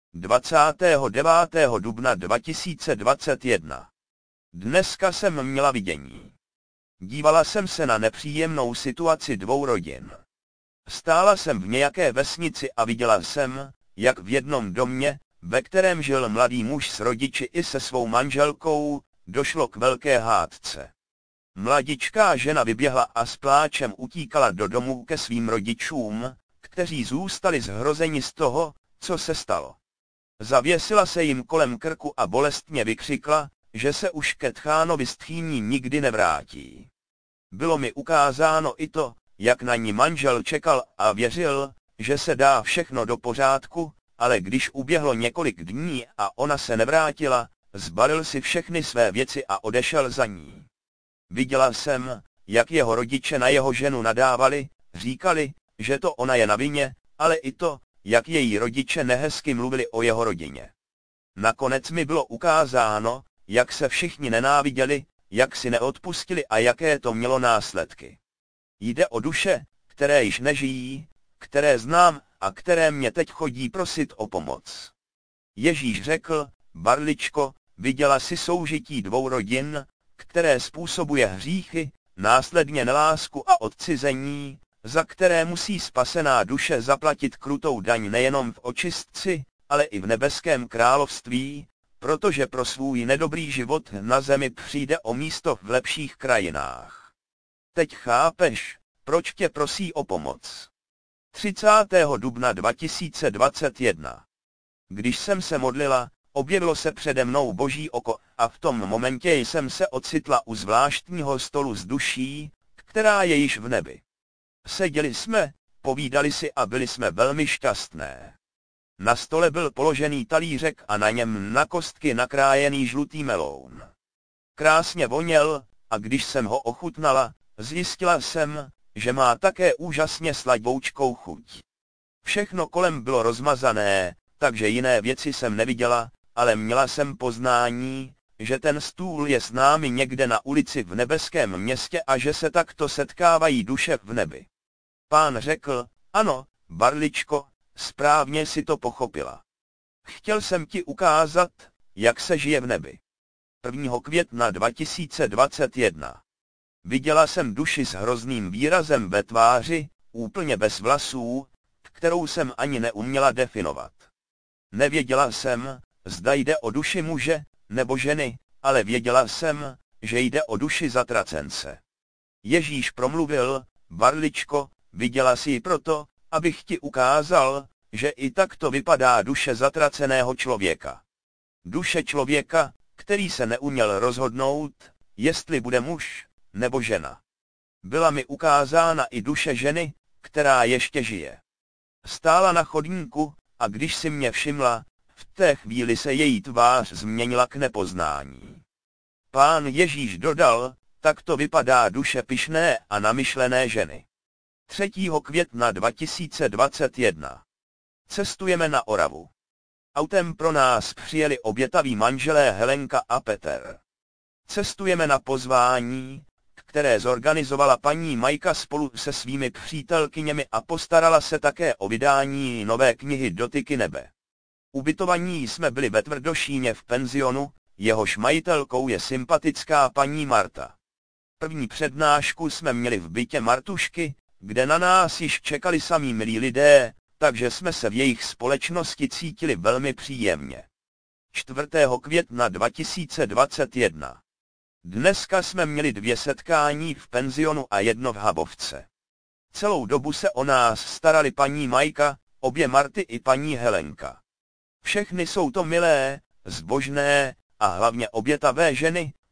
dvacátého devátého dubna dva tisíce dvacet jedna. Dneska jsem měla vidění. Dívala jsem se na nepříjemnou situaci dvou rodin. Stála jsem v nějaké vesnici a viděla jsem, jak v jednom domě, ve kterém žil mladý muž s rodiči i se svou manželkou, došlo k velké hádce. Mladičká žena vyběhla a s pláčem utíkala do domu ke svým rodičům, kteří zůstali zhrozeni z toho, co se stalo. Zavěsila se jim kolem krku a bolestně vykřikla, že se už ke tchánovi stchýní nikdy nevrátí. Bylo mi ukázáno i to, jak na ní manžel čekal a věřil, že se dá všechno do pořádku, ale když uběhlo několik dní a ona se nevrátila, zbalil si všechny své věci a odešel za ní. Viděla jsem, jak jeho rodiče na jeho ženu nadávali, říkali, že to ona je na vině, ale i to, jak její rodiče nehezky mluvili o jeho rodině. Nakonec mi bylo ukázáno, jak se všichni nenáviděli, jak si neodpustili a jaké to mělo následky. Jde o duše, které již nežijí, které znám a které mě teď chodí prosit o pomoc. Ježíš řekl: Barličko, viděla jsi soužití dvou rodin, které způsobuje hříchy, následně nelásku a odcizení, za které musí spasená duše zaplatit krutou daň nejenom v očistci, ale i v nebeském království, protože pro svůj nedobrý život na zemi přijde o místo v lepších krajinách. Teď chápeš, proč tě prosí o pomoc. třicátého dubna dva tisíce dvacet jedna. Když jsem se modlila, objevilo se přede mnou Boží oko a v tom momentě jsem se ocitla u zvláštního stolu s duší, která je již v nebi. Seděli jsme, povídali si a byli jsme velmi šťastné. Na stole byl položený talířek a na něm na kostky nakrájený žlutý meloun. Krásně voněl a když jsem ho ochutnala, zjistila jsem, že má také úžasně sladoučkou chuť. Všechno kolem bylo rozmazané, takže jiné věci jsem neviděla, ale měla jsem poznání, že ten stůl je s námi někde na ulici v nebeském městě a že se takto setkávají duše v nebi. Pán řekl: ano, Barličko, správně si to pochopila. Chtěl jsem ti ukázat, jak se žije v nebi. prvního května dva tisíce dvacet jedna. Viděla jsem duši s hrozným výrazem ve tváři, úplně bez vlasů, kterou jsem ani neuměla definovat. Nevěděla jsem, zda jde o duši muže nebo ženy, ale věděla jsem, že jde o duši zatracence. Ježíš promluvil: Barličko, viděla jsi ji proto, abych ti ukázal, že i takto vypadá duše zatraceného člověka. Duše člověka, který se neuměl rozhodnout, jestli bude muž nebo žena. Byla mi ukázána i duše ženy, která ještě žije. Stála na chodníku, a když si mě všimla, v té chvíli se její tvář změnila k nepoznání. Pán Ježíš dodal: takto vypadá duše pyšné a namyšlené ženy. třetího května dva tisíce dvacet jedna. Cestujeme na Oravu. Autem pro nás přijeli obětaví manželé Helenka a Petr. Cestujeme na pozvání, které zorganizovala paní Majka spolu se svými přítelkyněmi a postarala se také o vydání nové knihy Dotyky nebe. Ubytovaní jsme byli ve Tvrdošíně v penzionu, jehož majitelkou je sympatická paní Marta. První přednášku jsme měli v bytě Martušky, kde na nás již čekali samí milí lidé, takže jsme se v jejich společnosti cítili velmi příjemně. čtvrtého května dva tisíce dvacet jedna. Dneska jsme měli dvě setkání v penzionu a jedno v Habovce. Celou dobu se o nás starali paní Majka, obě Marty i paní Helenka. Všechny jsou to milé, zbožné a hlavně obětavé ženy,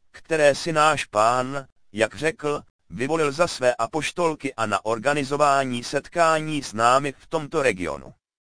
které si náš Pán, jak řekl, vyvolil za své apoštolky a na organizování setkání s námi v tomto regionu.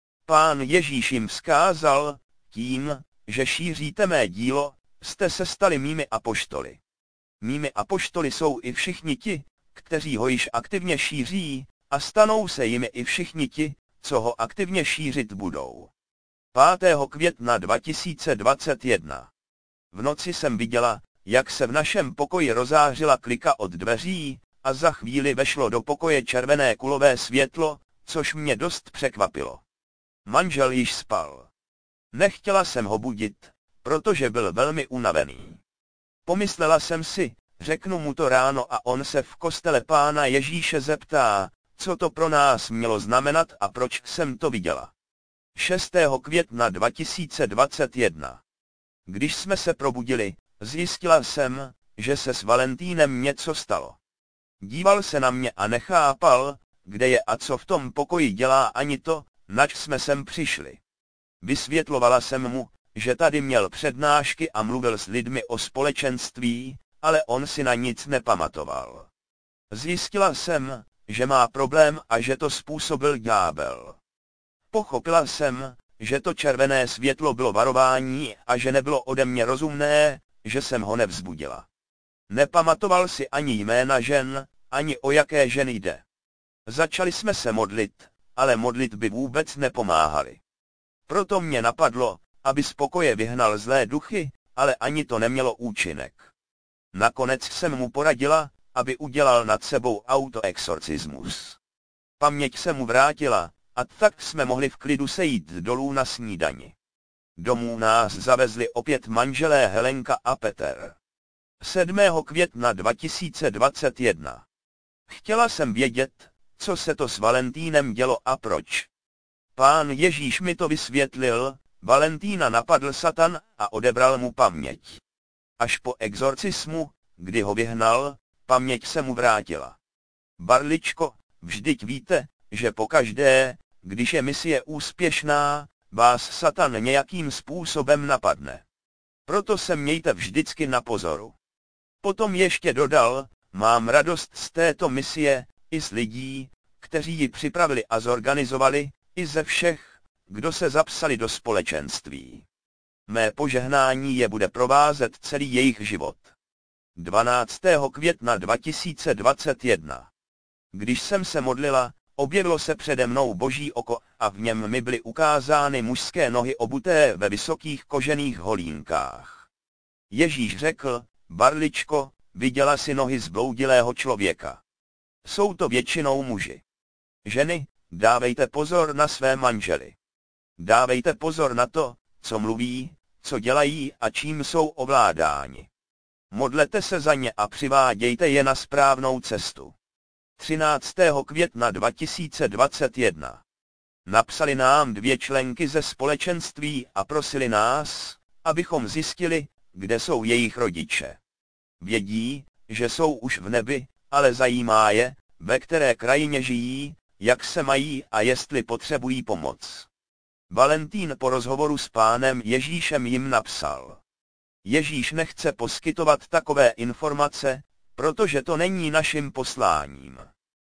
Pán Ježíš jim vzkázal, tím, že šíříte mé dílo, jste se stali mými apoštoly. Mými apoštoly jsou i všichni ti, kteří ho již aktivně šíří, a stanou se jimi i všichni ti, co ho aktivně šířit budou. pátého května dva tisíce dvacet jedna. V noci jsem viděla, jak se v našem pokoji rozářila klika od dveří, a za chvíli vešlo do pokoje červené kulové světlo, což mě dost překvapilo. Manžel již spal. Nechtěla jsem ho budit, protože byl velmi unavený. Pomyslela jsem si, řeknu mu to ráno a on se v kostele Pána Ježíše zeptá, co to pro nás mělo znamenat a proč jsem to viděla. šestého května dva tisíce dvacet jedna. Když jsme se probudili, zjistila jsem, že se s Valentínem něco stalo. Díval se na mě a nechápal, kde je a co v tom pokoji dělá ani to, nač jsme sem přišli. Vysvětlovala jsem mu, že tady měl přednášky a mluvil s lidmi o společenství, ale on si na nic nepamatoval. Zjistila jsem, že má problém a že to způsobil ďábel. Pochopila jsem, že to červené světlo bylo varování a že nebylo ode mě rozumné, že jsem ho nevzbudila. Nepamatoval si ani jména žen, ani o jaké ženy jde. Začali jsme se modlit, ale modlitby vůbec nepomáhaly. Proto mě napadlo, aby z pokoje vyhnal zlé duchy, ale ani to nemělo účinek. Nakonec jsem mu poradila, aby udělal nad sebou autoexorcismus. Paměť se mu vrátila, a tak jsme mohli v klidu sejít dolů na snídani. Domů nás zavezli opět manželé Helenka a Petr. sedmého května dva tisíce dvacet jedna. Chtěla jsem vědět, co se to s Valentínem dělo a proč. Pán Ježíš mi to vysvětlil, Valentína napadl Satan a odebral mu paměť. Až po exorcismu, kdy ho vyhnal, paměť se mu vrátila. Barličko, vždyť víte, že pokaždé, když je misie úspěšná, vás Satan nějakým způsobem napadne. Proto se mějte vždycky na pozoru. Potom ještě dodal, mám radost z této misie, i z lidí, kteří ji připravili a zorganizovali, i ze všech, kdo se zapsali do společenství. Mé požehnání je bude provázet celý jejich život. dvanáctého května dva tisíce dvacet jedna. Když jsem se modlila, objevilo se přede mnou boží oko a v něm mi byly ukázány mužské nohy obuté ve vysokých kožených holínkách. Ježíš řekl, Barličko, viděla si nohy zbloudilého člověka. Jsou to většinou muži. Ženy, dávejte pozor na své manžely. Dávejte pozor na to, co mluví, co dělají a čím jsou ovládáni. Modlete se za ně a přivádějte je na správnou cestu. třináctého května dva tisíce dvacet jedna. Napsali nám dvě členky ze společenství a prosili nás, abychom zjistili, kde jsou jejich rodiče. Vědí, že jsou už v nebi, ale zajímá je, ve které krajině žijí, jak se mají a jestli potřebují pomoc. Valentín po rozhovoru s Pánem Ježíšem jim napsal. Ježíš nechce poskytovat takové informace, protože to není naším posláním.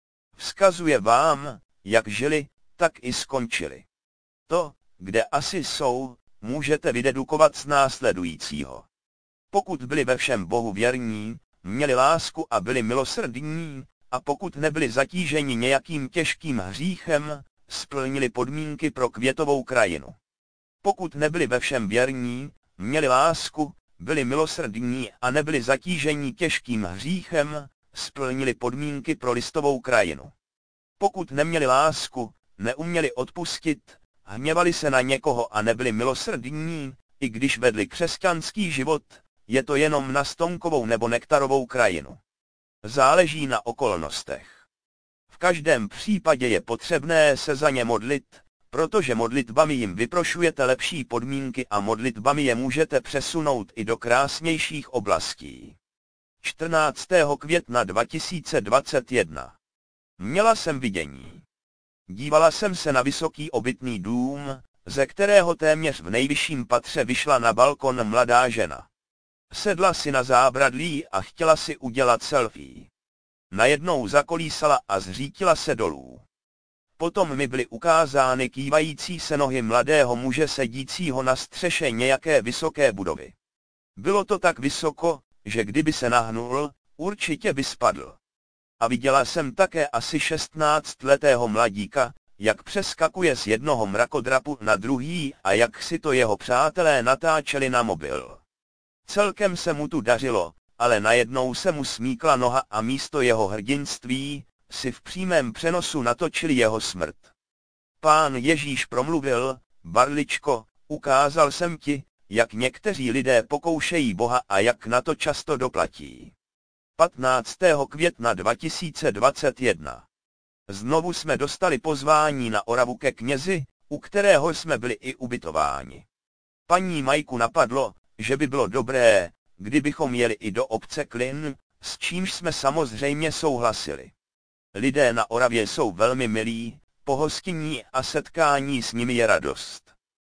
Vzkazuje vám, jak žili, tak i skončili. To, kde asi jsou, můžete vydedukovat z následujícího. Pokud byli ve všem Bohu věrní, měli lásku a byli milosrdní, a pokud nebyli zatíženi nějakým těžkým hříchem, splnili podmínky pro květovou krajinu. Pokud nebyli ve všem věrní, měli lásku, byli milosrdní a nebyli zatíženi těžkým hříchem, splnili podmínky pro listovou krajinu. Pokud neměli lásku, neuměli odpustit, hněvali se na někoho a nebyli milosrdní, i když vedli křesťanský život, je to jenom na stonkovou nebo nektarovou krajinu. Záleží na okolnostech. V každém případě je potřebné se za ně modlit, protože modlitbami jim vyprošujete lepší podmínky a modlitbami je můžete přesunout i do krásnějších oblastí. čtrnáctého května dva tisíce dvacet jedna. Měla jsem vidění. Dívala jsem se na vysoký obytný dům, ze kterého téměř v nejvyšším patře vyšla na balkon mladá žena. Sedla si na zábradlí a chtěla si udělat selfie. Najednou zakolísala a zřítila se dolů. Potom mi byly ukázány kývající se nohy mladého muže sedícího na střeše nějaké vysoké budovy. Bylo to tak vysoko, že kdyby se nahnul, určitě by spadl. A viděla jsem také asi šestnáctiletého mladíka, jak přeskakuje z jednoho mrakodrapu na druhý a jak si to jeho přátelé natáčeli na mobil. Celkem se mu tu dařilo, ale najednou se mu smíkla noha a místo jeho hrdinství si v přímém přenosu natočili jeho smrt. Pán Ježíš promluvil: Barličko, ukázal jsem ti, jak někteří lidé pokoušejí Boha a jak na to často doplatí. patnáctého května dva tisíce dvacet jedna. Znovu jsme dostali pozvání na Oravu ke knězi, u kterého jsme byli i ubytováni. Paní Majku napadlo, že by bylo dobré, kdybychom jeli i do obce Klin, s čímž jsme samozřejmě souhlasili. Lidé na Oravě jsou velmi milí, pohostinní a setkání s nimi je radost.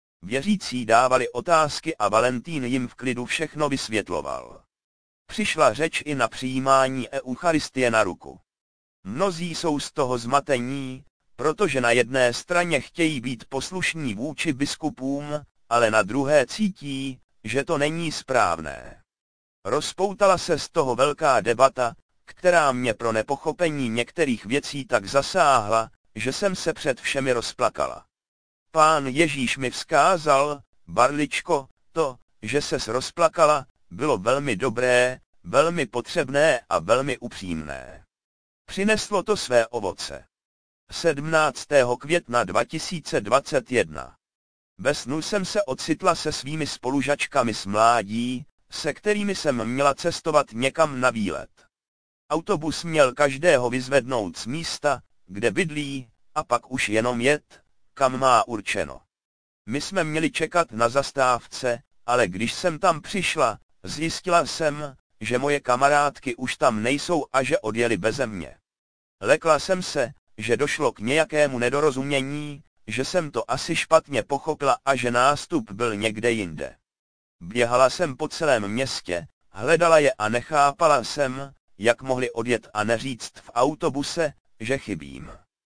Věřící dávali otázky a Valentín jim v klidu všechno vysvětloval. Přišla řeč i na přijímání eucharistie na ruku. Mnozí jsou z toho zmatení, protože na jedné straně chtějí být poslušní vůči biskupům, ale na druhé cítí, že to není správné. Rozpoutala se z toho velká debata, která mě pro nepochopení některých věcí tak zasáhla, že jsem se před všemi rozplakala. Pán Ježíš mi vzkázal: Barličko, to, že ses rozplakala, bylo velmi dobré, velmi potřebné a velmi upřímné. Přineslo to své ovoce. sedmnáctého května dva tisíce dvacet jedna. Ve snu jsem se ocitla se svými spolužačkami z mládí, se kterými jsem měla cestovat někam na výlet. Autobus měl každého vyzvednout z místa, kde bydlí, a pak už jenom jet, kam má určeno. My jsme měli čekat na zastávce, ale když jsem tam přišla, zjistila jsem, že moje kamarádky už tam nejsou a že odjeli beze mě. Lekla jsem se, že došlo k nějakému nedorozumění, že jsem to asi špatně pochopila a že nástup byl někde jinde. Běhala jsem po celém městě, hledala je a nechápala jsem, jak mohli odjet a neříct v autobuse, že chybím.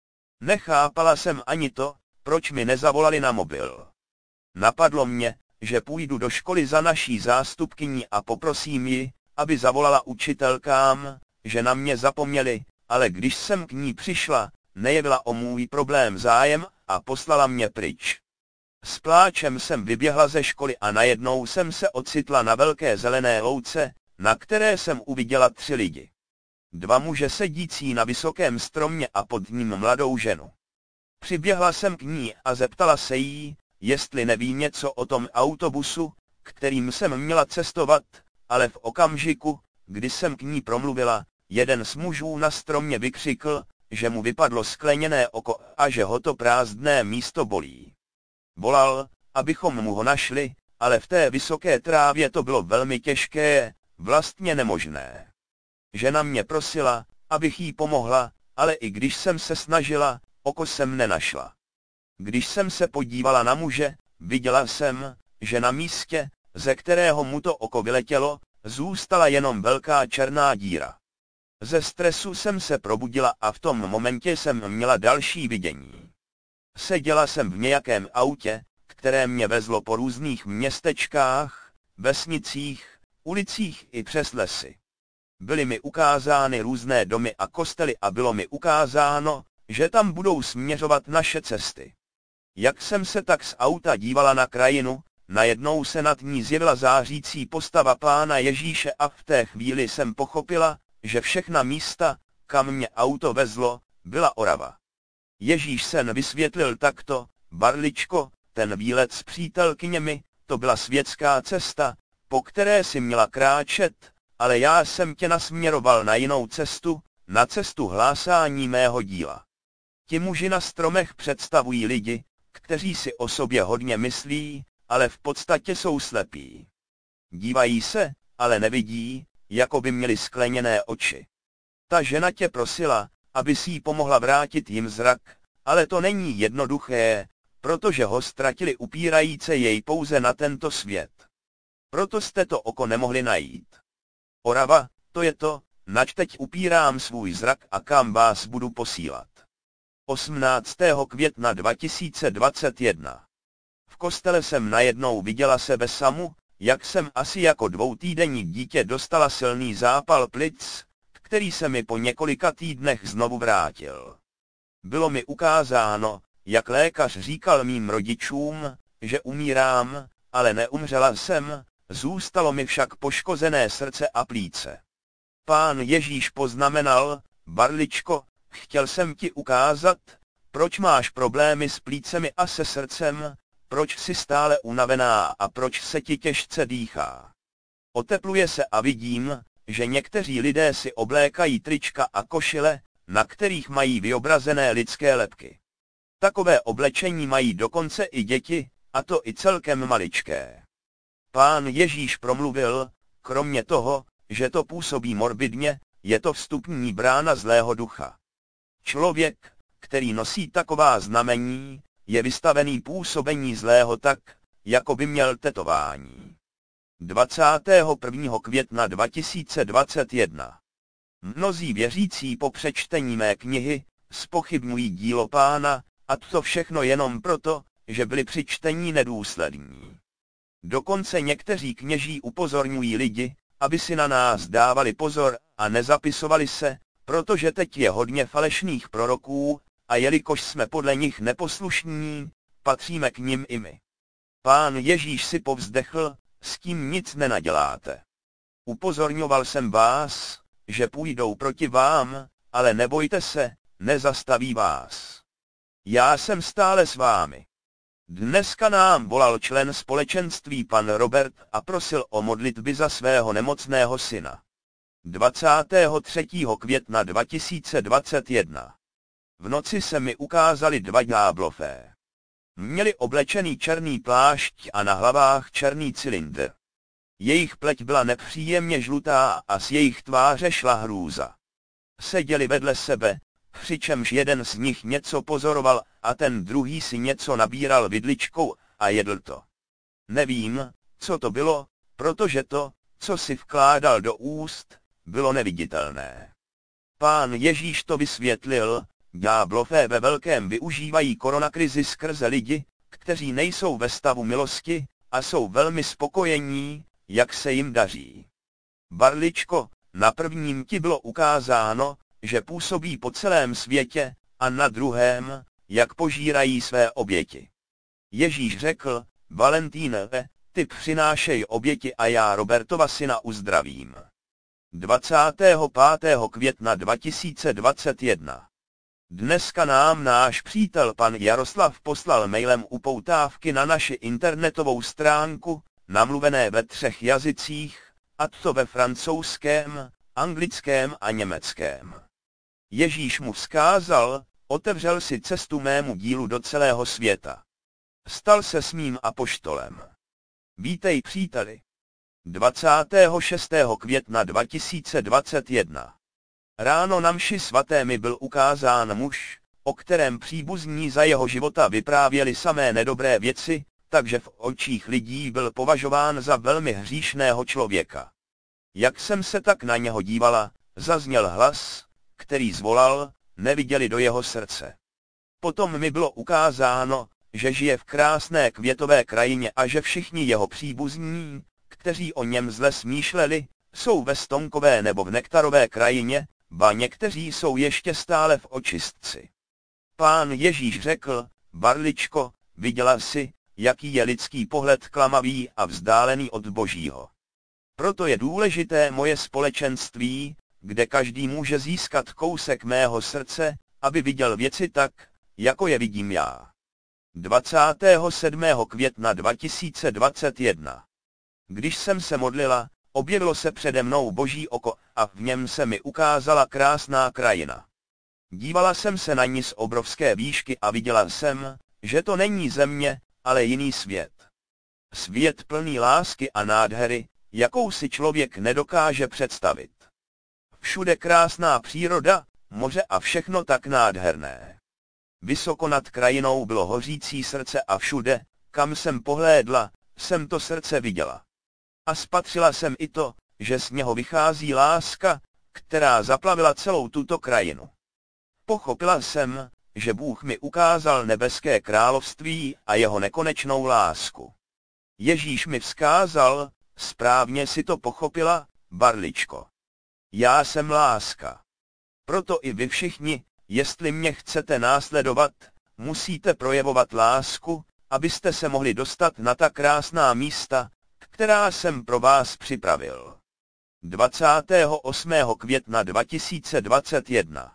Nechápala jsem ani to, proč mi nezavolali na mobil. Napadlo mě, že půjdu do školy za naší zástupkyní a poprosím ji, aby zavolala učitelkám, že na mě zapomněli, ale když jsem k ní přišla, nejevila o můj problém zájem a poslala mě pryč. S pláčem jsem vyběhla ze školy a najednou jsem se ocitla na velké zelené louce, na které jsem uviděla tři lidi. Dva muže sedící na vysokém stromě a pod ním mladou ženu. Přiběhla jsem k ní a zeptala se jí, jestli neví něco o tom autobusu, kterým jsem měla cestovat, ale v okamžiku, kdy jsem k ní promluvila, jeden z mužů na stromě vykřikl, že mu vypadlo skleněné oko a že ho to prázdné místo bolí. Volal, abychom mu ho našli, ale v té vysoké trávě to bylo velmi těžké, vlastně nemožné. Žena mě prosila, abych jí pomohla, ale i když jsem se snažila, oko jsem nenašla. Když jsem se podívala na muže, viděla jsem, že na místě, ze kterého mu to oko vyletělo, zůstala jenom velká černá díra. Ze stresu jsem se probudila a v tom momentě jsem měla další vidění. Seděla jsem v nějakém autě, které mě vezlo po různých městečkách, vesnicích, ulicích i přes lesy. Byly mi ukázány různé domy a kostely a bylo mi ukázáno, že tam budou směřovat naše cesty. Jak jsem se tak z auta dívala na krajinu, najednou se nad ní zjevila zářící postava Pána Ježíše a v té chvíli jsem pochopila, že všechna místa, kam mě auto vezlo, byla Orava. Ježíš sen vysvětlil takto: Barličko, ten výlet s přítelkyněmi, to byla světská cesta, po které si měla kráčet, ale já jsem tě nasměroval na jinou cestu, na cestu hlásání mého díla. Ti muži na stromech představují lidi, kteří si o sobě hodně myslí, ale v podstatě jsou slepí. Dívají se, ale nevidí, jako by měli skleněné oči. Ta žena tě prosila, aby si jí pomohla vrátit jim zrak, ale to není jednoduché, protože ho ztratili upírajíce jej pouze na tento svět. Proto jste to oko nemohli najít. Orava, to je to, nač teď upírám svůj zrak a kam vás budu posílat. osmnáctého května dva tisíce dvacet jedna. V kostele jsem najednou viděla sebe samu, jak jsem asi jako dvoutýdenní dítě dostala silný zápal plic, který se mi po několika týdnech znovu vrátil. Bylo mi ukázáno, jak lékař říkal mým rodičům, že umírám, ale neumřela jsem, zůstalo mi však poškozené srdce a plíce. Pán Ježíš poznamenal, Barličko, chtěl jsem ti ukázat, proč máš problémy s plícemi a se srdcem, proč jsi stále unavená a proč se ti těžce dýchá. Otepluje se a vidím, že někteří lidé si oblékají trička a košile, na kterých mají vyobrazené lidské lebky. Takové oblečení mají dokonce i děti, a to i celkem maličké. Pán Ježíš promluvil, kromě toho, že to působí morbidně, je to vstupní brána zlého ducha. Člověk, který nosí taková znamení, je vystavený působení zlého tak, jako by měl tetování. dvacátého prvního května dva tisíce dvacet jedna. Mnozí věřící po přečtení mé knihy zpochybňují dílo Pána, a to všechno jenom proto, že byli při čtení nedůslední. Dokonce někteří kněží upozorňují lidi, aby si na nás dávali pozor a nezapisovali se, protože teď je hodně falešných proroků, a jelikož jsme podle nich neposlušní, patříme k nim i my. Pán Ježíš si povzdechl, s tím nic nenaděláte. Upozorňoval jsem vás, že půjdou proti vám, ale nebojte se, nezastaví vás. Já jsem stále s vámi. Dneska nám volal člen společenství pan Robert a prosil o modlitby za svého nemocného syna. dvacátého třetího května dva tisíce dvacet jedna. V noci se mi ukázali dva ďáblové. Měli oblečený černý plášť a na hlavách černý cylindr. Jejich pleť byla nepříjemně žlutá a z jejich tváře šla hrůza. Seděli vedle sebe, přičemž jeden z nich něco pozoroval a ten druhý si něco nabíral vidličkou a jedl to. Nevím, co to bylo, protože to, co si vkládal do úst, bylo neviditelné. Pán Ježíš to vysvětlil, ďáblové ve velkém využívají koronakrizi skrze lidi, kteří nejsou ve stavu milosti a jsou velmi spokojení, jak se jim daří. Barličko, na prvním ti bylo ukázáno, že působí po celém světě, a na druhém, jak požírají své oběti. Ježíš řekl, Valentínové, ty přinášej oběti a já Robertova syna uzdravím. dvacátého pátého května dva tisíce dvacet jedna. Dneska nám náš přítel pan Jaroslav poslal mailem upoutávky na naši internetovou stránku, namluvené ve třech jazycích, a to ve francouzském, anglickém a německém. Ježíš mu vzkázal, otevřel si cestu mému dílu do celého světa. Stal se s mým apoštolem. Vítej příteli. dvacátého šestého května dva tisíce dvacet jedna. Ráno na mši svaté mi byl ukázán muž, o kterém příbuzní za jeho života vyprávěli samé nedobré věci, takže v očích lidí byl považován za velmi hříšného člověka. Jak jsem se tak na něho dívala, zazněl hlas, který zvolal, neviděli do jeho srdce. Potom mi bylo ukázáno, že žije v krásné květové krajině a že všichni jeho příbuzní, kteří o něm zle smýšleli, jsou ve stonkové nebo v nektarové krajině, ba někteří jsou ještě stále v očistci. Pán Ježíš řekl, Barličko, viděla jsi, jaký je lidský pohled klamavý a vzdálený od Božího. Proto je důležité moje společenství, kde každý může získat kousek mého srdce, aby viděl věci tak, jako je vidím já. dvacátého sedmého května dva tisíce dvacet jedna. Když jsem se modlila, objevilo se přede mnou Boží oko a v něm se mi ukázala krásná krajina. Dívala jsem se na ní z obrovské výšky a viděla jsem, že to není země, ale jiný svět. Svět plný lásky a nádhery, jakou si člověk nedokáže představit. Všude krásná příroda, moře a všechno tak nádherné. Vysoko nad krajinou bylo hořící srdce a všude, kam jsem pohlédla, jsem to srdce viděla. A spatřila jsem i to, že z něho vychází láska, která zaplavila celou tuto krajinu. Pochopila jsem, že Bůh mi ukázal nebeské království a jeho nekonečnou lásku. Ježíš mi vzkázal, správně si to pochopila, barličko. Já jsem láska. Proto i vy všichni, jestli mě chcete následovat, musíte projevovat lásku, abyste se mohli dostat na ta krásná místa, která jsem pro vás připravil. dvacátého osmého května dva tisíce dvacet jedna.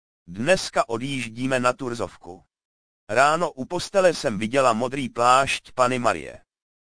Dneska odjíždíme na Turzovku. Ráno u postele jsem viděla modrý plášť Panny Marie.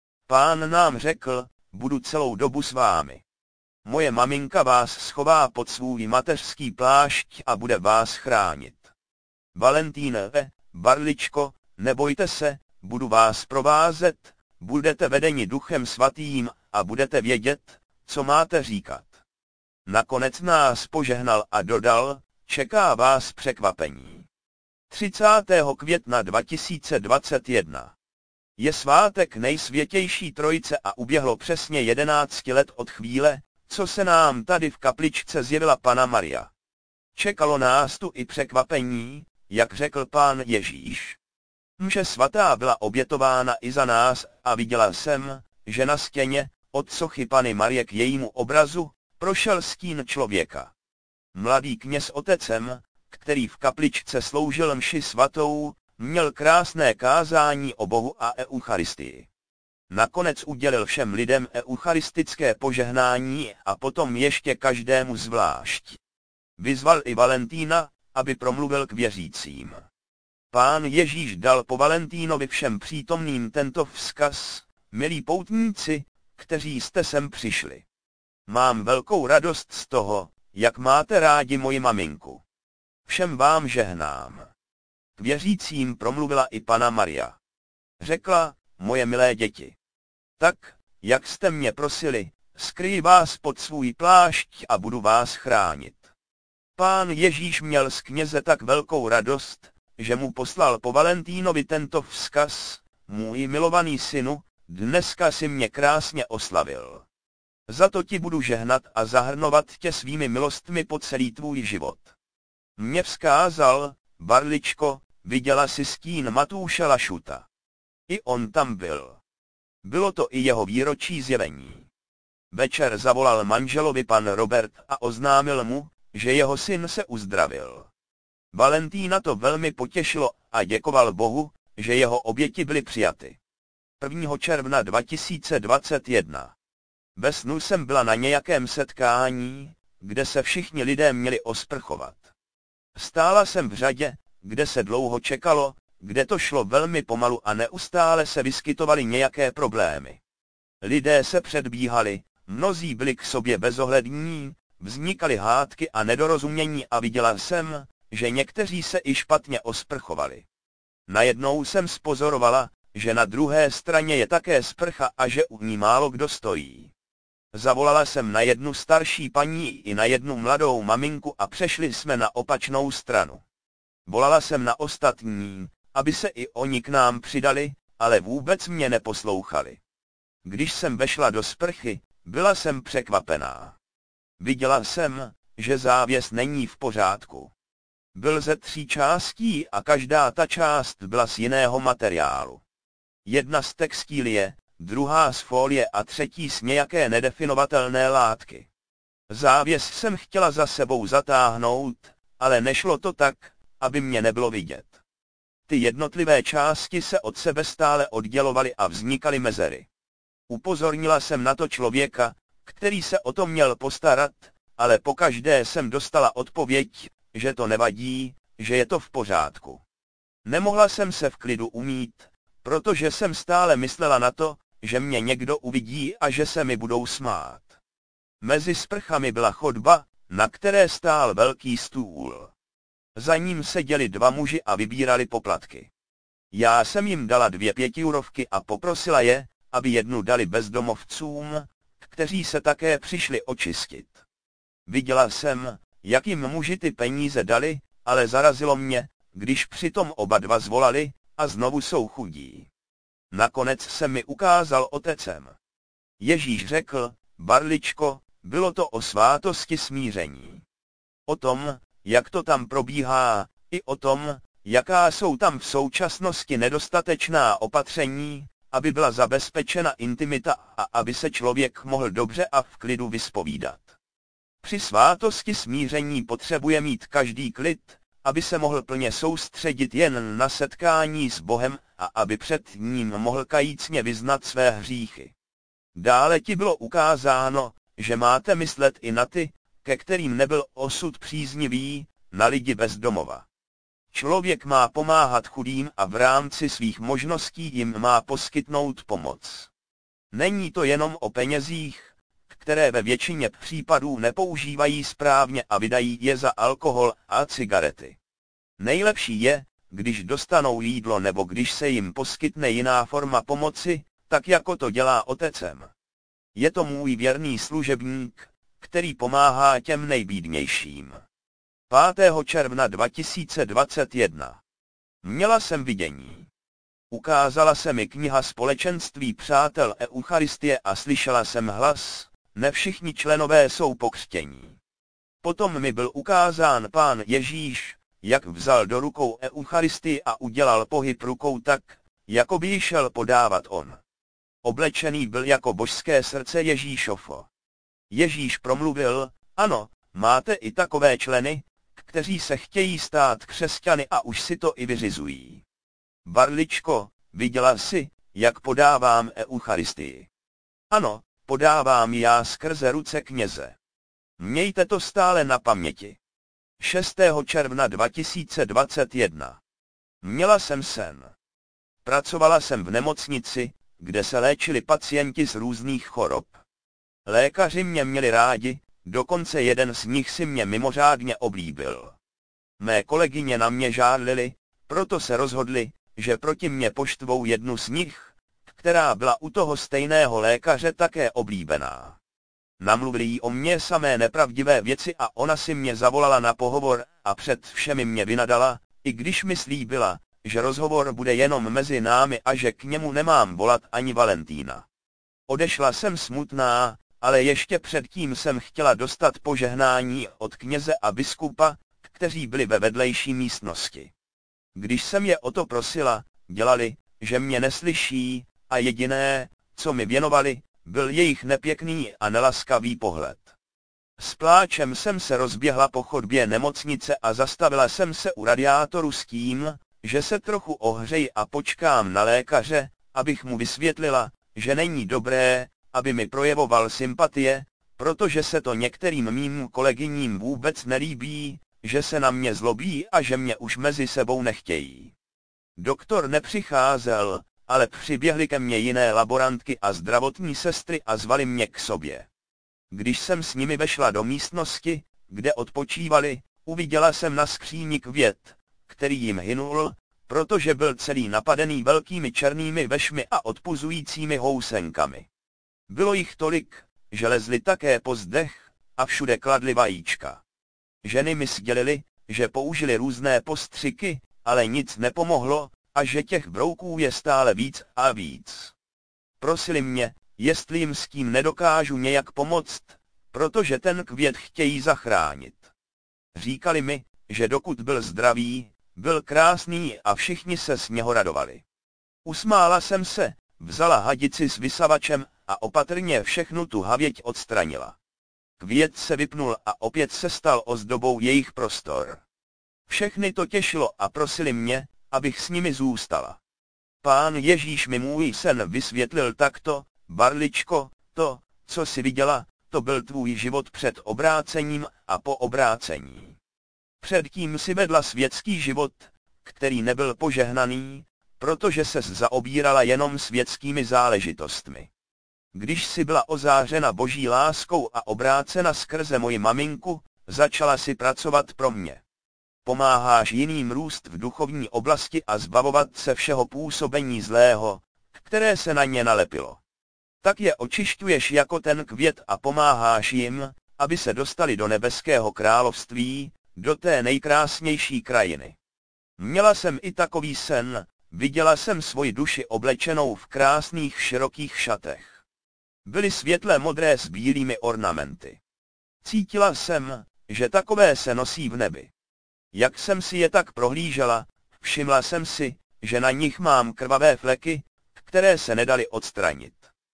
Pán nám řekl, budu celou dobu s vámi. Moje maminka vás schová pod svůj mateřský plášť a bude vás chránit. Valentínové, barličko, nebojte se, budu vás provázet, budete vedeni Duchem Svatým a budete vědět, co máte říkat. Nakonec nás požehnal a dodal, čeká vás překvapení. třicátého května dva tisíce dvacet jedna. Je svátek Nejsvětější Trojice a uběhlo přesně jedenáct let od chvíle, co se nám tady v kapličce zjevila Panna Maria. Čekalo nás tu i překvapení, jak řekl Pán Ježíš. Mše svatá byla obětována i za nás a viděla jsem, že na stěně, od sochy Panny Marie k jejímu obrazu, prošel stín člověka. Mladý kněz otecem, který v kapličce sloužil mši svatou, měl krásné kázání o Bohu a Eucharistii. Nakonec udělil všem lidem eucharistické požehnání a potom ještě každému zvlášť. Vyzval i Valentína, aby promluvil k věřícím. Pán Ježíš dal po Valentínovi všem přítomným tento vzkaz, milí poutníci, kteří jste sem přišli. Mám velkou radost z toho, jak máte rádi moji maminku. Všem vám žehnám. K věřícím promluvila i Panna Maria. Řekla, moje milé děti. Tak, jak jste mě prosili, skryji vás pod svůj plášť a budu vás chránit. Pán Ježíš měl z kněze tak velkou radost, že mu poslal po Valentínovi tento vzkaz, můj milovaný synu, dneska si mě krásně oslavil. Za to ti budu žehnat a zahrnovat tě svými milostmi po celý tvůj život. Mě vzkázal, barličko, viděla si stín Matouše Lašuta. I on tam byl. Bylo to i jeho výročí zjevení. Večer zavolal manželovi pan Robert a oznámil mu, že jeho syn se uzdravil. Valentína to velmi potěšilo a děkoval Bohu, že jeho oběti byly přijaty. prvního června dva tisíce dvacet jedna. Ve snu jsem byla na nějakém setkání, kde se všichni lidé měli osprchovat. Stála jsem v řadě, kde se dlouho čekalo, kde to šlo velmi pomalu a neustále se vyskytovaly nějaké problémy. Lidé se předbíhali, mnozí byli k sobě bezohlední, vznikaly hádky a nedorozumění a viděla jsem, že někteří se i špatně osprchovali. Najednou jsem spozorovala, že na druhé straně je také sprcha a že u ní málo kdo stojí. Zavolala jsem na jednu starší paní i na jednu mladou maminku a přešli jsme na opačnou stranu. Volala jsem na ostatní, aby se i oni k nám přidali, ale vůbec mě neposlouchali. Když jsem vešla do sprchy, byla jsem překvapená. Viděla jsem, že závěs není v pořádku. Byl ze tří částí a každá ta část byla z jiného materiálu. Jedna z textílie, druhá z folie a třetí z nějaké nedefinovatelné látky. Závěs jsem chtěla za sebou zatáhnout, ale nešlo to tak, aby mě nebylo vidět. Ty jednotlivé části se od sebe stále oddělovaly a vznikaly mezery. Upozornila jsem na to člověka, který se o to měl postarat, ale pokaždé jsem dostala odpověď, že to nevadí, že je to v pořádku. Nemohla jsem se v klidu umýt, protože jsem stále myslela na to, že mě někdo uvidí a že se mi budou smát. Mezi sprchami byla chodba, na které stál velký stůl. Za ním seděli dva muži a vybírali poplatky. Já jsem jim dala dvě pětiurovky a poprosila je, aby jednu dali bezdomovcům, kteří se také přišli očistit. Viděla jsem, jak jim muži ty peníze dali, ale zarazilo mě, když přitom oba dva zvolali, a znovu jsou chudí. Nakonec se mi ukázal otecem. Ježíš řekl, Barličko, bylo to o svátosti smíření. O tom, jak to tam probíhá, i o tom, jaká jsou tam v současnosti nedostatečná opatření, aby byla zabezpečena intimita a aby se člověk mohl dobře a v klidu vyspovídat. Při svátosti smíření potřebuje mít každý klid, aby se mohl plně soustředit jen na setkání s Bohem a aby před ním mohl kajícně vyznat své hříchy. Dále ti bylo ukázáno, že máte myslet i na ty, ke kterým nebyl osud příznivý, na lidi bez domova. Člověk má pomáhat chudým a v rámci svých možností jim má poskytnout pomoc. Není to jenom o penězích, které ve většině případů nepoužívají správně a vydají je za alkohol a cigarety. Nejlepší je, když dostanou jídlo nebo když se jim poskytne jiná forma pomoci, tak jako to dělá otecem. Je to můj věrný služebník, který pomáhá těm nejbídnějším. pátého června dva tisíce dvacet jedna. Měla jsem vidění. Ukázala se mi kniha Společenství přátel Eucharistie a slyšela jsem hlas, ne všichni členové jsou pokřtění. Potom mi byl ukázán Pán Ježíš, jak vzal do rukou Eucharistii a udělal pohyb rukou tak, jako by ji šel podávat on. Oblečený byl jako božské srdce Ježíšovo. Ježíš promluvil, ano, máte i takové členy, kteří se chtějí stát křesťany a už si to i vyřizují. Barličko, viděla jsi, jak podávám Eucharistii? Ano, podávám já skrze ruce kněze. Mějte to stále na paměti. šestého června dva tisíce dvacet jedna. Měla jsem sen. Pracovala jsem v nemocnici, kde se léčili pacienti z různých chorob. Lékaři mě měli rádi, dokonce jeden z nich si mě mimořádně oblíbil. Mé kolegyně na mě žárlily, proto se rozhodli, že proti mě poštvou jednu z nich, která byla u toho stejného lékaře také oblíbená. Namluvili jí o mně samé nepravdivé věci a ona si mě zavolala na pohovor a před všemi mě vynadala, i když mi slíbila, že rozhovor bude jenom mezi námi a že k němu nemám volat ani Valentína. Odešla jsem smutná, ale ještě předtím jsem chtěla dostat požehnání od kněze a biskupa, kteří byli ve vedlejší místnosti. Když jsem je o to prosila, dělali, že mě neslyší, a jediné, co mi věnovali, byl jejich nepěkný a nelaskavý pohled. S pláčem jsem se rozběhla po chodbě nemocnice a zastavila jsem se u radiátoru s tím, že se trochu ohřeji a počkám na lékaře, abych mu vysvětlila, že není dobré, aby mi projevoval sympatie, protože se to některým mým kolegyním vůbec nelíbí, že se na mě zlobí a že mě už mezi sebou nechtějí. Doktor nepřicházel, ale přiběhly ke mně jiné laborantky a zdravotní sestry a zvali mě k sobě. Když jsem s nimi vešla do místnosti, kde odpočívali, uviděla jsem na skříni květ, který jim hynul, protože byl celý napadený velkými černými vešmi a odpuzujícími housenkami. Bylo jich tolik, že lezli také po zdech a všude kladli vajíčka. Ženy mi sdělily, že použili různé postřiky, ale nic nepomohlo, a že těch brouků je stále víc a víc. Prosili mě, jestli jim s tím nedokážu nějak pomoct, protože ten květ chtějí zachránit. Říkali mi, že dokud byl zdravý, byl krásný a všichni se z něho radovali. Usmála jsem se, vzala hadici s vysavačem a opatrně všechnu tu havěť odstranila. Květ se vypnul a opět se stal ozdobou jejich prostor. Všechny to těšilo a prosili mě, abych s nimi zůstala. Pán Ježíš mi můj sen vysvětlil takto, Barličko, to, co jsi viděla, to byl tvůj život před obrácením a po obrácení. Předtím si vedla světský život, který nebyl požehnaný, protože ses zaobírala jenom světskými záležitostmi. Když si byla ozářena boží láskou a obrácena skrze moji maminku, začala si pracovat pro mě. Pomáháš jiným růst v duchovní oblasti a zbavovat se všeho působení zlého, které se na ně nalepilo. Tak je očišťuješ jako ten květ a pomáháš jim, aby se dostali do nebeského království, do té nejkrásnější krajiny. Měla jsem i takový sen, viděla jsem svoji duši oblečenou v krásných širokých šatech. Byly světle modré s bílými ornamenty. Cítila jsem, že takové se nosí v nebi. Jak jsem si je tak prohlížela, všimla jsem si, že na nich mám krvavé fleky, které se nedaly odstranit.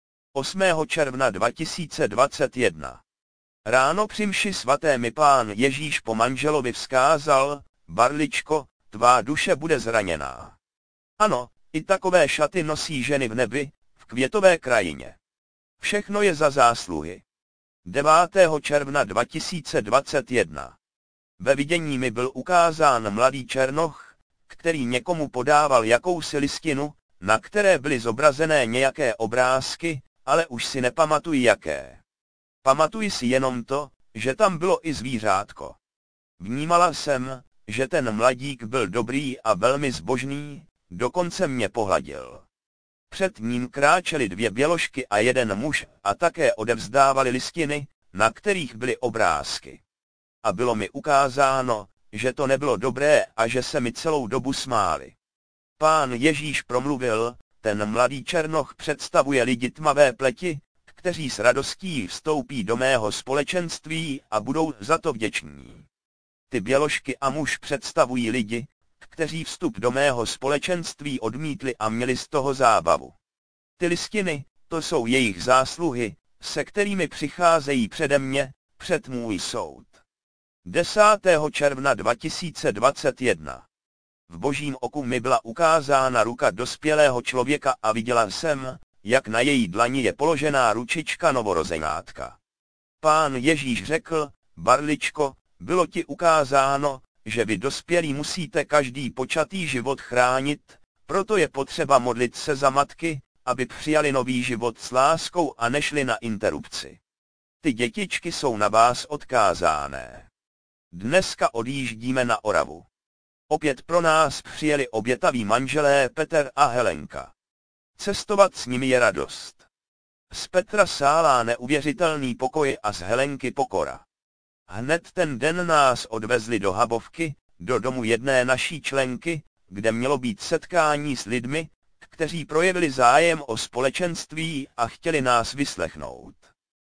osmého června dva tisíce dvacet jedna. Ráno při mši svaté mi Pán Ježíš po manželovi vzkázal: Barličko, tvá duše bude zraněná. Ano, i takové šaty nosí ženy v nebi, v květové krajině. Všechno je za zásluhy. devátého června dva tisíce dvacet jedna. Ve vidění mi byl ukázán mladý černoch, který někomu podával jakousi listinu, na které byly zobrazené nějaké obrázky, ale už si nepamatuji jaké. Pamatuji si jenom to, že tam bylo i zvířátko. Vnímala jsem, že ten mladík byl dobrý a velmi zbožný, dokonce mě pohladil. Před ním kráčely dvě běložky a jeden muž a také odevzdávali listiny, na kterých byly obrázky. A bylo mi ukázáno, že to nebylo dobré a že se mi celou dobu smáli. Pán Ježíš promluvil: ten mladý černoch představuje lidi tmavé pleti, kteří s radostí vstoupí do mého společenství a budou za to vděční. Ty běložky a muž představují lidi, kteří vstup do mého společenství odmítli a měli z toho zábavu. Ty listiny, to jsou jejich zásluhy, se kterými přicházejí přede mě, před můj soud. desátého června dva tisíce dvacet jedna. V božím oku mi byla ukázána ruka dospělého člověka a viděla jsem, jak na její dlani je položená ručička novorozenátka. Pán Ježíš řekl: Barličko, bylo ti ukázáno, že vy dospělí musíte každý počatý život chránit, proto je potřeba modlit se za matky, aby přijali nový život s láskou a nešli na interrupci. Ty dětičky jsou na vás odkázáné. Dneska odjíždíme na Oravu. Opět pro nás přijeli obětaví manželé Petr a Helenka. Cestovat s nimi je radost. Z Petra sálá neuvěřitelný pokoj a z Helenky pokora. Hned ten den nás odvezli do Habovky, do domu jedné naší členky, kde mělo být setkání s lidmi, kteří projevili zájem o společenství a chtěli nás vyslechnout.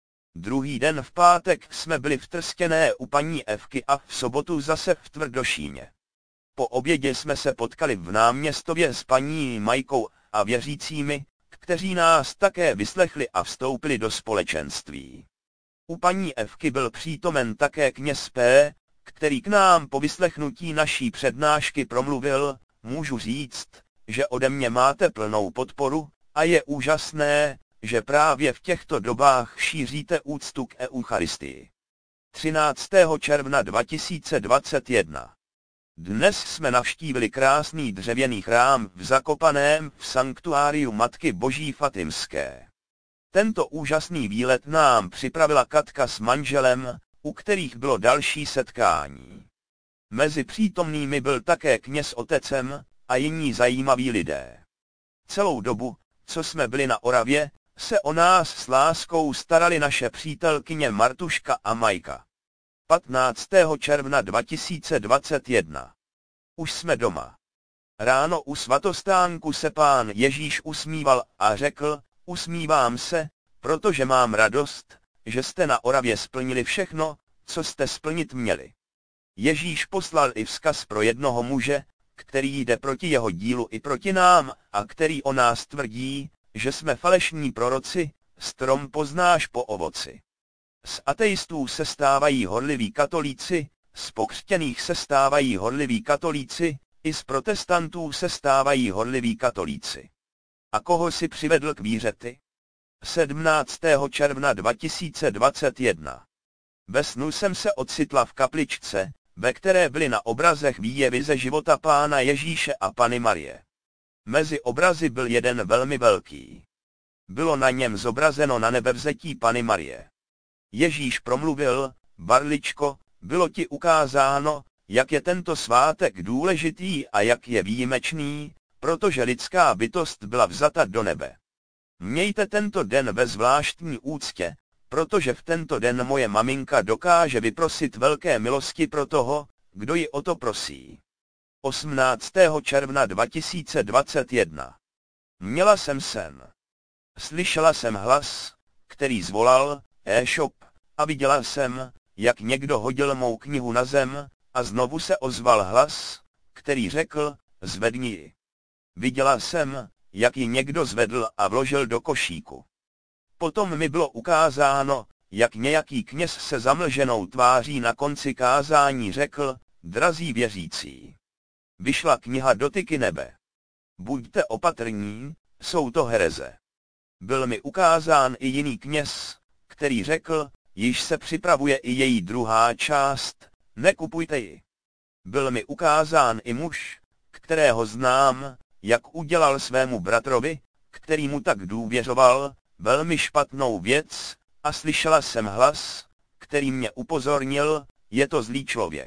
Druhý den v pátek jsme byli v Trstěné u paní Evky a v sobotu zase v Tvrdošíně. Po obědě jsme se potkali v Náměstově s paní Majkou a věřícími, kteří nás také vyslechli a vstoupili do společenství. U paní Evky byl přítomen také kněz P., který k nám po vyslechnutí naší přednášky promluvil: můžu říct, že ode mě máte plnou podporu, a je úžasné, že právě v těchto dobách šíříte úctu k Eucharistii. třináctého června dva tisíce dvacet jedna. Dnes jsme navštívili krásný dřevěný chrám v Zakopaném v sanktuáriu Matky Boží Fatimské. Tento úžasný výlet nám připravila Katka s manželem, u kterých bylo další setkání. Mezi přítomnými byl také kněz otecem a jiní zajímaví lidé. Celou dobu, co jsme byli na Oravě, se o nás s láskou starali naše přítelkyně Martuška a Majka. patnáctého června dva tisíce dvacet jedna. Už jsme doma. Ráno u svatostánku se Pán Ježíš usmíval a řekl: usmívám se, protože mám radost, že jste na Oravě splnili všechno, co jste splnit měli. Ježíš poslal i vzkaz pro jednoho muže, který jde proti jeho dílu i proti nám a který o nás tvrdí, že jsme falešní proroci, strom poznáš po ovoci. Z ateistů se stávají horliví katolíci, z pokřtěných se stávají horliví katolíci, i z protestantů se stávají horliví katolíci. A koho si přivedl k víře ty? sedmnáctého června dva tisíce dvacet jedna. Ve snu jsem se ocitla v kapličce, ve které byly na obrazech výjevy ze života Pána Ježíše a Panny Marie. Mezi obrazy byl jeden velmi velký. Bylo na něm zobrazeno na nebevzetí Panny Marie. Ježíš promluvil: Barličko, bylo ti ukázáno, jak je tento svátek důležitý a jak je výjimečný, protože lidská bytost byla vzata do nebe. Mějte tento den ve zvláštní úctě, protože v tento den moje maminka dokáže vyprosit velké milosti pro toho, kdo ji o to prosí. osmnáctého června dva tisíce dvacet jedna. Měla jsem sen. Slyšela jsem hlas, který zvolal e-shop, a viděla jsem, jak někdo hodil mou knihu na zem, a znovu se ozval hlas, který řekl, zvedni ji. Viděla jsem, jak ji někdo zvedl a vložil do košíku. Potom mi bylo ukázáno, jak nějaký kněz se zamlženou tváří na konci kázání řekl, drazí věřící. Vyšla kniha Dotyky nebe. Buďte opatrní, jsou to hereze. Byl mi ukázán i jiný kněz, který řekl, již se připravuje i její druhá část, nekupujte ji. Byl mi ukázán i muž, kterého znám, jak udělal svému bratrovi, který mu tak důvěřoval, velmi špatnou věc, a slyšela jsem hlas, který mě upozornil, je to zlý člověk.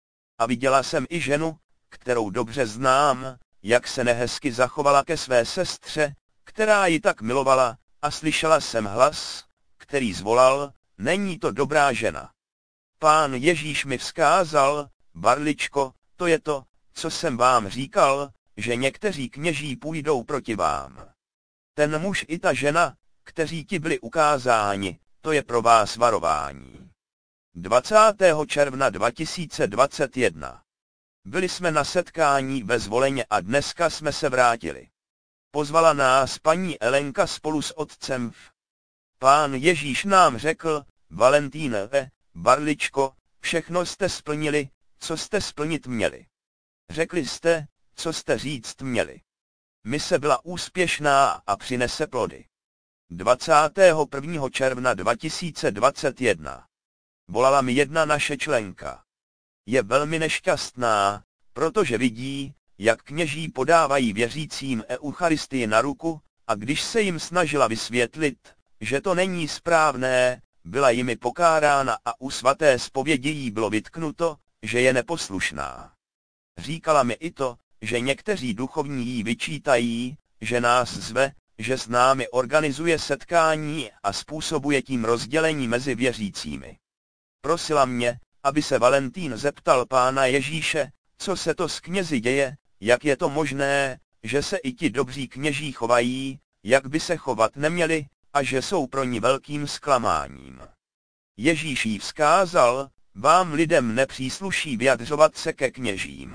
A viděla jsem i ženu, kterou dobře znám, jak se nehezky zachovala ke své sestře, která ji tak milovala, a slyšela jsem hlas, který zvolal, není to dobrá žena. Pán Ježíš mi vzkázal, Barličko, to je to, co jsem vám říkal, že někteří kněží půjdou proti vám. Ten muž i ta žena, kteří ti byli ukázáni, to je pro vás varování. dvacátého června dva tisíce dvacet jedna. Byli jsme na setkání ve Zvoleně a dneska jsme se vrátili. Pozvala nás paní Elenka spolu s otcem. Pán Ježíš nám řekl, Valentýne, Barličko, všechno jste splnili, co jste splnit měli. Řekli jste, co jste říct měli. Mise byla úspěšná a přinese plody. dvacátého prvního června dva tisíce dvacet jedna. Volala mi jedna naše členka. Je velmi nešťastná, protože vidí, jak kněží podávají věřícím eucharistii na ruku, a když se jim snažila vysvětlit, že to není správné, byla jimi pokárána a u svaté zpovědi jí bylo vytknuto, že je neposlušná. Říkala mi i to, že někteří duchovní jí vyčítají, že nás zve, že s námi organizuje setkání a způsobuje tím rozdělení mezi věřícími. Prosila mě, aby se Valentín zeptal Pána Ježíše, co se to s knězi děje, jak je to možné, že se i ti dobří kněží chovají, jak by se chovat neměli, a že jsou pro ní velkým zklamáním. Ježíš jí vzkázal, vám lidem nepřísluší vyjadřovat se ke kněžím.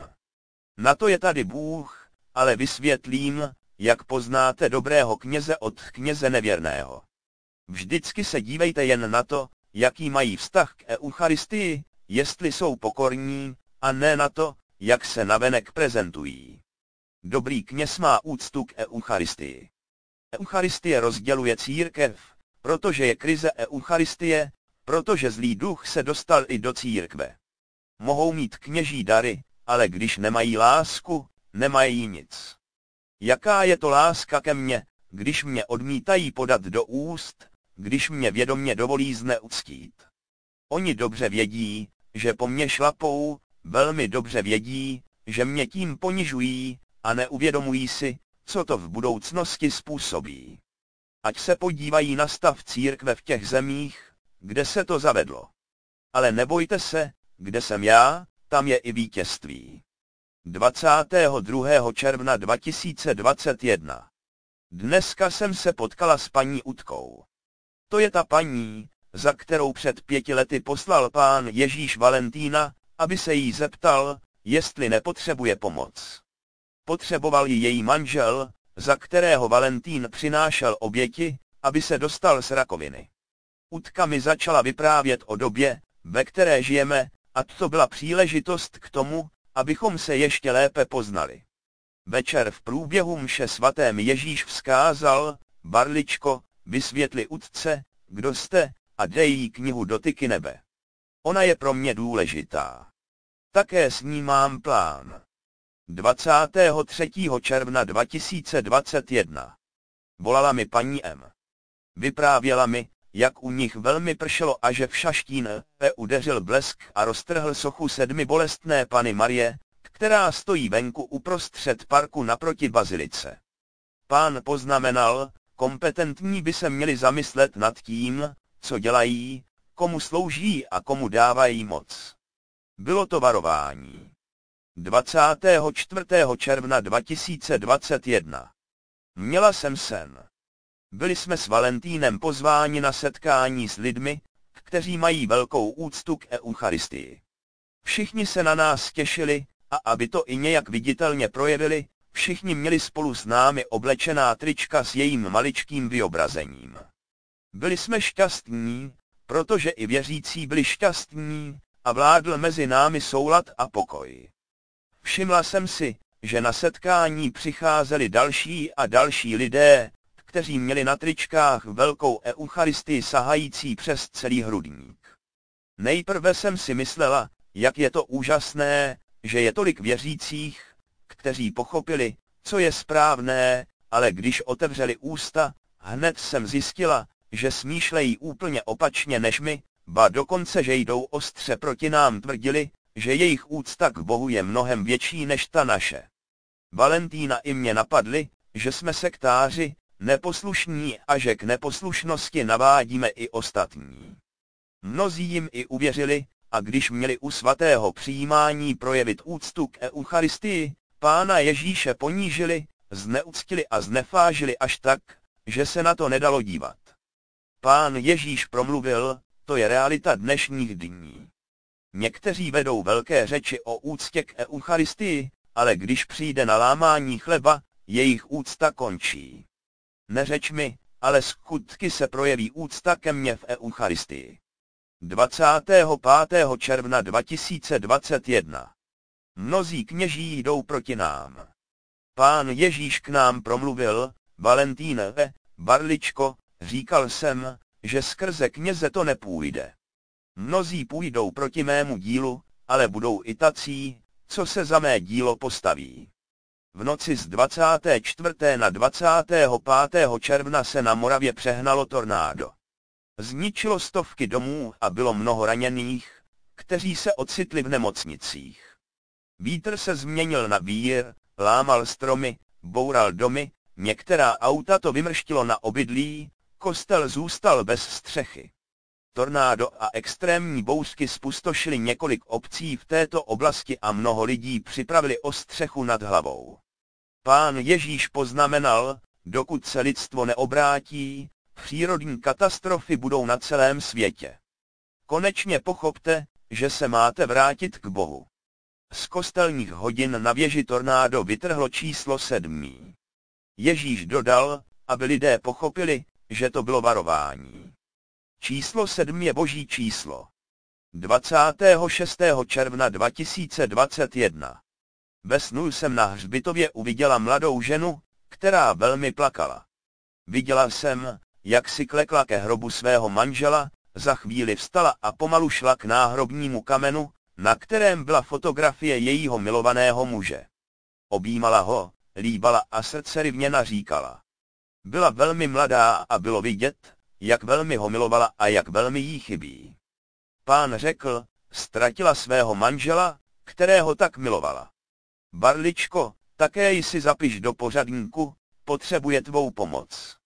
Na to je tady Bůh, ale vysvětlím, jak poznáte dobrého kněze od kněze nevěrného. Vždycky se dívejte jen na to, jaký mají vztah k eucharistii, jestli jsou pokorní, a ne na to, jak se navenek prezentují. Dobrý kněz má úctu k eucharistii. Eucharistie rozděluje církev, protože je krize eucharistie, protože zlý duch se dostal i do církve. Mohou mít kněží dary, ale když nemají lásku, nemají nic. Jaká je to láska ke mně, když mě odmítají podat do úst, když mě vědomě dovolí zneuctít? Oni dobře vědí, že po mně šlapou, velmi dobře vědí, že mě tím ponižují, a neuvědomují si, co to v budoucnosti způsobí. Ať se podívají na stav církve v těch zemích, kde se to zavedlo. Ale nebojte se, kde jsem já, tam je i vítězství. dvacátého druhého června dva tisíce dvacet jedna. Dneska jsem se potkala s paní Utkou. To je ta paní, za kterou před pěti lety poslal Pán Ježíš Valentína, aby se jí zeptal, jestli nepotřebuje pomoc. Potřeboval ji její manžel, za kterého Valentín přinášel oběti, aby se dostal z rakoviny. Utka mi začala vyprávět o době, ve které žijeme, a to byla příležitost k tomu, abychom se ještě lépe poznali. Večer v průběhu mše svaté mi Ježíš vzkázal, Barličko, vysvětli Utce, kdo jste, a dej jí knihu Dotyky nebe. Ona je pro mě důležitá. Také s ní mám plán. dvacátého třetího června dva tisíce dvacet jedna. Volala mi paní M. Vyprávěla mi, jak u nich velmi pršelo a že v Šaštíne udeřil blesk a roztrhl sochu sedmi bolestné Panny Marie, která stojí venku uprostřed parku naproti bazilice. Pán poznamenal, kompetentní by se měli zamyslet nad tím, co dělají, komu slouží a komu dávají moc. Bylo to varování. dvacátého čtvrtého června dva tisíce dvacet jedna. Měla jsem sen. Byli jsme s Valentínem pozváni na setkání s lidmi, kteří mají velkou úctu k Eucharistii. Všichni se na nás těšili, a aby to i nějak viditelně projevili, všichni měli spolu s námi oblečená trička s jejím maličkým vyobrazením. Byli jsme šťastní, protože i věřící byli šťastní, a vládl mezi námi soulad a pokoj. Všimla jsem si, že na setkání přicházeli další a další lidé, kteří měli na tričkách velkou Eucharistii sahající přes celý hrudník. Nejprve jsem si myslela, jak je to úžasné, že je tolik věřících, kteří pochopili, co je správné, ale když otevřeli ústa, hned jsem zjistila, že smýšlejí úplně opačně než my, ba dokonce, že jdou ostře proti nám, tvrdili, že jejich úcta k Bohu je mnohem větší než ta naše. Valentína i mě napadly, že jsme sektáři, neposlušní a že k neposlušnosti navádíme i ostatní. Mnozí jim i uvěřili, a když měli u svatého přijímání projevit úctu k Eucharistii, Pána Ježíše ponížili, zneuctili a znefážili až tak, že se na to nedalo dívat. Pán Ježíš promluvil, to je realita dnešních dní. Někteří vedou velké řeči o úctě k Eucharistii, ale když přijde na lámání chleba, jejich úcta končí. Ne řečmi, ale skutky se projeví úcta ke mně v Eucharistii. dvacátého pátého června dva tisíce dvacet jedna. Mnozí kněží jdou proti nám. Pán Ježíš k nám promluvil, Valentíne, Barličko, říkal jsem, že skrze kněze to nepůjde. Mnozí půjdou proti mému dílu, ale budou i tací, co se za mé dílo postaví. V noci z dvacátého čtvrtého na dvacátého pátého června se na Moravě přehnalo tornádo. Zničilo stovky domů a bylo mnoho raněných, kteří se ocitli v nemocnicích. Vítr se změnil na vír, lámal stromy, boural domy, některá auta to vymrštilo na obydlí, kostel zůstal bez střechy. Tornádo a extrémní bouřky zpustošily několik obcí v této oblasti a mnoho lidí připravili o střechu nad hlavou. Pán Ježíš poznamenal, dokud se lidstvo neobrátí, přírodní katastrofy budou na celém světě. Konečně pochopte, že se máte vrátit k Bohu. Z kostelních hodin na věži tornádo vytrhlo číslo sedmý. Ježíš dodal, aby lidé pochopili, že to bylo varování. Číslo sedm je boží číslo. dvacátého šestého června dva tisíce dvacet jedna. Ve snu jsem na hřbitově uviděla mladou ženu, která velmi plakala. Viděla jsem, jak si klekla ke hrobu svého manžela, za chvíli vstala a pomalu šla k náhrobnímu kamenu, na kterém byla fotografie jejího milovaného muže. Objímala ho, líbala a srdcerivně říkala. Byla velmi mladá a bylo vidět, jak velmi ho milovala a jak velmi jí chybí. Pán řekl, ztratila svého manžela, kterého tak milovala. Barličko, také ji si zapiš do pořadníku, potřebuje tvou pomoc.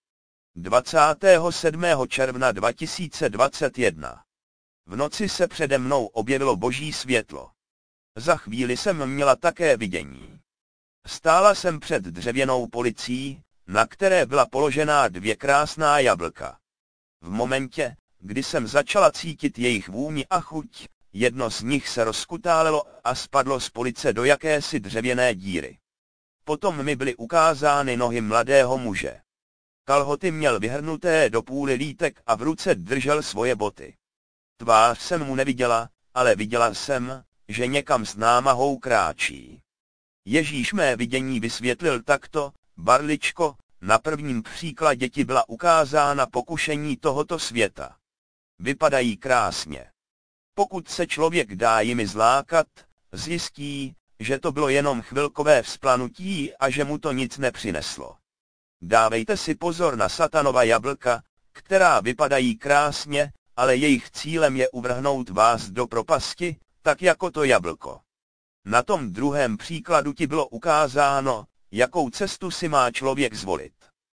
dvacátého sedmého června dva tisíce dvacet jedna. V noci se přede mnou objevilo boží světlo. Za chvíli jsem měla také vidění. Stála jsem před dřevěnou policií, na které byla položená dvě krásná jablka. V momentě, kdy jsem začala cítit jejich vůni a chuť, jedno z nich se rozkutálelo a spadlo z police do jakési dřevěné díry. Potom mi byly ukázány nohy mladého muže. Kalhoty měl vyhrnuté do půly lítek a v ruce držel svoje boty. Tvář jsem mu neviděla, ale viděla jsem, že někam s námahou kráčí. Ježíš mé vidění vysvětlil takto, Barličko, na prvním příkladě ti byla ukázána pokušení tohoto světa. Vypadají krásně. Pokud se člověk dá jimi zlákat, zjistí, že to bylo jenom chvilkové vzplanutí a že mu to nic nepřineslo. Dávejte si pozor na satanova jablka, která vypadají krásně, ale jejich cílem je uvrhnout vás do propasti, tak jako to jablko. Na tom druhém příkladu ti bylo ukázáno, jakou cestu si má člověk zvolit.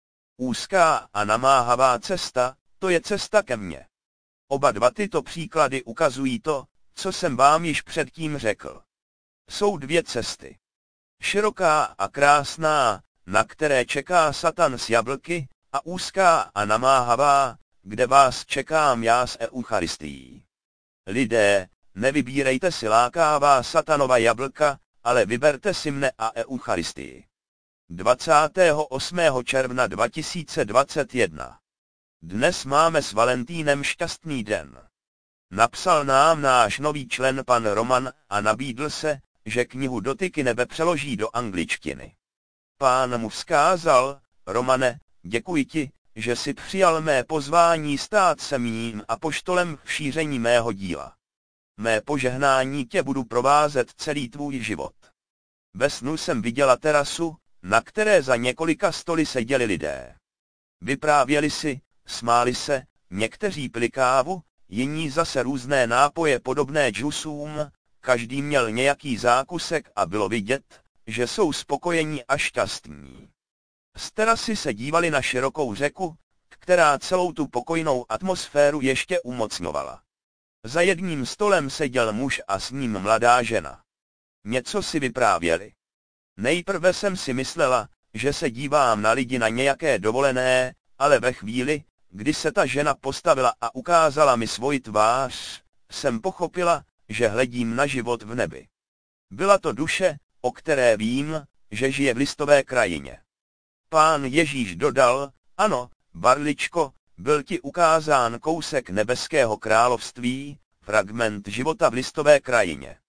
Úzká a namáhavá cesta, to je cesta ke mně. Oba dva tyto příklady ukazují to, co jsem vám již předtím řekl. Jsou dvě cesty. Široká a krásná, na které čeká Satan s jablky, a úzká a namáhavá, kde vás čekám já s Eucharistií. Lidé, nevybírejte si lákává satanova jablka, ale vyberte si mne a Eucharistii. dvacátého osmého června dva tisíce dvacet jedna. Dnes máme s Valentínem šťastný den. Napsal nám náš nový člen pan Roman a nabídl se, že knihu Dotyky nebe přeloží do angličtiny. Pán mu vzkázal: Romane, děkuji ti, že si přijal mé pozvání stát se mým apoštolem v šíření mého díla. Mé požehnání tě budu provázet celý tvůj život. Ve snu jsem viděla terasu, na které za několika stoly seděli lidé. Vyprávěli si, smáli se, někteří pili kávu, jiní zase různé nápoje podobné džusům, každý měl nějaký zákusek a bylo vidět, že jsou spokojení a šťastní. Z terasy se dívali na širokou řeku, která celou tu pokojnou atmosféru ještě umocňovala. Za jedním stolem seděl muž a s ním mladá žena. Něco si vyprávěli. Nejprve jsem si myslela, že se dívám na lidi na nějaké dovolené, ale ve chvíli, kdy se ta žena postavila a ukázala mi svoji tvář, jsem pochopila, že hledím na život v nebi. Byla to duše, o které vím, že žije v listové krajině. Pán Ježíš dodal: ano, Barličko, byl ti ukázán kousek nebeského království, fragment života v listové krajině.